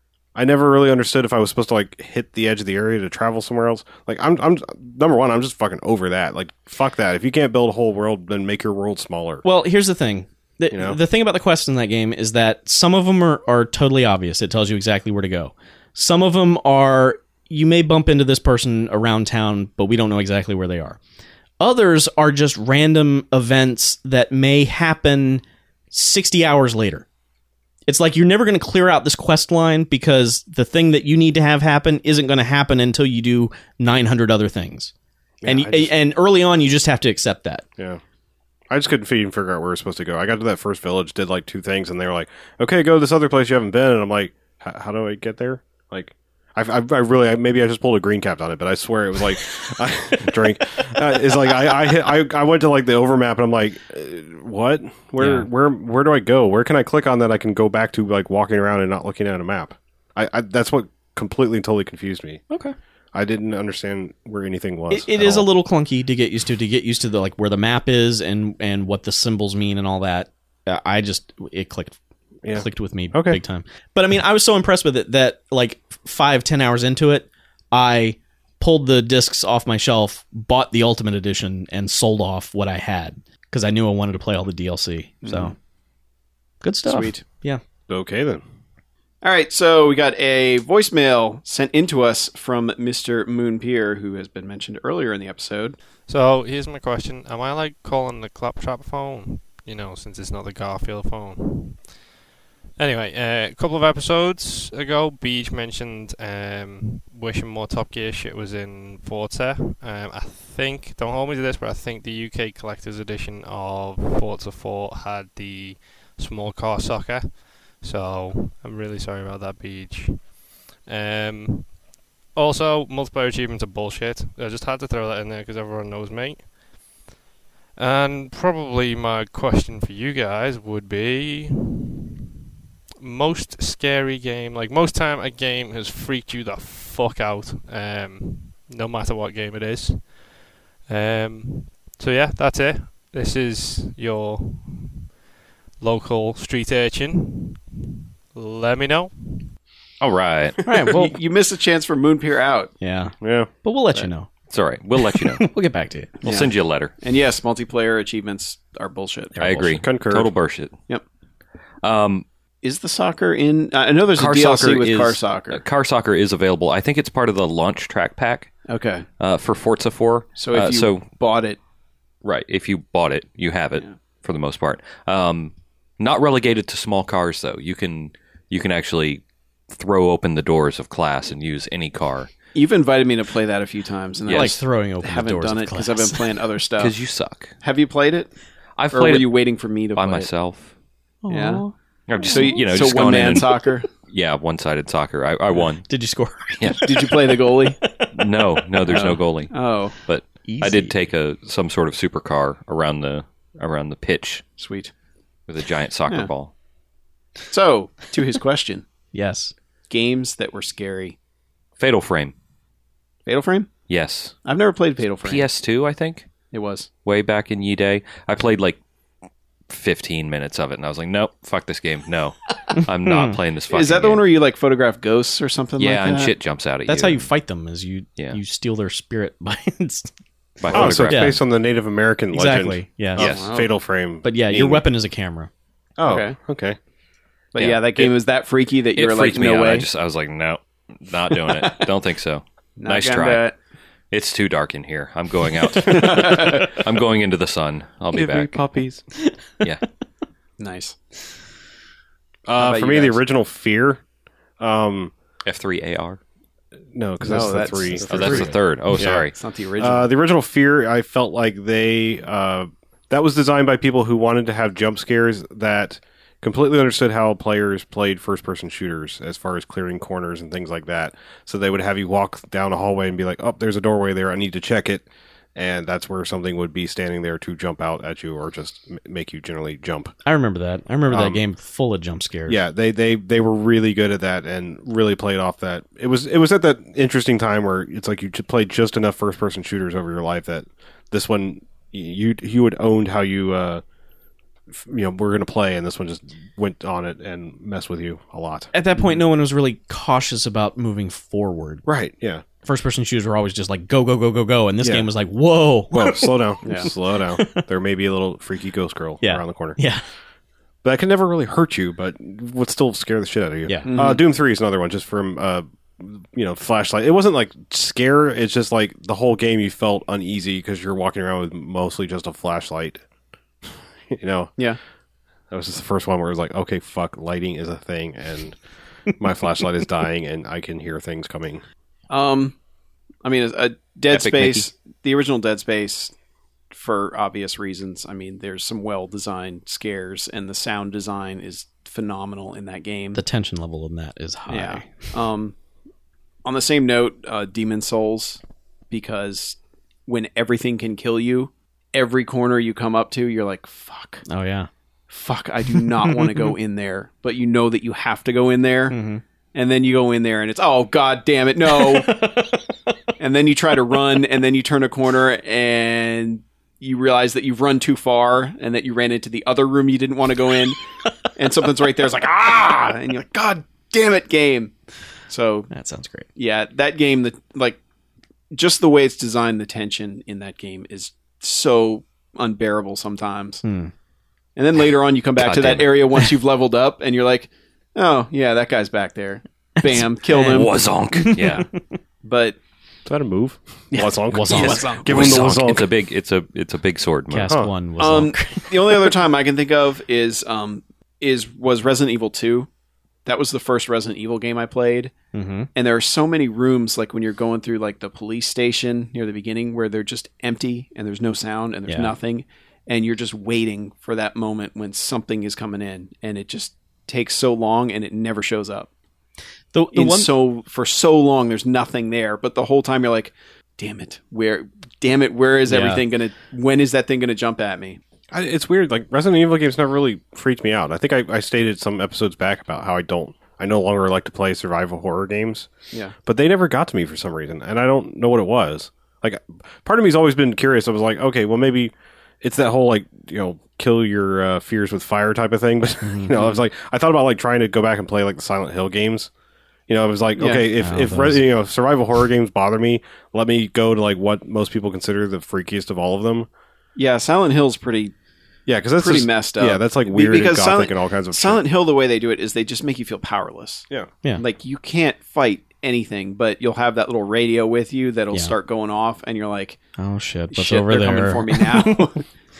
I never really understood if I was supposed to like hit the edge of the area to travel somewhere else. Like, I'm, I'm number one, I'm just fucking over that. Like, fuck that. If you can't build a whole world, then make your world smaller. Well, here's the thing. The, You know? the thing about the quests in that game is that some of them are, are totally obvious. It tells you exactly where to go. Some of them are, you may bump into this person around town, but we don't know exactly where they are. Others are just random events that may happen sixty hours later. It's like you're never going to clear out this quest line because the thing that you need to have happen isn't going to happen until you do nine hundred other things. Yeah, and I just- and early on, you just have to accept that. Yeah. I just couldn't even figure out where we were supposed to go. I got to that first village, did like two things, and they were like, okay, go to this other place you haven't been. And I'm like, how do I get there? Like, I, I, I really, I, maybe I just pulled a green cap on it, but I swear it was like, I, drink. Uh, it's like, I, I, hit, I, I went to like the overmap, and I'm like, uh, what? Where, Yeah. where, where do I go? Where can I click on that I can go back to like walking around and not looking at a map? I, I that's what completely and totally confused me. Okay. I didn't understand where anything was. It, it at is all. a little clunky to get used to, to get used to the like where the map is and and what the symbols mean and all that. Uh, I just it clicked Yeah. clicked with me Okay. big time. But I mean, I was so impressed with it that like five ten hours into it, I pulled the discs off my shelf, bought the Ultimate Edition, and sold off what I had because I knew I wanted to play all the D L C. So good stuff. Sweet. Yeah. Okay then. All right, so we got a voicemail sent in to us from Mister Moonpier, who has been mentioned earlier in the episode. So here's my question: am I like calling the Claptrap phone? You know, since it's not the Garfield phone. Anyway, uh, a couple of episodes ago, Beach mentioned um, wishing more Top Gear shit was in Forza. Um, I think, don't hold me to this, but I think the U K Collector's Edition of Forza four had the small car soccer. So I'm really sorry about that, Beach. Um, also, multiplayer achievements are bullshit. I just had to throw that in there because everyone knows me. And probably my question for you guys would be most scary game. Like most time a game has freaked you the fuck out, um, no matter what game it is. Um, so yeah, that's it. This is your local street urchin. Let me know. All right. All right, well, you, you missed a chance for Moonpier out. Yeah. Yeah. But we'll let you know. It's all right. We'll let you know. We'll get back to you. We'll Yeah. send you a letter. And yes, multiplayer achievements are bullshit. I agree. Concur. Total bullshit. Yep. Um, Is the soccer in? I know there's car a D L C soccer with is, car soccer. uh, car soccer is available. I think it's part of the launch track pack Okay, uh, for Forza four. so if Uh, you so bought it, right, if you bought it, you have it Yeah. for the most part. Um, not relegated to small cars though. You can you can actually throw open the doors of class and use any car you've invited me to play that a few times, and Yes. I Like throwing open the haven't doors done of it because class. I've been playing other stuff. because you suck. Have you played it, I've or played were it you waiting for me to by play myself. Yeah. I've just So you know so just one gone in man and soccer. yeah, one sided soccer. I, I won. Did you score? Did you play the goalie? No, no, there's no Oh. goalie. Oh, But Easy. I did take a some sort of supercar around the around the pitch sweet. with a giant soccer Yeah. ball. So to his question, Yes. games that were scary. Fatal Frame. Fatal Frame? Yes. I've never played Fatal Frame. P S two, I think. It was. Way back in ye day. I played like fifteen minutes of it and I was like, nope, fuck this game. No. I'm not playing this fucking Is that the game. one where you like photograph ghosts or something Yeah, like and that? shit jumps out at That's you. how you fight them. Is you Yeah. you steal their spirit by by Oh, so photograph. it's Yeah. based on the Native American legend. exactly. Yeah. Of Yes. Wow. Fatal Frame. But yeah, your being- weapon is a camera. Oh, Okay. okay. But Yeah. yeah, that game was that freaky that you It were like, freaked me no out. way. I just I was like, no, not doing it. Don't think so. Not nice gonna try. do it. It's too dark in here. I'm going out. I'm going into the sun. I'll be back. puppies. Yeah. Nice. Uh, about for you me, the guys? original Fear Um, F three A R. no, because No, that's the that's- three. that's Oh, that's the third. Oh, Yeah. sorry. It's not the original. Uh, the original Fear, I felt like they uh, that was designed by people who wanted to have jump scares that completely understood how players played first-person shooters as far as clearing corners and things like that. So they would have you walk down a hallway and be like, "Oh, there's a doorway there. I need to check it." And that's where something would be standing there to jump out at you or just m- make you generally jump. I remember that. I remember that Um, game full of jump scares. Yeah, they, they, they were really good at that and really played off that. It was it was at that interesting time where it's like you j- played just enough first person shooters over your life that this one you you had owned how you uh f- you know we're going to play, and this one just went on it and messed with you a lot. At that point, no one was really cautious about moving forward. Right? Yeah. First person shooters were always just like go, go, go, go, go. And this Yeah. game was like, whoa. Whoa, slow down, Yeah. slow down. There may be a little freaky ghost girl Yeah. around the corner. Yeah. But that can never really hurt you, but would still scare the shit out of you. Yeah. Uh, Doom three is another one, just from uh, you know, flashlight. It wasn't like scare. It's just like the whole game you felt uneasy because you're walking around with mostly just a flashlight. you know, yeah. that was just the first one where it was like, okay, fuck, lighting is a thing, and my flashlight is dying, and I can hear things coming. Um, I mean, a Dead Epic Space, the original Dead Space, for obvious reasons. I mean, there's some well-designed scares, and the sound design is phenomenal in that game. The tension level in that is high. Yeah. Um, on the same note, uh, Demon Souls, because when everything can kill you, every corner you come up to, you're like, fuck, Oh, yeah. fuck, I do not want to go in there. But you know that you have to go in there. Mm-hmm. And then you go in there and it's, oh, God damn it, no. And then you try to run and then you turn a corner and you realize that you've run too far and that you ran into the other room you didn't want to go in. And something's right there. It's like, ah! And you're like, God damn it, game. So, That sounds great. yeah, that game, that like, just the way it's designed, the tension in that game is so unbearable sometimes. Hmm. And then later on, you come back God to damn that it. area once you've leveled up, and you're like, "Oh, yeah, that guy's back there." Bam, killed him. Wazonk. Yeah. But Is that a move? Wazonk? Wazonk. Yes. Wazonk. Give him the Wazonk. Wazonk. It's a big. It's a. It's a big sword move. Cast Huh. one was um, Zonk. the only other time I can think of is um is was Resident Evil two. That was the first Resident Evil game I played, Mm-hmm. and there are so many rooms, like when you're going through like the police station near the beginning, where they're just empty and there's no sound and there's Yeah. nothing, and you're just waiting for that moment when something is coming in, and it just takes so long and it never shows up. The, the In one, so for so long there's nothing there, but the whole time you're like, damn it, where damn it, where is Yeah. everything gonna when is that thing gonna jump at me? I, it's weird. Like Resident Evil games never really freaked me out. I think I, I stated some episodes back about how I don't, I no longer like to play survival horror games. Yeah. But they never got to me for some reason, and I don't know what it was. Like, part of me's always been curious. I was like, okay, well maybe it's that whole like you know kill your uh, fears with fire type of thing. But you know, I was like, I thought about like trying to go back and play like the Silent Hill games. You know, I was like, Yeah. okay, if Oh, if those. Res- you know survival horror games bother me, let me go to like what most people consider the freakiest of all of them. Yeah, Silent Hill's pretty Yeah, because that's pretty just- messed up. Yeah, that's like Be- weird and because gothic Silent- and all kinds of Silent Hill, the way they do it is they just make you feel powerless. shit. Yeah. Yeah. Like you can't fight anything, but you'll have that little radio with you that'll Yeah. start going off, and you're like, oh, shit. What's shit, over they're there? coming for me now.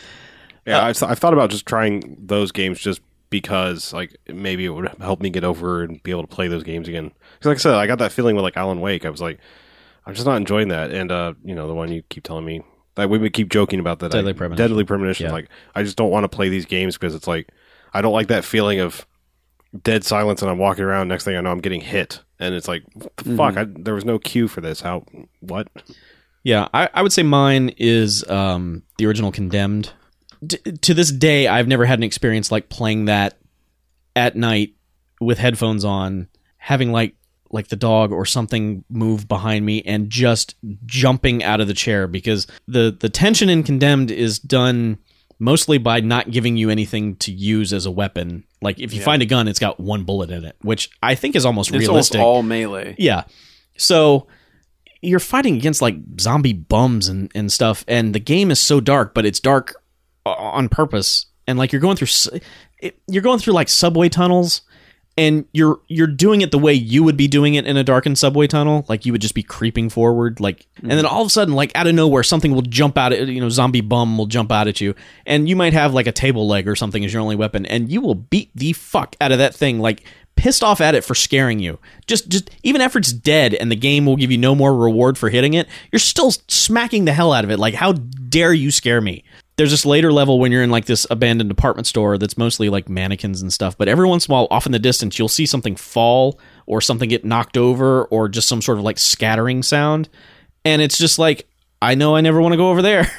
Yeah, I've, I've thought about just trying those games just because, like, maybe it would help me get over and be able to play those games again. Because, like I said, I got that feeling with like Alan Wake. I was like, I'm just not enjoying that. And uh, you know, the one you keep telling me, like we would keep joking about that. Deadly I, Premonition. Deadly Premonition. Yeah. Like, I just don't want to play these games because it's like I don't like that feeling of dead silence and I'm walking around. Next thing I know, I'm getting hit, and it's like, what the Mm-hmm. fuck? I, there was no cue for this. How? What? Yeah, I, I would say mine is um, the original Condemned. D- to this day, I've never had an experience like playing that at night with headphones on, having like like the dog or something move behind me and just jumping out of the chair, because the the tension in Condemned is done mostly by not giving you anything to use as a weapon. Like if you Yeah. find a gun, it's got one bullet in it, which I think is almost It's almost realistic. all melee. Yeah. So you're fighting against like zombie bums and, and stuff, and the game is so dark, but it's dark o- on purpose. And like you're going through, s- it, you're going through like subway tunnels, and you're you're doing it the way you would be doing it in a darkened subway tunnel. Like you would just be creeping forward, like, and then all of a sudden, like out of nowhere, something will jump out at you know, zombie bum will jump out at you, and you might have like a table leg or something as your only weapon, and you will beat the fuck out of that thing like pissed off at it for scaring you. Just, just even after it's dead and the game will give you no more reward for hitting it, you're still smacking the hell out of it. Like, how dare you scare me? There's this later level when you're in like this abandoned department store that's mostly like mannequins and stuff, but every once in a while, off in the distance, you'll see something fall or something get knocked over or just some sort of like scattering sound. And it's just like, I know I never want to go over there.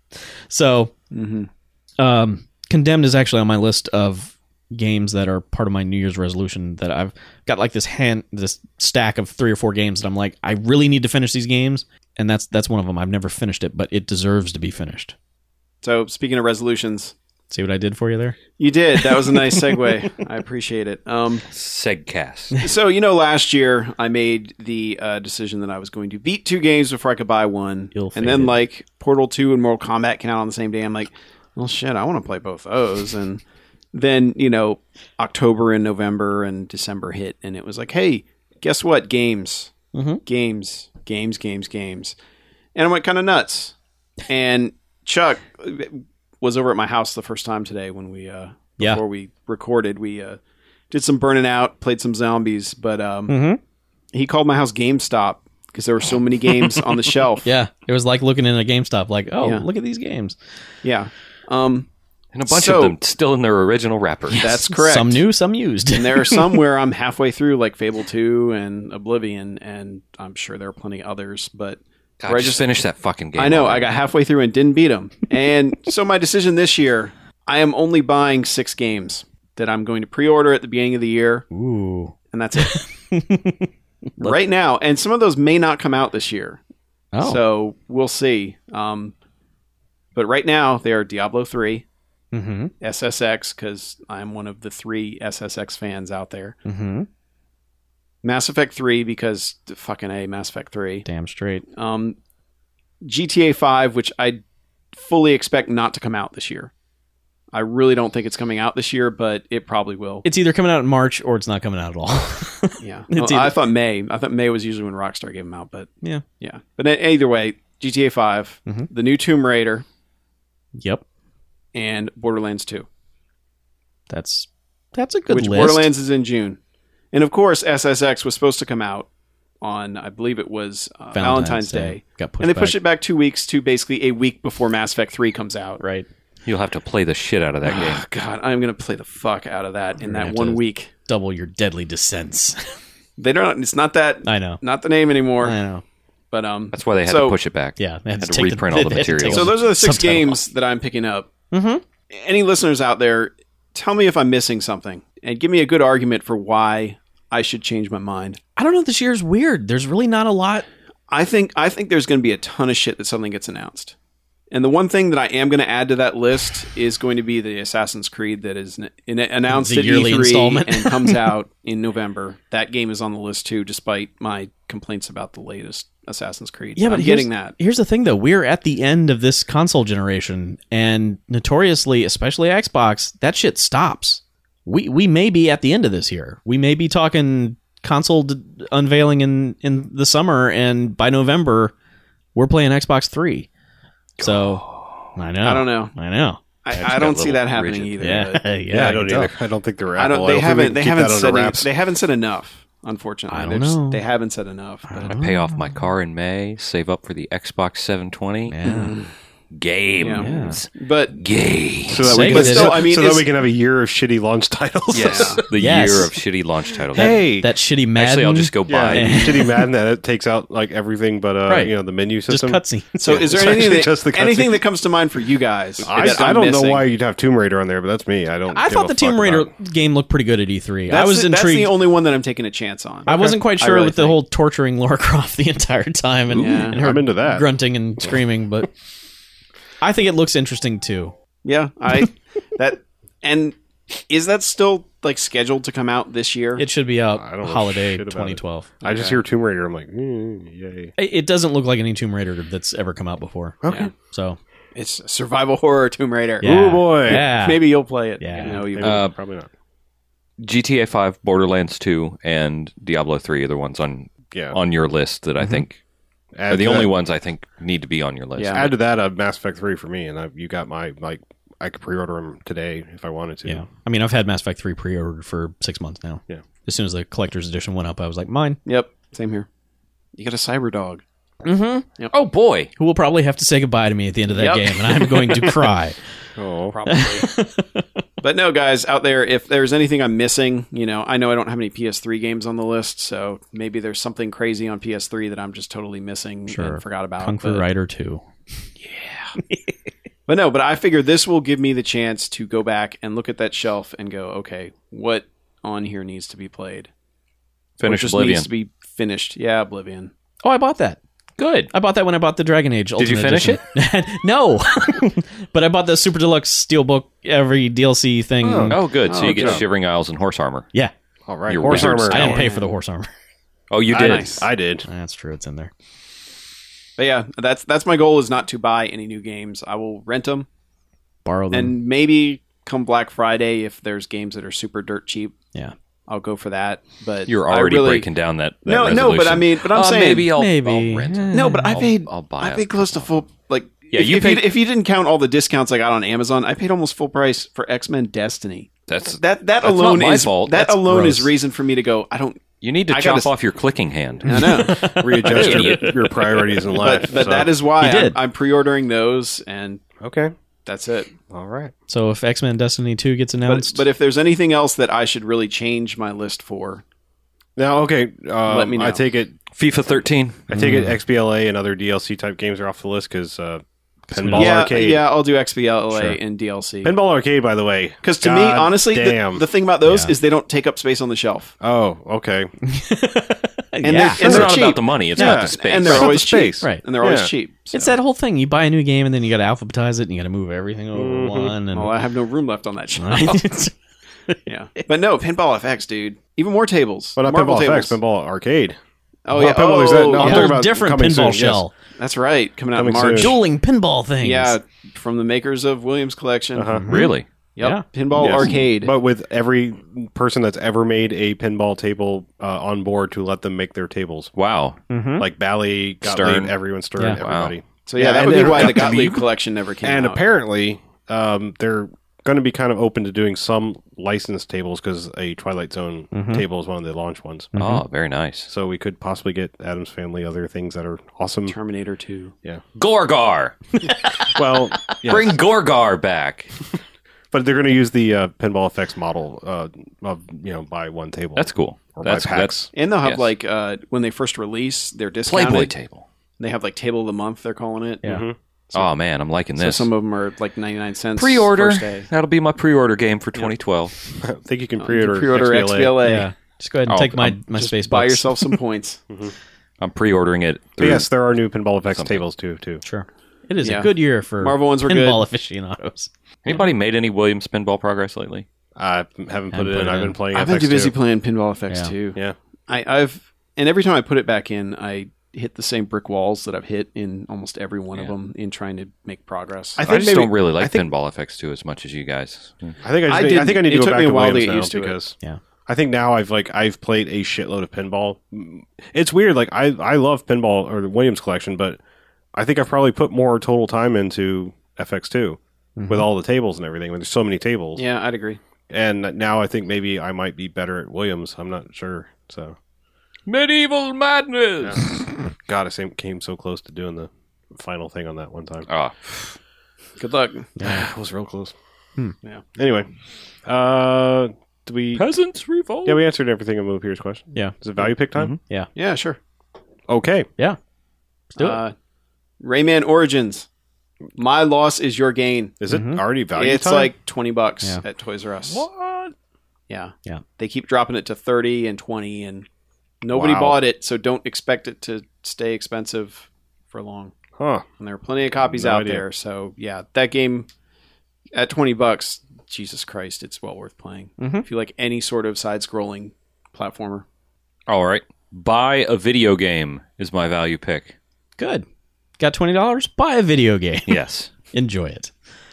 So, Mm-hmm. um, Condemned is actually on my list of games that are part of my New Year's resolution that I've got like this hand, this stack of three or four games that I'm like, I really need to finish these games. And that's, that's one of them. I've never finished it, but it deserves to be finished. So speaking of resolutions, See what I did for you there? you did. That was a nice segue. I appreciate it. Um, Segcast. so, you know, last year I made the uh, decision that I was going to beat two games before I could buy one. Ill-fated. And then, like, Portal two and Mortal Kombat came out on the same day. I'm like, well, shit, I want to play both those. And then, you know, October and November and December hit, and it was like, hey, guess what? Games. Mhm. Games. Games, games, games. And I went kind of nuts. And Chuck was over at my house the first time today when we, uh, Yeah. before we recorded, we uh, did some Burning Out, played some zombies, but um, Mm-hmm. he called my house GameStop because there were so many games on the shelf. Yeah, it was like looking in a GameStop, like, oh, Yeah. look at these games. Yeah. Um, And a bunch So- of them still in their original wrapper. That's correct. Some new, some used. And there are some where I'm halfway through, like Fable two and Oblivion, and I'm sure there are plenty others, but God, where I just just finish that fucking game. I know I already. got halfway through and didn't beat them. And so my decision this year, I am only buying six games that I'm going to pre-order at the beginning of the year, Ooh. and that's it. Right now, and some of those may not come out this year. Oh. So we'll see. Um, but right now, they are Diablo three, Mm-hmm. S S X, because I'm one of the three S S X fans out there. Mm-hmm. Mass Effect three, because fucking A, Mass Effect three. Damn straight. Um, G T A five, which I fully expect not to come out this year. I really don't think it's coming out this year, but it probably will. It's either coming out in March or it's not coming out at all. Yeah. It's Well, I either- thought May. I thought May was usually when Rockstar gave them out, but Yeah. yeah. But e- either way, G T A five, Mhm. the new Tomb Raider, Yep. and Borderlands two. That's that's a good Which list. Borderlands is in June. And of course, S S X was supposed to come out on, I believe it was uh, Valentine's, Day. Got pushed And they back. pushed it back two weeks to basically a week before Mass Effect three comes out. Right. You'll have to play the shit out of that game. Oh, God, I'm going to play the fuck out of that in You're gonna that have one to- week. Double your deadly descents. They don't. It's not that. I know. Not the name anymore. I know. But um. That's why they had so, to push it back. Yeah. They Had had to take reprint all the they had to take materials. So all those are the six subtitle games that I'm picking up. Mhm. Any listeners out there, tell me if I'm missing something, and give me a good argument for why I should change my mind. I don't know. This year's weird. There's really not a lot. I think I think there's going to be a ton of shit that suddenly gets announced. And the one thing that I am going to add to that list is going to be the Assassin's Creed that is n- in, announced The at yearly E three installment. and comes out in November. That game is on the list too, despite my complaints about the latest Assassin's Creed. Yeah, but I'm here's- getting that. Here's the thing, though. We're at the end of this console generation, and notoriously, especially Xbox, that shit stops. We we may be at the end of this here. We may be talking console d- unveiling in, in the summer, and by November, we're playing Xbox three. So, I know. I don't know. I know. I, just I got don't a see little that happening rigid. either. Yeah, but yeah, Yeah, I don't can either. tell. I don't think they're I Apple. don't. They think we haven't. can They keep haven't that under said. Any, wraps. they haven't said enough. Unfortunately, I They're don't just- know. They haven't said enough. I but- don't I pay off my car in May, save up for the Xbox seven twenty. Yeah. Games. But Games. So that we Sega can, did still, so, I mean, so that is- we can have a year of shitty launch titles. Yes, the Yes. year of shitty launch titles. Hey, That shitty Madden. Actually, I'll just go yeah, buy. shitty Madden that it takes out like everything but uh, Right. you know, the menu just system. cutscenes. so, Yeah, is there it's anything actually that, just the cutscene. anything that comes to mind for you guys? I, that I I'm don't missing? know why you'd have Tomb Raider on there, but that's me. I don't. I give thought a the fuck Tomb Raider about- game looked pretty good at E three. That's I was the, intrigued. That's the only one that I'm taking a chance on. I wasn't quite I sure really with the think. whole torturing Lara Croft the entire time and, Yeah. and her I'm into that. grunting and screaming, but I think it looks interesting too. Yeah, I that and is that still like scheduled to come out this year? It should be out I don't know holiday shit about it. twenty twelve. I just Okay. hear Tomb Raider. I'm like, mm, yay. It it doesn't look like any Tomb Raider that's ever come out before. Okay. Yeah. So It's survival horror Tomb Raider. yeah. Oh, boy. yeah, Maybe you'll play it. Yeah. No, you Maybe, Uh, probably not. G T A five, Borderlands two, and Diablo three are the ones on Yeah. on your list that I think Add are the to only that, ones I think need to be on your list. Yeah. Add to that a Mass Effect three for me, and I, you got my like. I could pre-order them today if I wanted to. yeah. I mean, I've had Mass Effect three pre-ordered for six months now. Yeah. as soon as the collector's edition went up, I was like, mine. Yep, same here. You got a cyber dog. Mm-hmm. Oh boy. Who will probably have to say goodbye to me at the end of that Yep. game, and I'm going to cry. Oh, Probably. But no, guys, out there, if there's anything I'm missing, you know, I know I don't have any P S three games on the list, so maybe there's something crazy on P S three that I'm just totally missing Sure. and forgot about. Kung Fu but, Rider two. but no, but I figure this will give me the chance to go back and look at that shelf and go, okay, what on here needs to be played? Finish What just Oblivion. needs to be finished. Yeah, Oblivion. Oh, I bought that. Good. I bought that when I bought the Dragon Age Ultimate you finish Edition. No. But I bought the Super Deluxe Steelbook, every D L C thing. Oh, good. So Oh, you get good. Shivering Isles and horse armor. Yeah. all right. Your Horse wizard armor. I didn't Oh, pay yeah. for the horse armor. Oh, you I, did. Nice. I did. That's true. It's in there. But yeah, that's that's my goal is not to buy any new games. I will rent them Borrow them. and maybe come Black Friday if there's games that are super dirt cheap. Yeah. I'll go for that. But You're I already really- breaking down that, that No, no, but resolution. I mean, but I'm Uh, saying maybe I'll, Maybe. I'll rent it. no, but I I'll- paid. I'll buy I it. paid close to full. Like, Yeah, if, you if, paid- you, if you didn't count all the discounts I got on Amazon, I paid almost full price for X-Men Destiny. That's That that That's alone not my is fault. that That's alone is gross. reason for me to go. I don't. you need to I chop gotta- off your clicking hand. I know. Readjust your, Idiot. your priorities in life. but but so. that is why He did. I'm, I'm pre-ordering those, and okay. that's it. All right. So if X-Men Destiny two gets But, announced, but if there's anything else that I should really change my list for, Now, okay. Um, Let me know. I take it. FIFA thirteen. I take it. X B L A and other D L C type games are off the list because uh, Pinball yeah, Arcade. yeah, I'll do X B L A Sure. and D L C. Pinball Arcade, by the way. Because to me, God honestly, the, damn. the thing about those Yeah. is they don't take up space on the shelf, oh, okay. and yeah, they're, and It's they're not cheap, about the money. It's Yeah, about the space. and they're Right. always The cheap, space. right. and they're always Yeah. cheap. so- It's that whole thing. You buy a new game and then you got to alphabetize it and you got to move everything over Mhm. one. And Well, I have no room left on that shelf. Right? Yeah, but no, Pinball F X, dude. Even more tables. But not Marble Pinball tables. F X, Pinball Arcade. Oh Well, yeah, Pinball, oh, there's that- no, a I'm yeah. talking whole about different coming pinball soon, yes. shell. That's right. Coming out Coming in March. soon. Dueling pinball things. Yeah, from the makers of Williams Collection. Uh-huh. Really? Yep. Yeah. Pinball Yes. Arcade. But with every person that's ever made a pinball table uh, on board to let them make their tables. Wow. Mhm. Like Bally, Gottlieb, Stern. everyone, Stern, Yeah. everybody. so yeah, Yeah, that and would be then- why the Gottlieb. Gottlieb collection never came And out. apparently, um, they're going to be kind of open to doing some licensed tables because a Twilight Zone Mhm. table is one of the launch ones. Oh, very nice. So we could possibly get Adam's Family other things that are awesome. Terminator two. Gorgar. Well, yes. Bring Gorgar back. but they're going to use the uh, Pinball Effects model uh, of you know buy one table. That's cool. Or That's by packs. that's And they'll have Yes. like uh, when they first release their discounted. Playboy table. They have like table of the month. They're calling it. Yeah. Mhm. Oh man, I'm liking So this. some of them are like ninety-nine cents. Pre-order. First day. That'll be my pre-order game for twenty twelve. I think you can Uh, pre-order, pre-order X B L A. X B L A. Yeah. Just go ahead and Oh, take my, um, my Just space buy bucks. yourself some points. I'm pre-ordering it. But Through, yes, there are new Pinball Effects Something. tables too. Too. Sure. It is Yeah. a good year for Marvel ones were pinball good. aficionados. Anybody made any Williams Pinball progress lately? I haven't put Haven't it put in. it I've in. been playing. I've been F X too busy too. playing Pinball Effects Yeah. too. Yeah. I, I've and every time I put it back in, I hit the same brick walls that I've hit in almost every one of Yeah. them in trying to make progress. I I, think just maybe- don't really like I think- Pinball F X two as much as you guys. I think I, just I need, I didn't- think I need to it go took back me a to while to Williams get now used to it. because Yeah. I think now I've like I've played a shitload of pinball. It's weird. Like I I love pinball or the Williams collection, but I think I've probably put more total time into F X two with all the tables and everything. When there's so many tables, yeah, I'd agree. and now I think maybe I might be better at Williams. I'm not sure. So Medieval madness. God, I same- came so close to doing the final thing on that one time. Ah, Good luck. It was real close. Hmm. Yeah. Anyway, uh, do we? peasants revolt. Yeah, we answered everything in Move Here's question. Yeah. Is it value pick time? Mhm. Yeah. Yeah, sure. Okay. Yeah. Let's do it. Uh, Rayman Origins. My loss is your gain. Is it Mhm. already value It's time? like twenty bucks Yeah. at Toys R Us. What? Yeah. Yeah. They keep dropping it to thirty and twenty, and nobody Wow. bought it, so don't expect it to stay expensive for long. huh. And there are plenty of copies No out idea. there. So yeah, that game at twenty bucks, Jesus Christ, it's well worth playing. Mhm. If you like any sort of side-scrolling platformer. All right. Buy a video game is my value pick. Good. Got twenty dollars? Buy a video game. Yes. Enjoy it.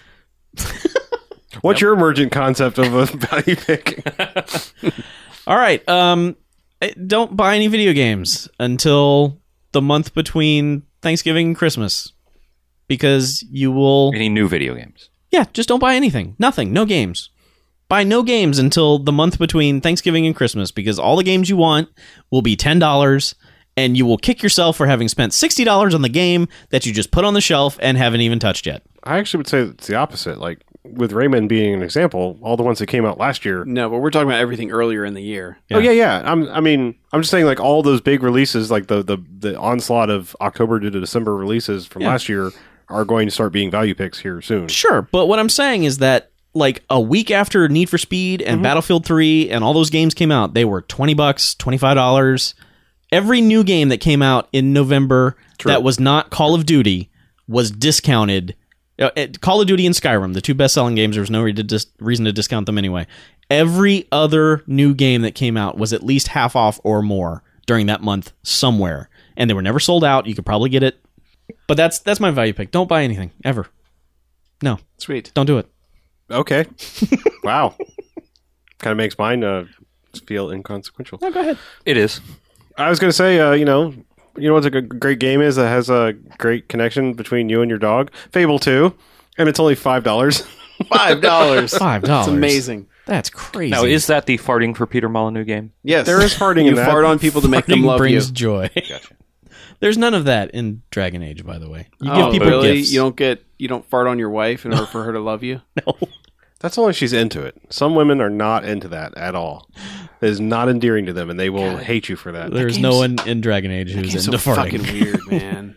What's your emergent concept of a value pick? All right. Um, eh, don't buy any video games until the month between Thanksgiving and Christmas, because you will. Any new video games? Yeah, just don't buy anything. Nothing. No games. buy no games until the month between Thanksgiving and Christmas, because all the games you want will be ten dollars, and you will kick yourself for having spent sixty dollars on the game that you just put on the shelf and haven't even touched yet. I actually would say it's the opposite. Like, with Rayman being an example, all the ones that came out last year. No, but we're talking about everything earlier in the year. Yeah. Oh yeah, yeah. I'm. I mean, I'm just saying, like all those big releases, like the the, the onslaught of October to December releases from Yeah. last year, are going to start being value picks here soon. Sure, but what I'm saying is that like a week after Need for Speed and Battlefield three and all those games came out, they were twenty bucks, twenty-five dollars. Every new game that came out in November that was not Call of Duty was discounted. Uh, it- Call of Duty and Skyrim, the two best-selling games, there was no re- to dis- reason to discount them anyway. Every other new game that came out was at least half off or more during that month somewhere, and they were never sold out. You could probably get it, but that's that's my value pick. Don't buy anything ever. No, Sweet. don't do it. Okay. Wow. Kind of makes mine uh, feel inconsequential. No, go ahead. It is. I was going to say, uh, you know, you know what a g- great game is that has a great connection between you and your dog? Fable two, and it's only five dollars. Five dollars. Five dollars. It's amazing. That's crazy. Now, is that the farting for Peter Molyneux game? Yes. There is farting You in that. fart on people to make them Farting love brings you. joy. Gotcha. There's none of that in Dragon Age, by the way. You Oh, give people really? gifts. You don't get you don't fart on your wife in order for her to love you? No. That's only if she's into it. Some women are not into that at all. It is not endearing to them, and they will hate you for that. There's no one in Dragon Age who's It's into so farting. fucking weird, man.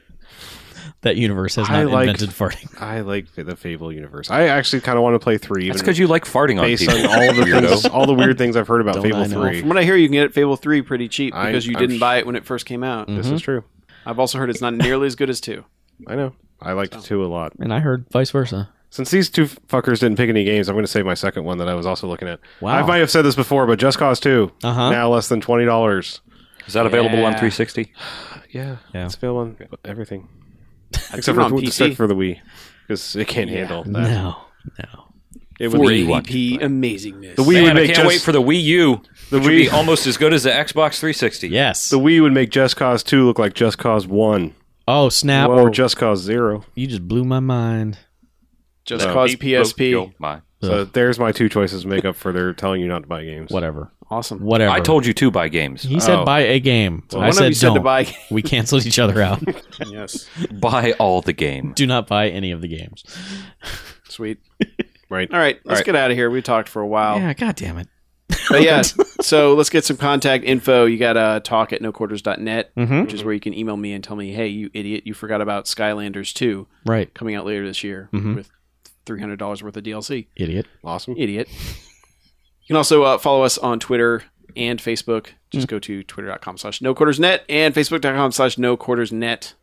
That universe has I not like- invented farting. I like the Fable universe. I actually kind of want to play three, even That's because you like farting on based people. on all the Weirdo. things, all the weird things I've heard about Don't Fable I know? three. From what I hear, you can get Fable three pretty cheap I- because you I'm didn't sh- buy it when it first came out. This is true. I've also heard it's not nearly as good as two. I know. I liked two a lot. And I heard vice versa. Since these two fuckers didn't pick any games, I'm going to say my second one that I was also looking at. Wow. I might have said this before, but Just Cause two, Uh-huh. now less than twenty dollars. Is that available on Yeah. three sixty? Yeah, Yeah. it's available on everything Except except for, on P C. except for the Wii, because it can't handle that. No. No. It four would eighty p amazingness. The Wii Man, would I make can't just, wait for the Wii U. the Which would be Wii. almost as good as the Xbox three sixty. Yes. The Wii would make Just Cause two look like Just Cause one oh, snap. or Just Cause zero. You just blew my mind. Just No. Cause Beep, P S boop, P. yo, my. So there's my two choices to make up for their telling you not to buy games. Whatever. Awesome. Whatever. I told you to buy games. He said Oh. buy a game. Well, I one of said you said don't. to buy. We canceled each other out. Yes. Buy all the game. Do not buy any of the games. Sweet. Right. All right. Let's right. get out of here. We talked for a while. Yeah, god damn it. But yeah, so let's get some contact info. You got uh, talk at no quarters dot net, Mhm. which is where you can email me and tell me, hey, you idiot, you forgot about Skylanders two Right. coming out later this year Mhm. with three hundred dollars worth of D L C. Idiot. Awesome. Idiot. You can also uh, follow us on Twitter and Facebook. Just go to twitter.com slash no quarters net and facebook.com slash no quarters net.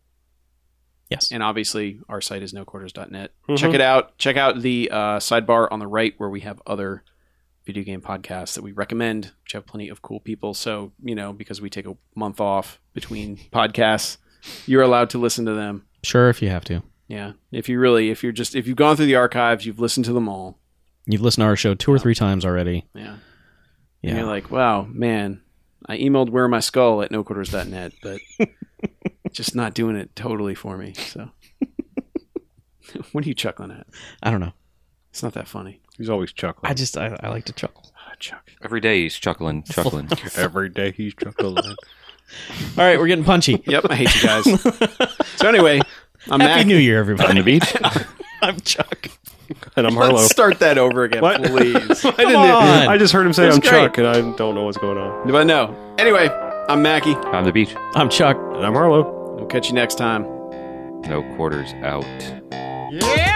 Yes. And obviously, our site is no quarters dot net. Mhm. Check it out. Check out the uh, sidebar on the right where we have other video game podcasts that we recommend, which have plenty of cool people. So, you know, because we take a month off between podcasts, you're allowed to listen to them. Sure, if you have to. Yeah. If you really, if you're just, if you've gone through the archives, you've listened to them all. You've listened to our show two or three times already. Yeah. And Yeah. you're like, wow, man, I emailed Where My Skull at no quarters dot net, but just not doing it totally for me. So, what are you chuckling at? I don't know. It's not that funny. He's always chuckling. I just I, I like to chuckle. Ah, Chuck. Every day he's chuckling, chuckling. Every day he's chuckling. All right, we're getting punchy. Yep, I hate you guys. So anyway, I'm Happy Mac. New Year, everybody. On the beach? I'm Chuck. And I'm Harlow. Let's start that over again, What? please. I, didn't, on. I just heard him say That's I'm great. Chuck, and I don't know what's going on. But no. Anyway, I'm Mackie. On the beach. I'm Chuck. And I'm Harlow. We'll catch you next time. No quarters out. Yeah!